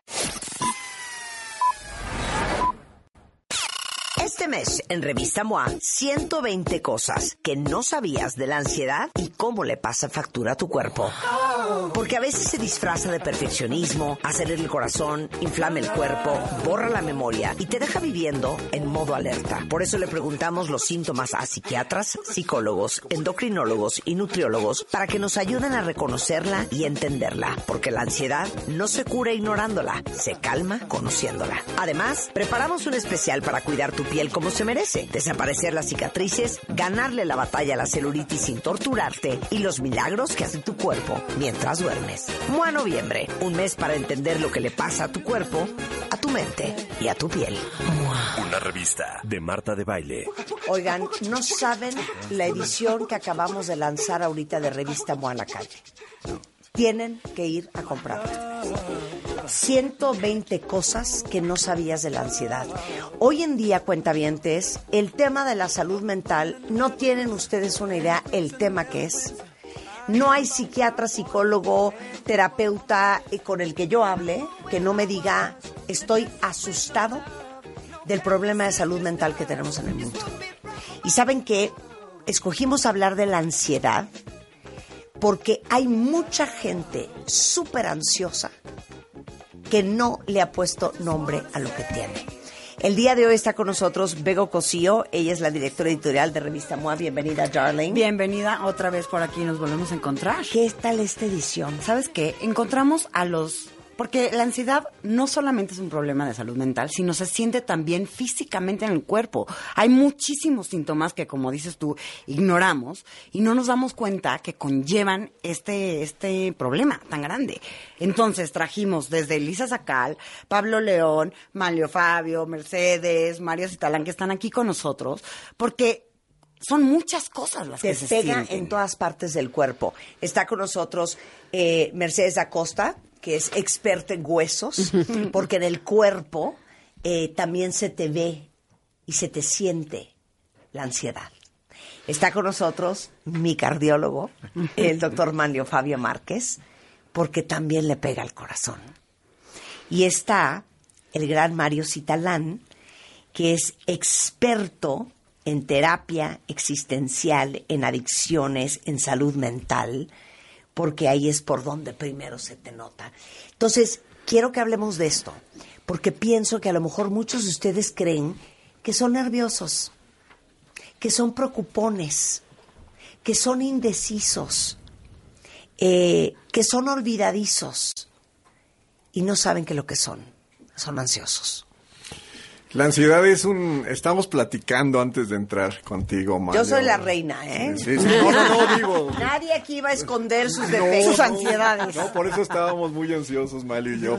Este mes, en Revista M O A, ciento veinte cosas que no sabías de la ansiedad y cómo le pasa factura a tu cuerpo. Porque a veces se disfraza de perfeccionismo, acelera el corazón, inflama el cuerpo, borra la memoria y te deja viviendo en modo alerta. Por eso le preguntamos los síntomas a psiquiatras, psicólogos, endocrinólogos y nutriólogos para que nos ayuden a reconocerla y entenderla. Porque la ansiedad no se cura ignorándola, se calma conociéndola. Además, preparamos un especial para cuidar tu piel como se merece, desaparecer las cicatrices, ganarle la batalla a la celulitis sin torturarte y los milagros que hace tu cuerpo mientras duermes. M O A Noviembre, un mes para entender lo que le pasa a tu cuerpo, a tu mente y a tu piel. Una revista de Marta de Baile. Oigan, no saben la edición que acabamos de lanzar ahorita de Revista M O A en la calle. Tienen que ir a comprarla. ciento veinte cosas que no sabías de la ansiedad. Hoy en día, cuentavientes, el tema de la salud mental, no tienen ustedes una idea el tema que es. No hay psiquiatra, psicólogo, terapeuta eh, con el que yo hable que no me diga estoy asustado del problema de salud mental que tenemos en el mundo. Y saben que escogimos hablar de la ansiedad porque hay mucha gente súper ansiosa que no le ha puesto nombre a lo que tiene. El día de hoy está con nosotros Bego Cosío. Ella es la directora editorial de Revista M O A. Bienvenida, darling. Bienvenida otra vez por aquí, nos volvemos a encontrar. ¿Qué tal esta edición? ¿Sabes qué? Encontramos a los Porque la ansiedad no solamente es un problema de salud mental, sino se siente también físicamente en el cuerpo. Hay muchísimos síntomas que, como dices tú, ignoramos y no nos damos cuenta que conllevan este, este problema tan grande. Entonces trajimos desde Elisa Sacal, Pablo León, Manlio Fabio, Mercedes, Mario Citalán, que están aquí con nosotros, porque son muchas cosas las Te que se pega sienten. en todas partes del cuerpo. Está con nosotros eh, Mercedes Acosta, que es experta en huesos, porque en el cuerpo eh, también se te ve y se te siente la ansiedad. Está con nosotros mi cardiólogo, el doctor Manlio Fabio Márquez, porque también le pega al corazón. Y está el gran Mario Citalán, que es experto en terapia existencial, en adicciones, en salud mental, porque ahí es por donde primero se te nota. Entonces, quiero que hablemos de esto, porque pienso que a lo mejor muchos de ustedes creen que son nerviosos, que son preocupones, que son indecisos, eh, que son olvidadizos, y no saben que lo que son, son ansiosos. La ansiedad es un... Estamos platicando antes de entrar contigo, Mario. Yo soy la reina, ¿eh? Sí, sí. No, no, no, digo... Nadie aquí va a esconder sus No, defectos, sus no, ansiedades. No, por eso estábamos muy ansiosos, Mario y yo.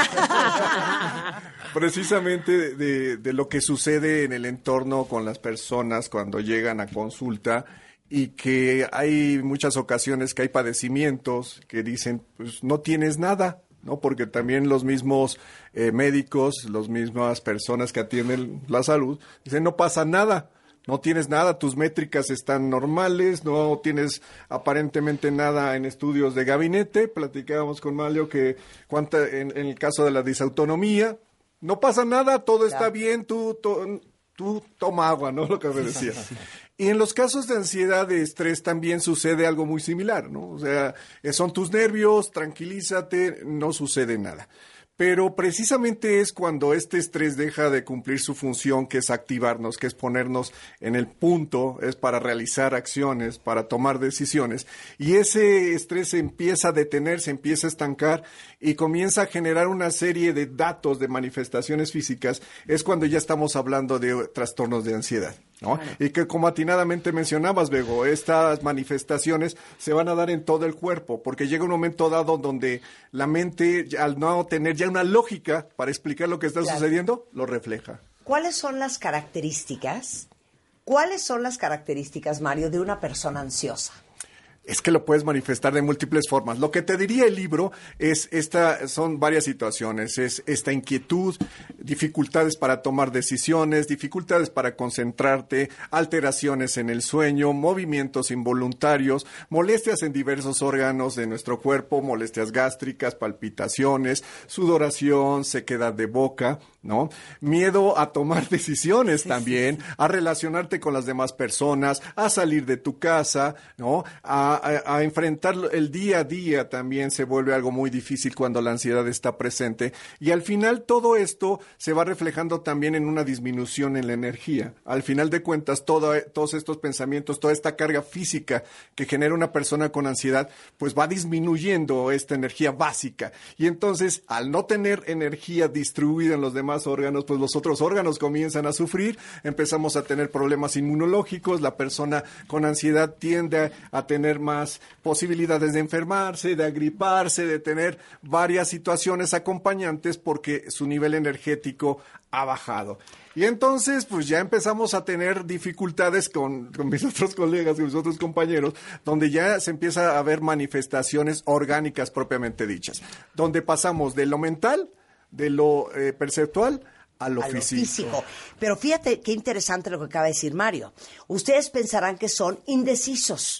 Precisamente de, de lo que sucede en el entorno con las personas cuando llegan a consulta y que hay muchas ocasiones que hay padecimientos que dicen, pues no tienes nada, ¿no? Porque también los mismos eh, médicos, las mismas personas que atienden la salud, dicen, no pasa nada, no tienes nada, tus métricas están normales, no tienes aparentemente nada en estudios de gabinete. Platicábamos con Mario que cuánta, en, en el caso de la disautonomía, no pasa nada, todo está bien, tú, tú, tú toma agua, ¿no? Lo que me decía. Y en los casos de ansiedad, de estrés, también sucede algo muy similar, ¿no? O sea, son tus nervios, tranquilízate, no sucede nada. Pero precisamente es cuando este estrés deja de cumplir su función, que es activarnos, que es ponernos en el punto, es para realizar acciones, para tomar decisiones. Y ese estrés se empieza a detener, se empieza a estancar y comienza a generar una serie de datos, de manifestaciones físicas. Es cuando ya estamos hablando de trastornos de ansiedad, ¿no? Claro. Y que, como atinadamente mencionabas, Bego, estas manifestaciones se van a dar en todo el cuerpo, porque llega un momento dado donde la mente, al no tener ya una lógica para explicar lo que está claro. sucediendo, lo refleja. ¿Cuáles son las características? ¿Cuáles son las características, Mario, de una persona ansiosa? Es que lo puedes manifestar de múltiples formas. Lo que te diría el libro es esta, son varias situaciones, es esta inquietud, dificultades para tomar decisiones, dificultades para concentrarte, alteraciones en el sueño, movimientos involuntarios, molestias en diversos órganos de nuestro cuerpo, molestias gástricas, palpitaciones, sudoración, sequedad de boca, ¿no? Miedo a tomar decisiones sí, también, sí, sí. a relacionarte con las demás personas, a salir de tu casa, ¿no? A A, a enfrentar el día a día también se vuelve algo muy difícil cuando la ansiedad está presente, y al final todo esto se va reflejando también en una disminución en la energía. Al final de cuentas, todo, todos estos pensamientos, toda esta carga física que genera una persona con ansiedad, pues va disminuyendo esta energía básica, y entonces al no tener energía distribuida en los demás órganos, pues los otros órganos comienzan a sufrir, empezamos a tener problemas inmunológicos, la persona con ansiedad tiende a, a tener más posibilidades de enfermarse, de agriparse, de tener varias situaciones acompañantes porque su nivel energético ha bajado. Y entonces, pues ya empezamos a tener dificultades con, con mis otros colegas, con mis otros compañeros, donde ya se empieza a ver manifestaciones orgánicas propiamente dichas, donde pasamos de lo mental, de lo eh, perceptual, a lo, a físico. lo físico. Pero fíjate qué interesante lo que acaba de decir Mario. Ustedes pensarán que son indecisos.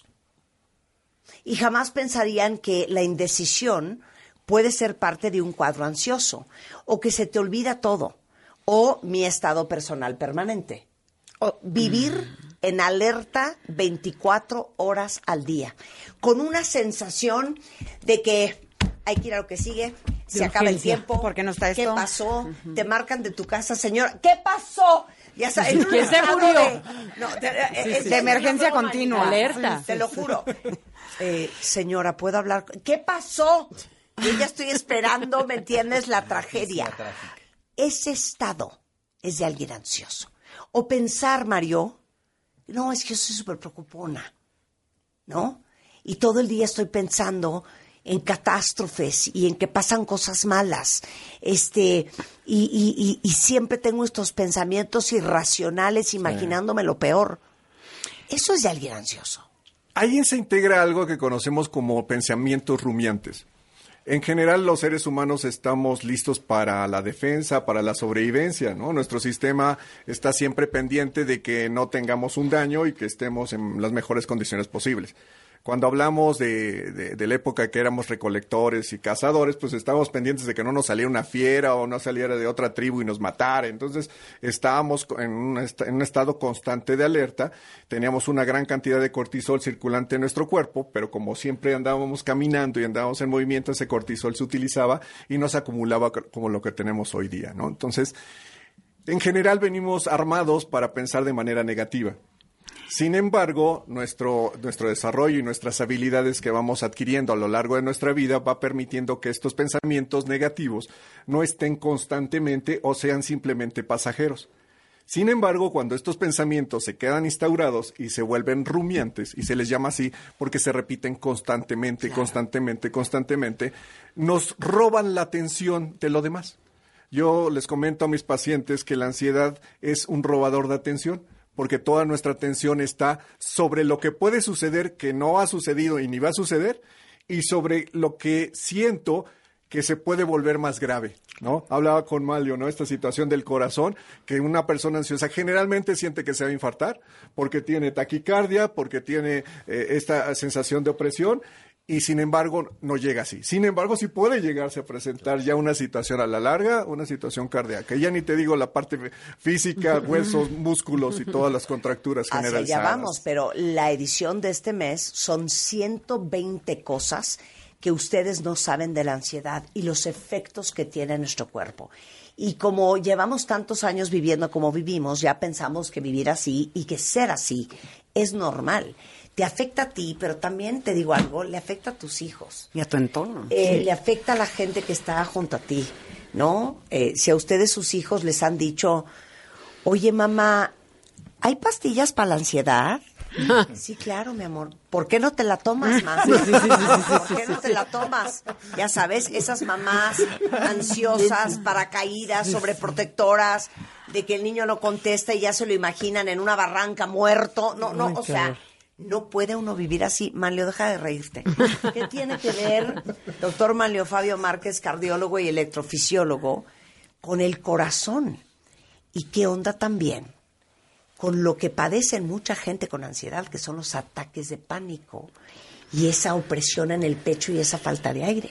Y jamás pensarían que la indecisión puede ser parte de un cuadro ansioso, o que se te olvida todo, o mi estado personal permanente, o vivir mm. en alerta veinticuatro horas al día, con una sensación de que hay que ir a lo que sigue, se de acaba urgencia. El tiempo, ¿por qué no está esto? ¿Qué pasó? Uh-huh. Te marcan de tu casa, señora, ¿qué pasó? Ya sabes, en ¿quién se murió? De, no, de, sí, es, sí. de emergencia broma, continua, alerta. Te lo juro. Eh, señora, ¿puedo hablar? ¿Qué pasó? Yo ya estoy esperando, ¿me entiendes? La tragedia. Ese estado es de alguien ansioso. O pensar, Mario, no, es que yo soy súper preocupona, ¿no? Y todo el día estoy pensando en catástrofes y en que pasan cosas malas. Este, y, y, y, y siempre tengo estos pensamientos irracionales imaginándome lo peor. Eso es de alguien ansioso. Ahí se integra algo que conocemos como pensamientos rumiantes. En general, los seres humanos estamos listos para la defensa, para la sobrevivencia, ¿no? Nuestro sistema está siempre pendiente de que no tengamos un daño y que estemos en las mejores condiciones posibles. Cuando hablamos de, de, de la época que éramos recolectores y cazadores, pues estábamos pendientes de que no nos saliera una fiera o no saliera de otra tribu y nos matara. Entonces estábamos en un, est- en un estado constante de alerta, teníamos una gran cantidad de cortisol circulante en nuestro cuerpo, pero como siempre andábamos caminando y andábamos en movimiento, ese cortisol se utilizaba y no se acumulaba como lo que tenemos hoy día, ¿no? Entonces, en general venimos armados para pensar de manera negativa. Sin embargo, nuestro, nuestro desarrollo y nuestras habilidades que vamos adquiriendo a lo largo de nuestra vida va permitiendo que estos pensamientos negativos no estén constantemente o sean simplemente pasajeros. Sin embargo, cuando estos pensamientos se quedan instaurados y se vuelven rumiantes, y se les llama así porque se repiten constantemente, claro. constantemente, constantemente, nos roban la atención de lo demás. Yo les comento a mis pacientes que la ansiedad es un robador de atención, porque toda nuestra atención está sobre lo que puede suceder, que no ha sucedido y ni va a suceder, y sobre lo que siento que se puede volver más grave, ¿no? Hablaba con Malio, ¿no? Esta situación del corazón, que una persona ansiosa generalmente siente que se va a infartar, porque tiene taquicardia, porque tiene eh, esta sensación de opresión, y sin embargo no llega así. Sin embargo, sí puede llegarse a presentar ya una situación a la larga, una situación cardíaca. Ya ni te digo la parte física, huesos, músculos y todas las contracturas generalizadas. Hacia allá vamos, pero la edición de este mes son ciento veinte cosas que ustedes no saben de la ansiedad y los efectos que tiene en nuestro cuerpo. Y como llevamos tantos años viviendo como vivimos, ya pensamos que vivir así y que ser así es normal. Te afecta a ti, pero también te digo algo, le afecta a tus hijos. Y a tu entorno. Eh, sí. Le afecta a la gente que está junto a ti, ¿no? Eh, si a ustedes sus hijos les han dicho, oye, mamá, ¿hay pastillas para la ansiedad? Sí, claro, mi amor. ¿Por qué no te la tomas, mamá? Sí, sí, sí, sí, sí, ¿Por qué no te la tomas? Ya sabes, esas mamás ansiosas, paracaídas, sobreprotectoras, de que el niño no contesta y ya se lo imaginan en una barranca muerto. No, no, o sea... No puede uno vivir así. Manlio, deja de reírte. ¿Qué tiene que ver, doctor Manlio Fabio Márquez, cardiólogo y electrofisiólogo, con el corazón? ¿Y qué onda también con lo que padecen mucha gente con ansiedad, que son los ataques de pánico y esa opresión en el pecho y esa falta de aire?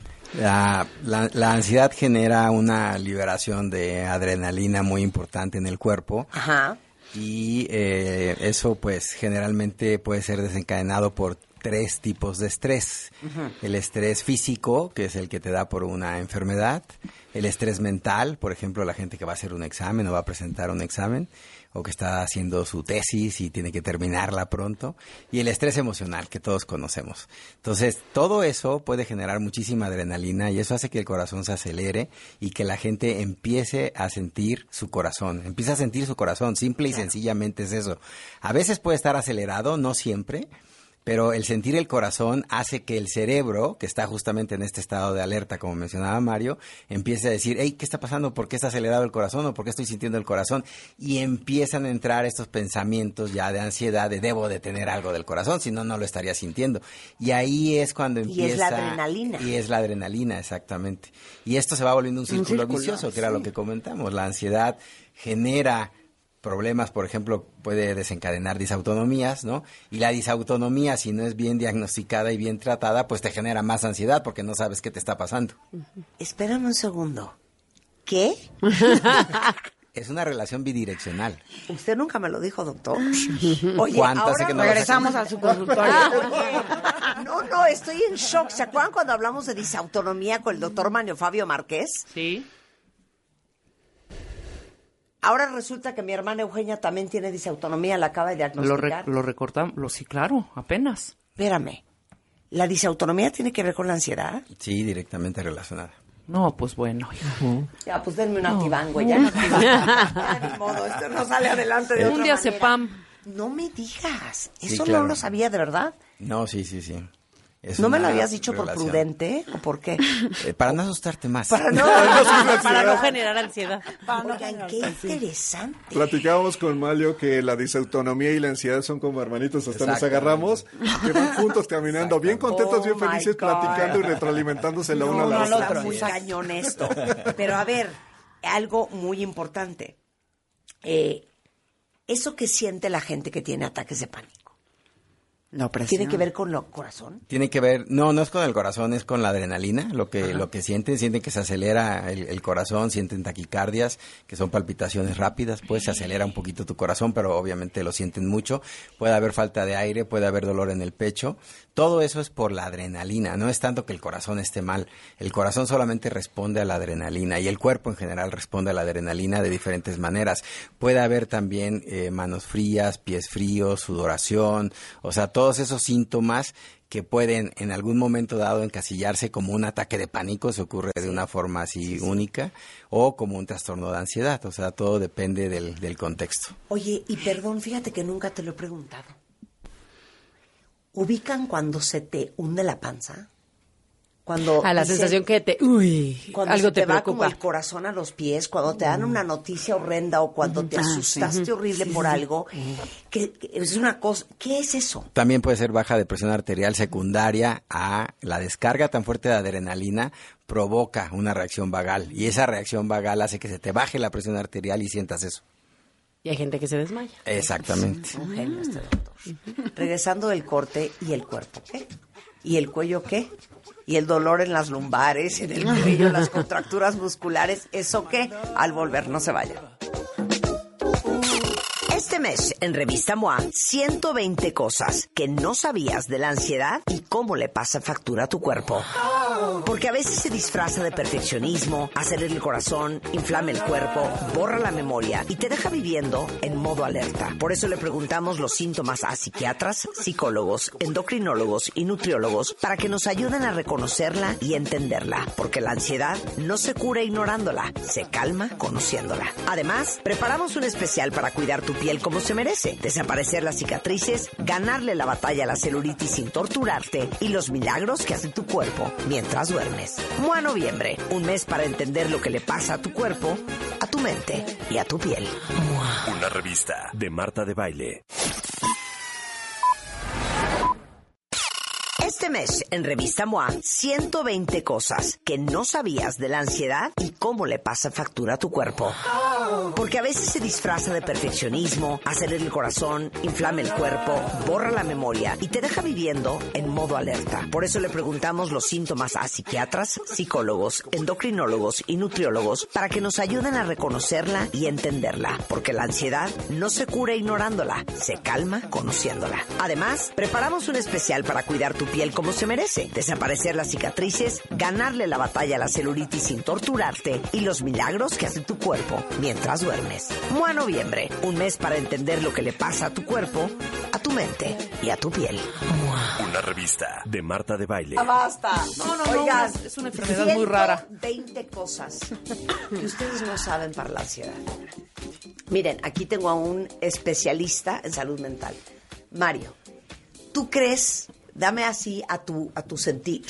La, la, la ansiedad genera una liberación de adrenalina muy importante en el cuerpo. Ajá. Y eh, eso pues generalmente puede ser desencadenado por tres tipos de estrés. Uh-huh. El estrés físico, que es el que te da por una enfermedad. El estrés mental, por ejemplo, la gente que va a hacer un examen o va a presentar un examen, o que está haciendo su tesis y tiene que terminarla pronto. Y el estrés emocional, que todos conocemos. Entonces, todo eso puede generar muchísima adrenalina y eso hace que el corazón se acelere y que la gente empiece a sentir su corazón. Empieza a sentir su corazón, simple y sencillamente es eso. A veces puede estar acelerado, no siempre, pero el sentir el corazón hace que el cerebro, que está justamente en este estado de alerta, como mencionaba Mario, empiece a decir, hey, ¿qué está pasando? ¿Por qué está acelerado el corazón? ¿O por qué estoy sintiendo el corazón? Y empiezan a entrar estos pensamientos ya de ansiedad, de debo de tener algo del corazón, si no, no lo estaría sintiendo. Y ahí es cuando empieza... Y es la adrenalina. Y es la adrenalina, exactamente. Y esto se va volviendo un círculo, un círculo vicioso, que sí. Era lo que comentamos. La ansiedad genera... problemas, por ejemplo, puede desencadenar disautonomías, ¿no? Y la disautonomía, si no es bien diagnosticada y bien tratada, pues te genera más ansiedad porque no sabes qué te está pasando. Espérame un segundo. ¿Qué? Es una relación bidireccional. Usted nunca me lo dijo, doctor. Oye, ¿Cuántas ahora que no regresamos a su consultorio. Oye, no, no, estoy en shock. ¿Se acuerdan cuando hablamos de disautonomía con el doctor Manlio Fabio Márquez? Sí. Ahora resulta que mi hermana Eugenia también tiene disautonomía, la acaba de diagnosticar. Lo, re, lo recortamos, lo, sí, claro, apenas. Espérame. ¿La disautonomía tiene que ver con la ansiedad? Sí, directamente relacionada. No, pues bueno. Uh-huh. Ya, pues denme un No. activán, güey. Ya, no, ya ni modo, esto no sale adelante de Un otra día manera. Cepam. No me digas. Sí, Eso claro. no lo sabía, ¿de verdad? No, sí, sí, sí. Es ¿No me lo una habías dicho por relación. prudente o por qué? Eh, para no asustarte más. Para no, Para no generar ansiedad. Oigan, qué interesante. Platicábamos con Mario que la disautonomía y la ansiedad son como hermanitos, hasta nos Exactamente. agarramos, que van juntos caminando, bien contentos, Oh bien my felices, God. platicando y retroalimentándose la una a No, la no, otra. está muy cañón esto. Pero a ver, algo muy importante. Eh, eso que siente la gente que tiene ataques de pánico, La opresión. ¿tiene que ver con el corazón? Tiene que ver, no, no es con el corazón, es con la adrenalina, lo que, lo que sienten, sienten que se acelera el, el corazón, sienten taquicardias, que son palpitaciones rápidas, pues se acelera un poquito tu corazón, pero obviamente lo sienten mucho, puede haber falta de aire, puede haber dolor en el pecho, todo eso es por la adrenalina, no es tanto que el corazón esté mal, el corazón solamente responde a la adrenalina y el cuerpo en general responde a la adrenalina de diferentes maneras, puede haber también eh, manos frías, pies fríos, sudoración, o sea, todo todos esos síntomas que pueden en algún momento dado encasillarse como un ataque de pánico, se ocurre de una forma así única, o como un trastorno de ansiedad, o sea, todo depende del, del contexto. Oye, y perdón, fíjate que nunca te lo he preguntado. ¿Ubican cuando se te hunde la panza? Cuando A la dice- sensación que te... Uy, Cuando algo se te, te, va como preocupa. el corazón a los pies, cuando te dan una noticia horrenda o cuando te Ah, asustaste sí. horrible Sí, por sí. algo, que, que es una cosa, ¿qué es eso? También puede ser baja de presión arterial secundaria a la descarga tan fuerte de adrenalina provoca una reacción vagal y esa reacción vagal hace que se te baje la presión arterial y sientas eso. Y hay gente que se desmaya. Exactamente. Un genio este doctor. Regresando del corte, ¿y el cuerpo qué? ¿Y el cuello qué? ¿Y el dolor en las lumbares, en el cuello, las contracturas musculares? ¿Eso qué? Al volver, no se vayan. Este mes, en Revista M O A, ciento veinte cosas que no sabías de la ansiedad y cómo le pasa factura a tu cuerpo. Porque a veces se disfraza de perfeccionismo, acelera el corazón, inflama el cuerpo, borra la memoria y te deja viviendo en modo alerta. Por eso le preguntamos los síntomas a psiquiatras, psicólogos, endocrinólogos y nutriólogos para que nos ayuden a reconocerla y entenderla. Porque la ansiedad no se cura ignorándola, se calma conociéndola. Además, preparamos un especial para cuidar tu piel como se merece, desaparecer las cicatrices, ganarle la batalla a la celulitis sin torturarte y los milagros que hace tu cuerpo mientras duermes. M O A Noviembre, un mes para entender lo que le pasa a tu cuerpo, a tu mente y a tu piel. Una revista de Marta de Baile. Este mes, en Revista M O A, ciento veinte cosas que no sabías de la ansiedad y cómo le pasa factura a tu cuerpo. Porque a veces se disfraza de perfeccionismo, acelera el corazón, inflama el cuerpo, borra la memoria y te deja viviendo en modo alerta. Por eso le preguntamos los síntomas a psiquiatras, psicólogos, endocrinólogos y nutriólogos para que nos ayuden a reconocerla y entenderla. Porque la ansiedad no se cura ignorándola, se calma conociéndola. Además, preparamos un especial para cuidar tu piel como se merece, desaparecer las cicatrices, ganarle la batalla a la celulitis sin torturarte y los milagros que hace tu cuerpo mientras duermes. M O A Noviembre, un mes para entender lo que le pasa a tu cuerpo, a tu mente y a tu piel. Una revista de Marta de Baile. ¡Ya basta! No, no, no, Oigan, es- es una enfermedad muy rara. ciento veinte cosas que ustedes no saben para la ansiedad. Miren, aquí tengo a un especialista en salud mental. Mario, ¿tú crees, dame así a tu, a tu sentir,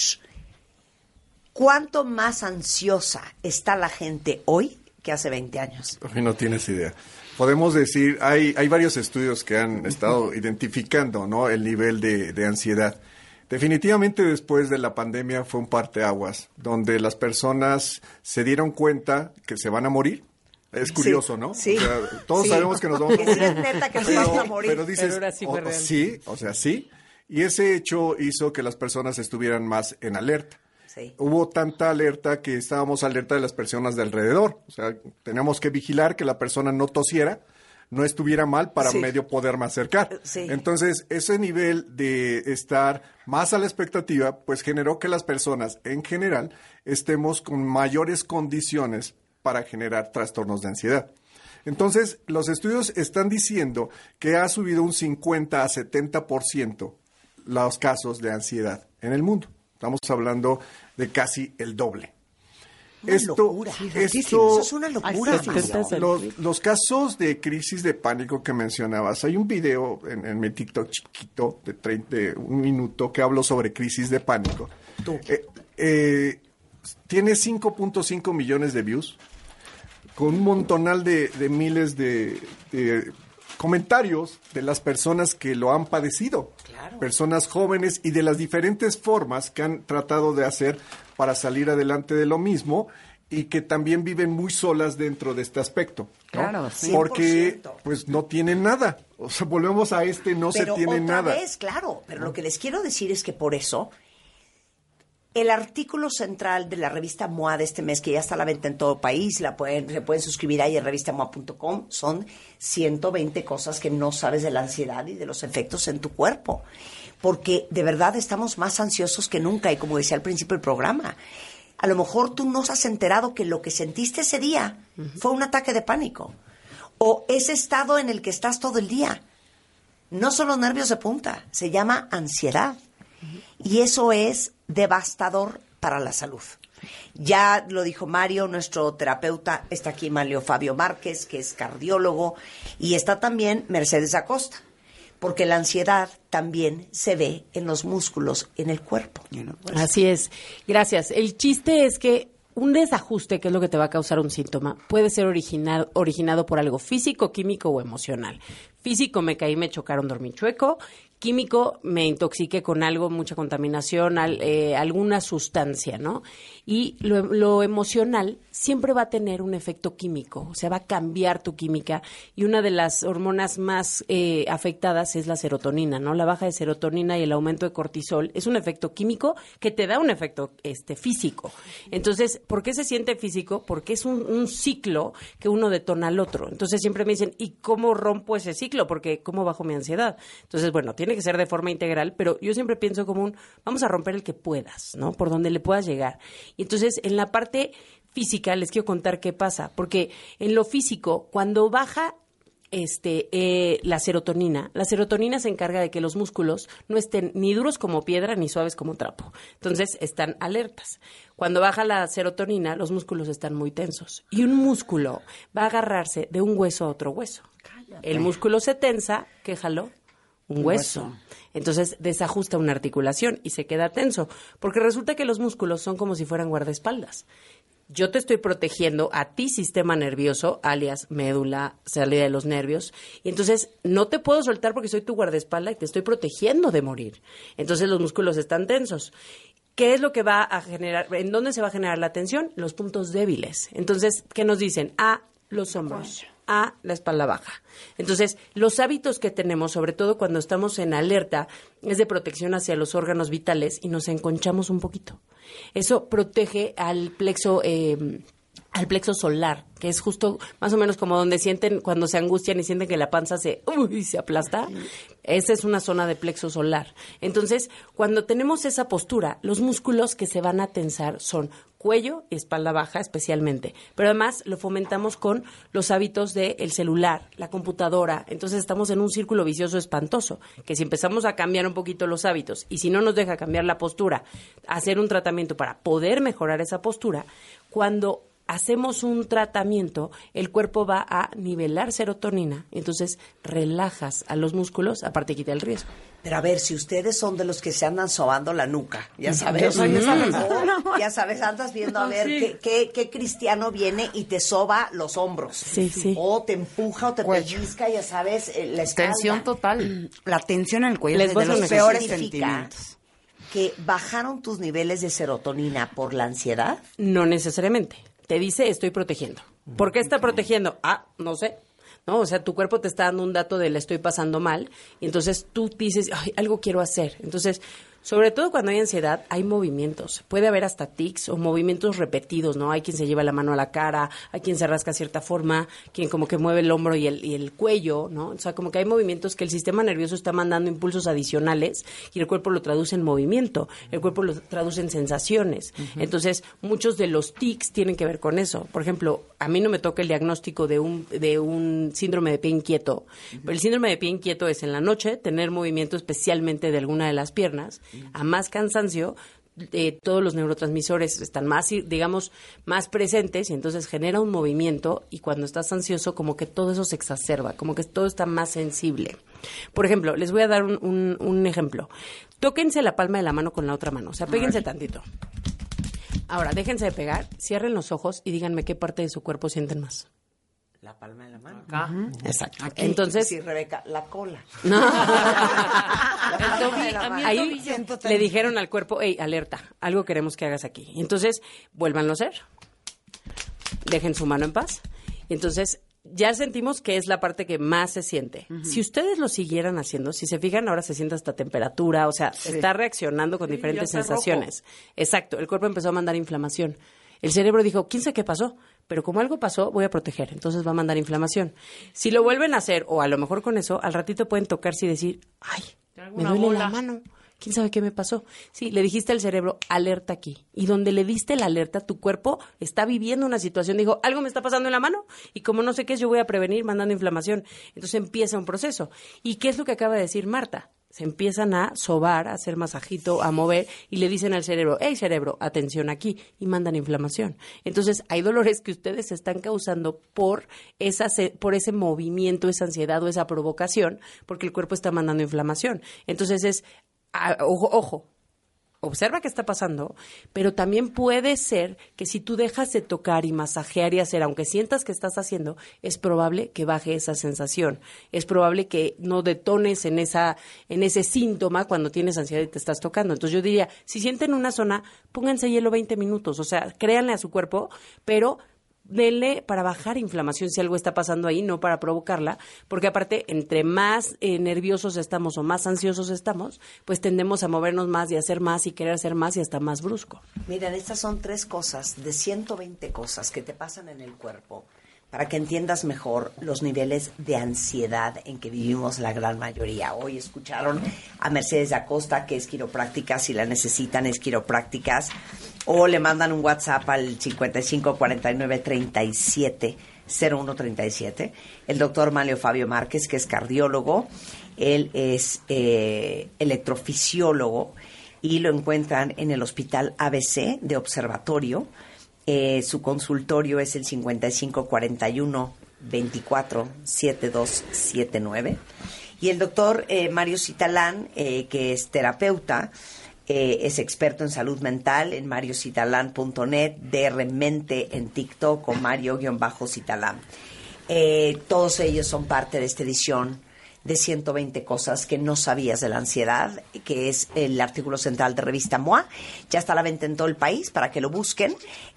cuánto más ansiosa está la gente hoy que hace veinte años? Ay, no tienes idea. Podemos decir, hay, hay varios estudios que han estado identificando, ¿no?, el nivel de, de ansiedad. Definitivamente después de la pandemia fue un parteaguas, donde las personas se dieron cuenta que se van a morir. Es curioso, Sí, ¿no? sí. O sea, todos Sí. sabemos que nos vamos a Que morir. sí es neta que nos Pero- vamos a morir. Pero dices, Pero ahora sí fue o- real. sí, o sea, sí. Y ese hecho hizo que las personas estuvieran más en alerta. Sí. Hubo tanta alerta que estábamos alerta de las personas de alrededor. O sea, teníamos que vigilar que la persona no tosiera, no estuviera mal para Sí. medio poderme acercar. Sí. Entonces, ese nivel de estar más a la expectativa, pues generó que las personas en general estemos con mayores condiciones para generar trastornos de ansiedad. Entonces, los estudios están diciendo que ha subido un cincuenta a setenta por ciento los casos de ansiedad en el mundo. Estamos hablando de casi el doble. Una Esto, locura. esto, Eso es una locura. Ay, los, los casos de crisis de pánico que mencionabas, hay un video en, en mi TikTok chiquito de, treinta, de un minuto que hablo sobre crisis de pánico. Eh, eh, tiene cinco punto cinco millones de views, con un montonal de, de miles de, de comentarios de las personas que lo han padecido. Claro. Personas jóvenes y de las diferentes formas que han tratado de hacer para salir adelante de lo mismo y que también viven muy solas dentro de este aspecto, ¿no? Claro, cien por ciento. Porque pues no tienen nada. O sea, volvemos a este no pero se tiene otra nada. vez, claro, pero lo que les quiero decir es que por eso el artículo central de la revista M O A de este mes, que ya está a la venta en todo el país, la pueden, se pueden suscribir ahí en revista moa punto com, son ciento veinte cosas que no sabes de la ansiedad y de los efectos en tu cuerpo. Porque de verdad estamos más ansiosos que nunca, y como decía al principio del programa, a lo mejor tú no has enterado que lo que sentiste ese día uh-huh. fue un ataque de pánico, o ese estado en el que estás todo el día. No son los nervios de punta, se llama ansiedad. Uh-huh. Y eso es devastador para la salud. Ya lo dijo Mario, nuestro terapeuta, está aquí Mario Fabio Márquez, que es cardiólogo, y está también Mercedes Acosta, porque la ansiedad también se ve en los músculos, en el cuerpo. Así es. Gracias. El chiste es que un desajuste, que es lo que te va a causar un síntoma, puede ser original, originado por algo físico, químico o emocional. Físico, me caí, me chocaron, dormí chueco. Químico, me intoxiqué con algo, mucha contaminación, al, eh, alguna sustancia, ¿no? Y lo, lo emocional siempre va a tener un efecto químico, o sea, va a cambiar tu química. Y una de las hormonas más eh, afectadas es la serotonina, ¿no? La baja de serotonina y el aumento de cortisol es un efecto químico que te da un efecto este, físico. Entonces, ¿por qué se siente físico? Porque es un, un ciclo que uno detona al otro. Entonces, siempre me dicen, ¿y cómo rompo ese ciclo? Porque, ¿cómo bajo mi ansiedad? Entonces, bueno, tiene que ser de forma integral, pero yo siempre pienso como un, vamos a romper el que puedas, ¿no? Por donde le puedas llegar. Y entonces, en la parte física, les quiero contar qué pasa, porque en lo físico, cuando baja este eh, la serotonina, la serotonina se encarga de que los músculos no estén ni duros como piedra ni suaves como trapo. Entonces, están alertas. Cuando baja la serotonina, los músculos están muy tensos. Y un músculo va a agarrarse de un hueso a otro hueso. Cállate. El músculo se tensa, ¿qué jaló? Un hueso. hueso. Entonces desajusta una articulación y se queda tenso, porque resulta que los músculos son como si fueran guardaespaldas. Yo te estoy protegiendo a ti, sistema nervioso, alias médula, salida de los nervios, y entonces no te puedo soltar porque soy tu guardaespaldas y te estoy protegiendo de morir. Entonces los músculos están tensos. ¿Qué es lo que va a generar? ¿En dónde se va a generar la tensión? Los puntos débiles. Entonces, ¿qué nos dicen? A, los hombros. A, la espalda baja. Entonces, los hábitos que tenemos, sobre todo cuando estamos en alerta, es de protección hacia los órganos vitales y nos enconchamos un poquito. Eso protege al plexo, eh, al plexo solar, que es justo más o menos como donde sienten cuando se angustian y sienten que la panza se, uy, se aplasta. Esa es una zona de plexo solar. Entonces, cuando tenemos esa postura, los músculos que se van a tensar son cuello y espalda baja especialmente. Pero además lo fomentamos con los hábitos del celular, la computadora. Entonces estamos en un círculo vicioso espantoso, que si empezamos a cambiar un poquito los hábitos y si no nos deja cambiar la postura, hacer un tratamiento para poder mejorar esa postura, cuando hacemos un tratamiento, el cuerpo va a nivelar serotonina, entonces relajas a los músculos, aparte quita el riesgo. Pero a ver, si ustedes son de los que se andan sobando la nuca, ya sabes, Yo soy de esa o, ya sabes, andas viendo a ver Sí. qué, qué, qué cristiano viene y te soba los hombros. Sí, sí. O te empuja o te pellizca, ya sabes, eh, la espalda. Tensión total. La tensión en el cuello Les es voy de a los decir, peores significa sentimientos. que bajaron tus niveles de serotonina por la ansiedad. No necesariamente. Te dice, estoy protegiendo. ¿Por qué está protegiendo? Ah, no sé. ¿No? O sea, tu cuerpo te está dando un dato de la estoy pasando mal y entonces tú dices, ay, algo quiero hacer. Entonces, sobre todo cuando hay ansiedad, hay movimientos. Puede haber hasta tics o movimientos repetidos, ¿no? Hay quien se lleva la mano a la cara, hay quien se rasca de cierta forma, quien como que mueve el hombro y el, y el cuello, ¿no? O sea, como que hay movimientos que el sistema nervioso está mandando impulsos adicionales y el cuerpo lo traduce en movimiento, el cuerpo lo traduce en sensaciones. Uh-huh. Entonces, muchos de los tics tienen que ver con eso. Por ejemplo, a mí no me toca el diagnóstico de un, de un síndrome de pie inquieto, uh-huh. pero el síndrome de pie inquieto es en la noche tener movimiento especialmente de alguna de las piernas A más cansancio, eh, todos los neurotransmisores están más, digamos, más presentes y entonces genera un movimiento y cuando estás ansioso como que todo eso se exacerba, como que todo está más sensible. Por ejemplo, les voy a dar un, un, un ejemplo. Tóquense la palma de la mano con la otra mano, o sea, péguense tantito. Ahora, déjense de pegar, cierren los ojos y díganme qué parte de su cuerpo sienten más. La palma de la mano. Acá. Uh-huh. Exacto. Aquí, entonces, sí, Rebeca, la cola. No. La palma de la mano. Ahí le dijeron al cuerpo, hey, alerta, algo queremos que hagas aquí. Entonces, vuélvanlo a hacer. Dejen su mano en paz. Y entonces, ya sentimos que es la parte que más se siente. Uh-huh. Si ustedes lo siguieran haciendo, si se fijan, ahora se siente hasta temperatura, o sea, sí. está reaccionando con sí, diferentes sensaciones. Rojo. Exacto, el cuerpo empezó a mandar inflamación. El cerebro dijo, quién sabe qué pasó, pero como algo pasó, voy a proteger, entonces va a mandar inflamación. Si lo vuelven a hacer, o a lo mejor con eso, al ratito pueden tocarse y decir, ay, me duele bola. la mano, quién sabe qué me pasó. Sí, le dijiste al cerebro, alerta aquí. Y donde le diste la alerta, tu cuerpo está viviendo una situación, dijo, algo me está pasando en la mano, y como no sé qué es, yo voy a prevenir mandando inflamación. Entonces empieza un proceso. ¿Y qué es lo que acaba de decir Marta? Se empiezan a sobar, a hacer masajito, a mover y le dicen al cerebro, hey cerebro, atención aquí, y mandan inflamación. Entonces hay dolores que ustedes están causando por, esa, por ese movimiento, esa ansiedad o esa provocación, porque el cuerpo está mandando inflamación. Entonces es, a, ojo, ojo, observa qué está pasando, pero también puede ser que si tú dejas de tocar y masajear y hacer, aunque sientas que estás haciendo, es probable que baje esa sensación. Es probable que no detones en esa en ese síntoma cuando tienes ansiedad y te estás tocando. Entonces yo diría, si sienten una zona, pónganse hielo veinte minutos, o sea, créanle a su cuerpo, pero denle para bajar inflamación si algo está pasando ahí, no para provocarla, porque aparte, entre más eh, nerviosos estamos o más ansiosos estamos, pues tendemos a movernos más y a hacer más y querer hacer más y hasta más brusco. Miren, estas son tres cosas de ciento veinte cosas que te pasan en el cuerpo para que entiendas mejor los niveles de ansiedad en que vivimos la gran mayoría. Hoy escucharon a Mercedes Acosta, que es quiropráctica, si la necesitan es quiroprácticas, o le mandan un WhatsApp al cincuenta y cinco cuarenta y nueve treinta y siete cero uno treinta y siete. El doctor Manlio Fabio Márquez, que es cardiólogo, él es eh, electrofisiólogo y lo encuentran en el Hospital A B C de Observatorio. Eh, su consultorio es el cincuenta y cinco cuarenta y uno veinticuatro setenta y dos setenta y nueve. Y el doctor eh, Mario Citalán, eh, que es terapeuta, eh, es experto en salud mental en mario citalán punto net, D R Mente en TikTok o Mario-Citalán. Eh, todos ellos son parte de esta edición de ciento veinte cosas que no sabías de la ansiedad, que es el artículo central de Revista M O A. Ya está a la venta en todo el país para que lo busquen.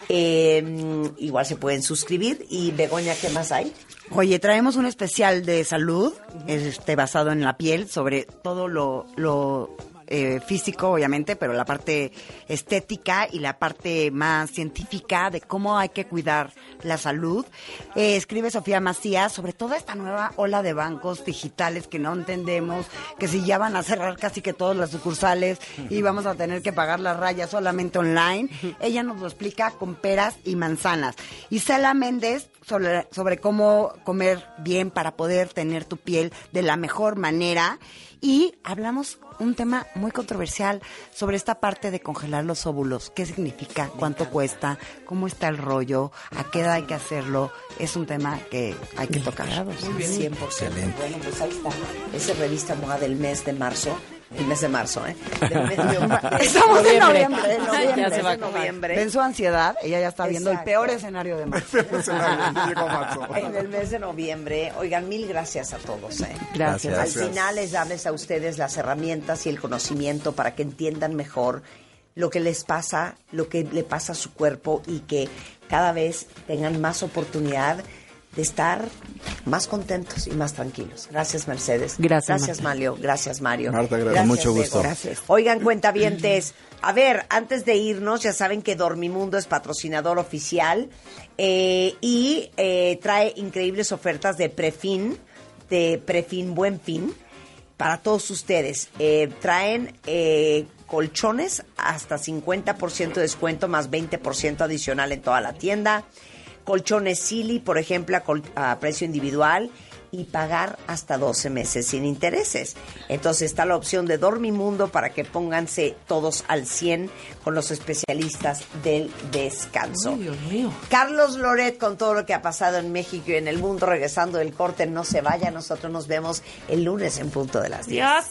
Eh, igual se pueden suscribir. Y Begoña, ¿qué más hay? Oye, traemos un especial de salud, este, basado en la piel, sobre todo lo... lo Eh, físico, obviamente, pero la parte estética y la parte más científica de cómo hay que cuidar la salud. Eh, escribe Sofía Macías sobre toda esta nueva ola de bancos digitales que no entendemos, que si ya van a cerrar casi que todas las sucursales y vamos a tener que pagar las rayas solamente online. Ella nos lo explica con peras y manzanas. Y Cela Méndez sobre, sobre cómo comer bien para poder tener tu piel de la mejor manera. Y hablamos un tema muy controversial sobre esta parte de congelar los óvulos. ¿Qué significa? ¿Cuánto cuesta? ¿Cómo está el rollo? ¿A qué edad hay que hacerlo? Es un tema que hay que tocar. Muy bien. cien por ciento. Excelente. Bueno, pues ahí está. Esa revista M O A del mes de marzo. El mes de marzo, ¿eh? Del mes de Estamos en noviembre. En noviembre, ya se va a noviembre. Ven su ansiedad, ella ya está viendo Exacto. el peor escenario de marzo. En el mes de noviembre. Oigan, mil gracias a todos, ¿eh? Gracias. Al gracias. final es darles a ustedes las herramientas y el conocimiento para que entiendan mejor lo que les pasa, lo que le pasa a su cuerpo y que cada vez tengan más oportunidad de estar más contentos y más tranquilos. Gracias, Mercedes. Gracias, Gracias, Mario. Gracias, Mario. Marta, gracias. Gracias, Mucho gusto. Bego. Gracias. Oigan, cuentavientes, a ver, antes de irnos, ya saben que Dormimundo es patrocinador oficial eh, y eh, trae increíbles ofertas de prefin, de prefin Buen Fin, para todos ustedes. Eh, traen eh, colchones hasta cincuenta por ciento de descuento más veinte por ciento adicional en toda la tienda. Colchones Silly, por ejemplo, a, col- a precio individual y pagar hasta doce meses sin intereses. Entonces está la opción de Dormimundo para que pónganse todos al cien con los especialistas del descanso. Ay, Dios mío. Carlos Loret con todo lo que ha pasado en México y en el mundo, regresando del corte, no se vaya, nosotros nos vemos el lunes en punto de las diez. Dios.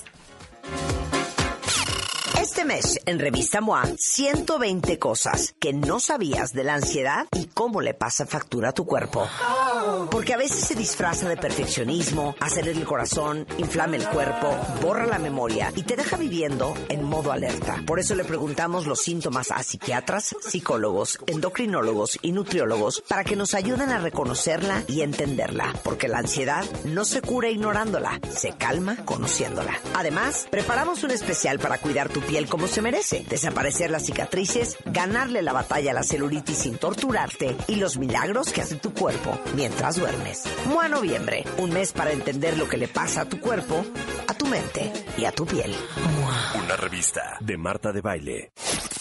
Este mes, en Revista M O A, ciento veinte cosas que no sabías de la ansiedad y cómo le pasa factura a tu cuerpo. Porque a veces se disfraza de perfeccionismo, acelera el corazón, inflama el cuerpo, borra la memoria y te deja viviendo en modo alerta. Por eso le preguntamos los síntomas a psiquiatras, psicólogos, endocrinólogos y nutriólogos para que nos ayuden a reconocerla y entenderla. Porque la ansiedad no se cura ignorándola, se calma conociéndola. Además, preparamos un especial para cuidar tu piel como se merece, desaparecer las cicatrices, ganarle la batalla a la celulitis sin torturarte y los milagros que hace tu cuerpo mientras duermes. M O A Noviembre, un mes para entender lo que le pasa a tu cuerpo, a tu mente y a tu piel. Una revista de Marta de Baile.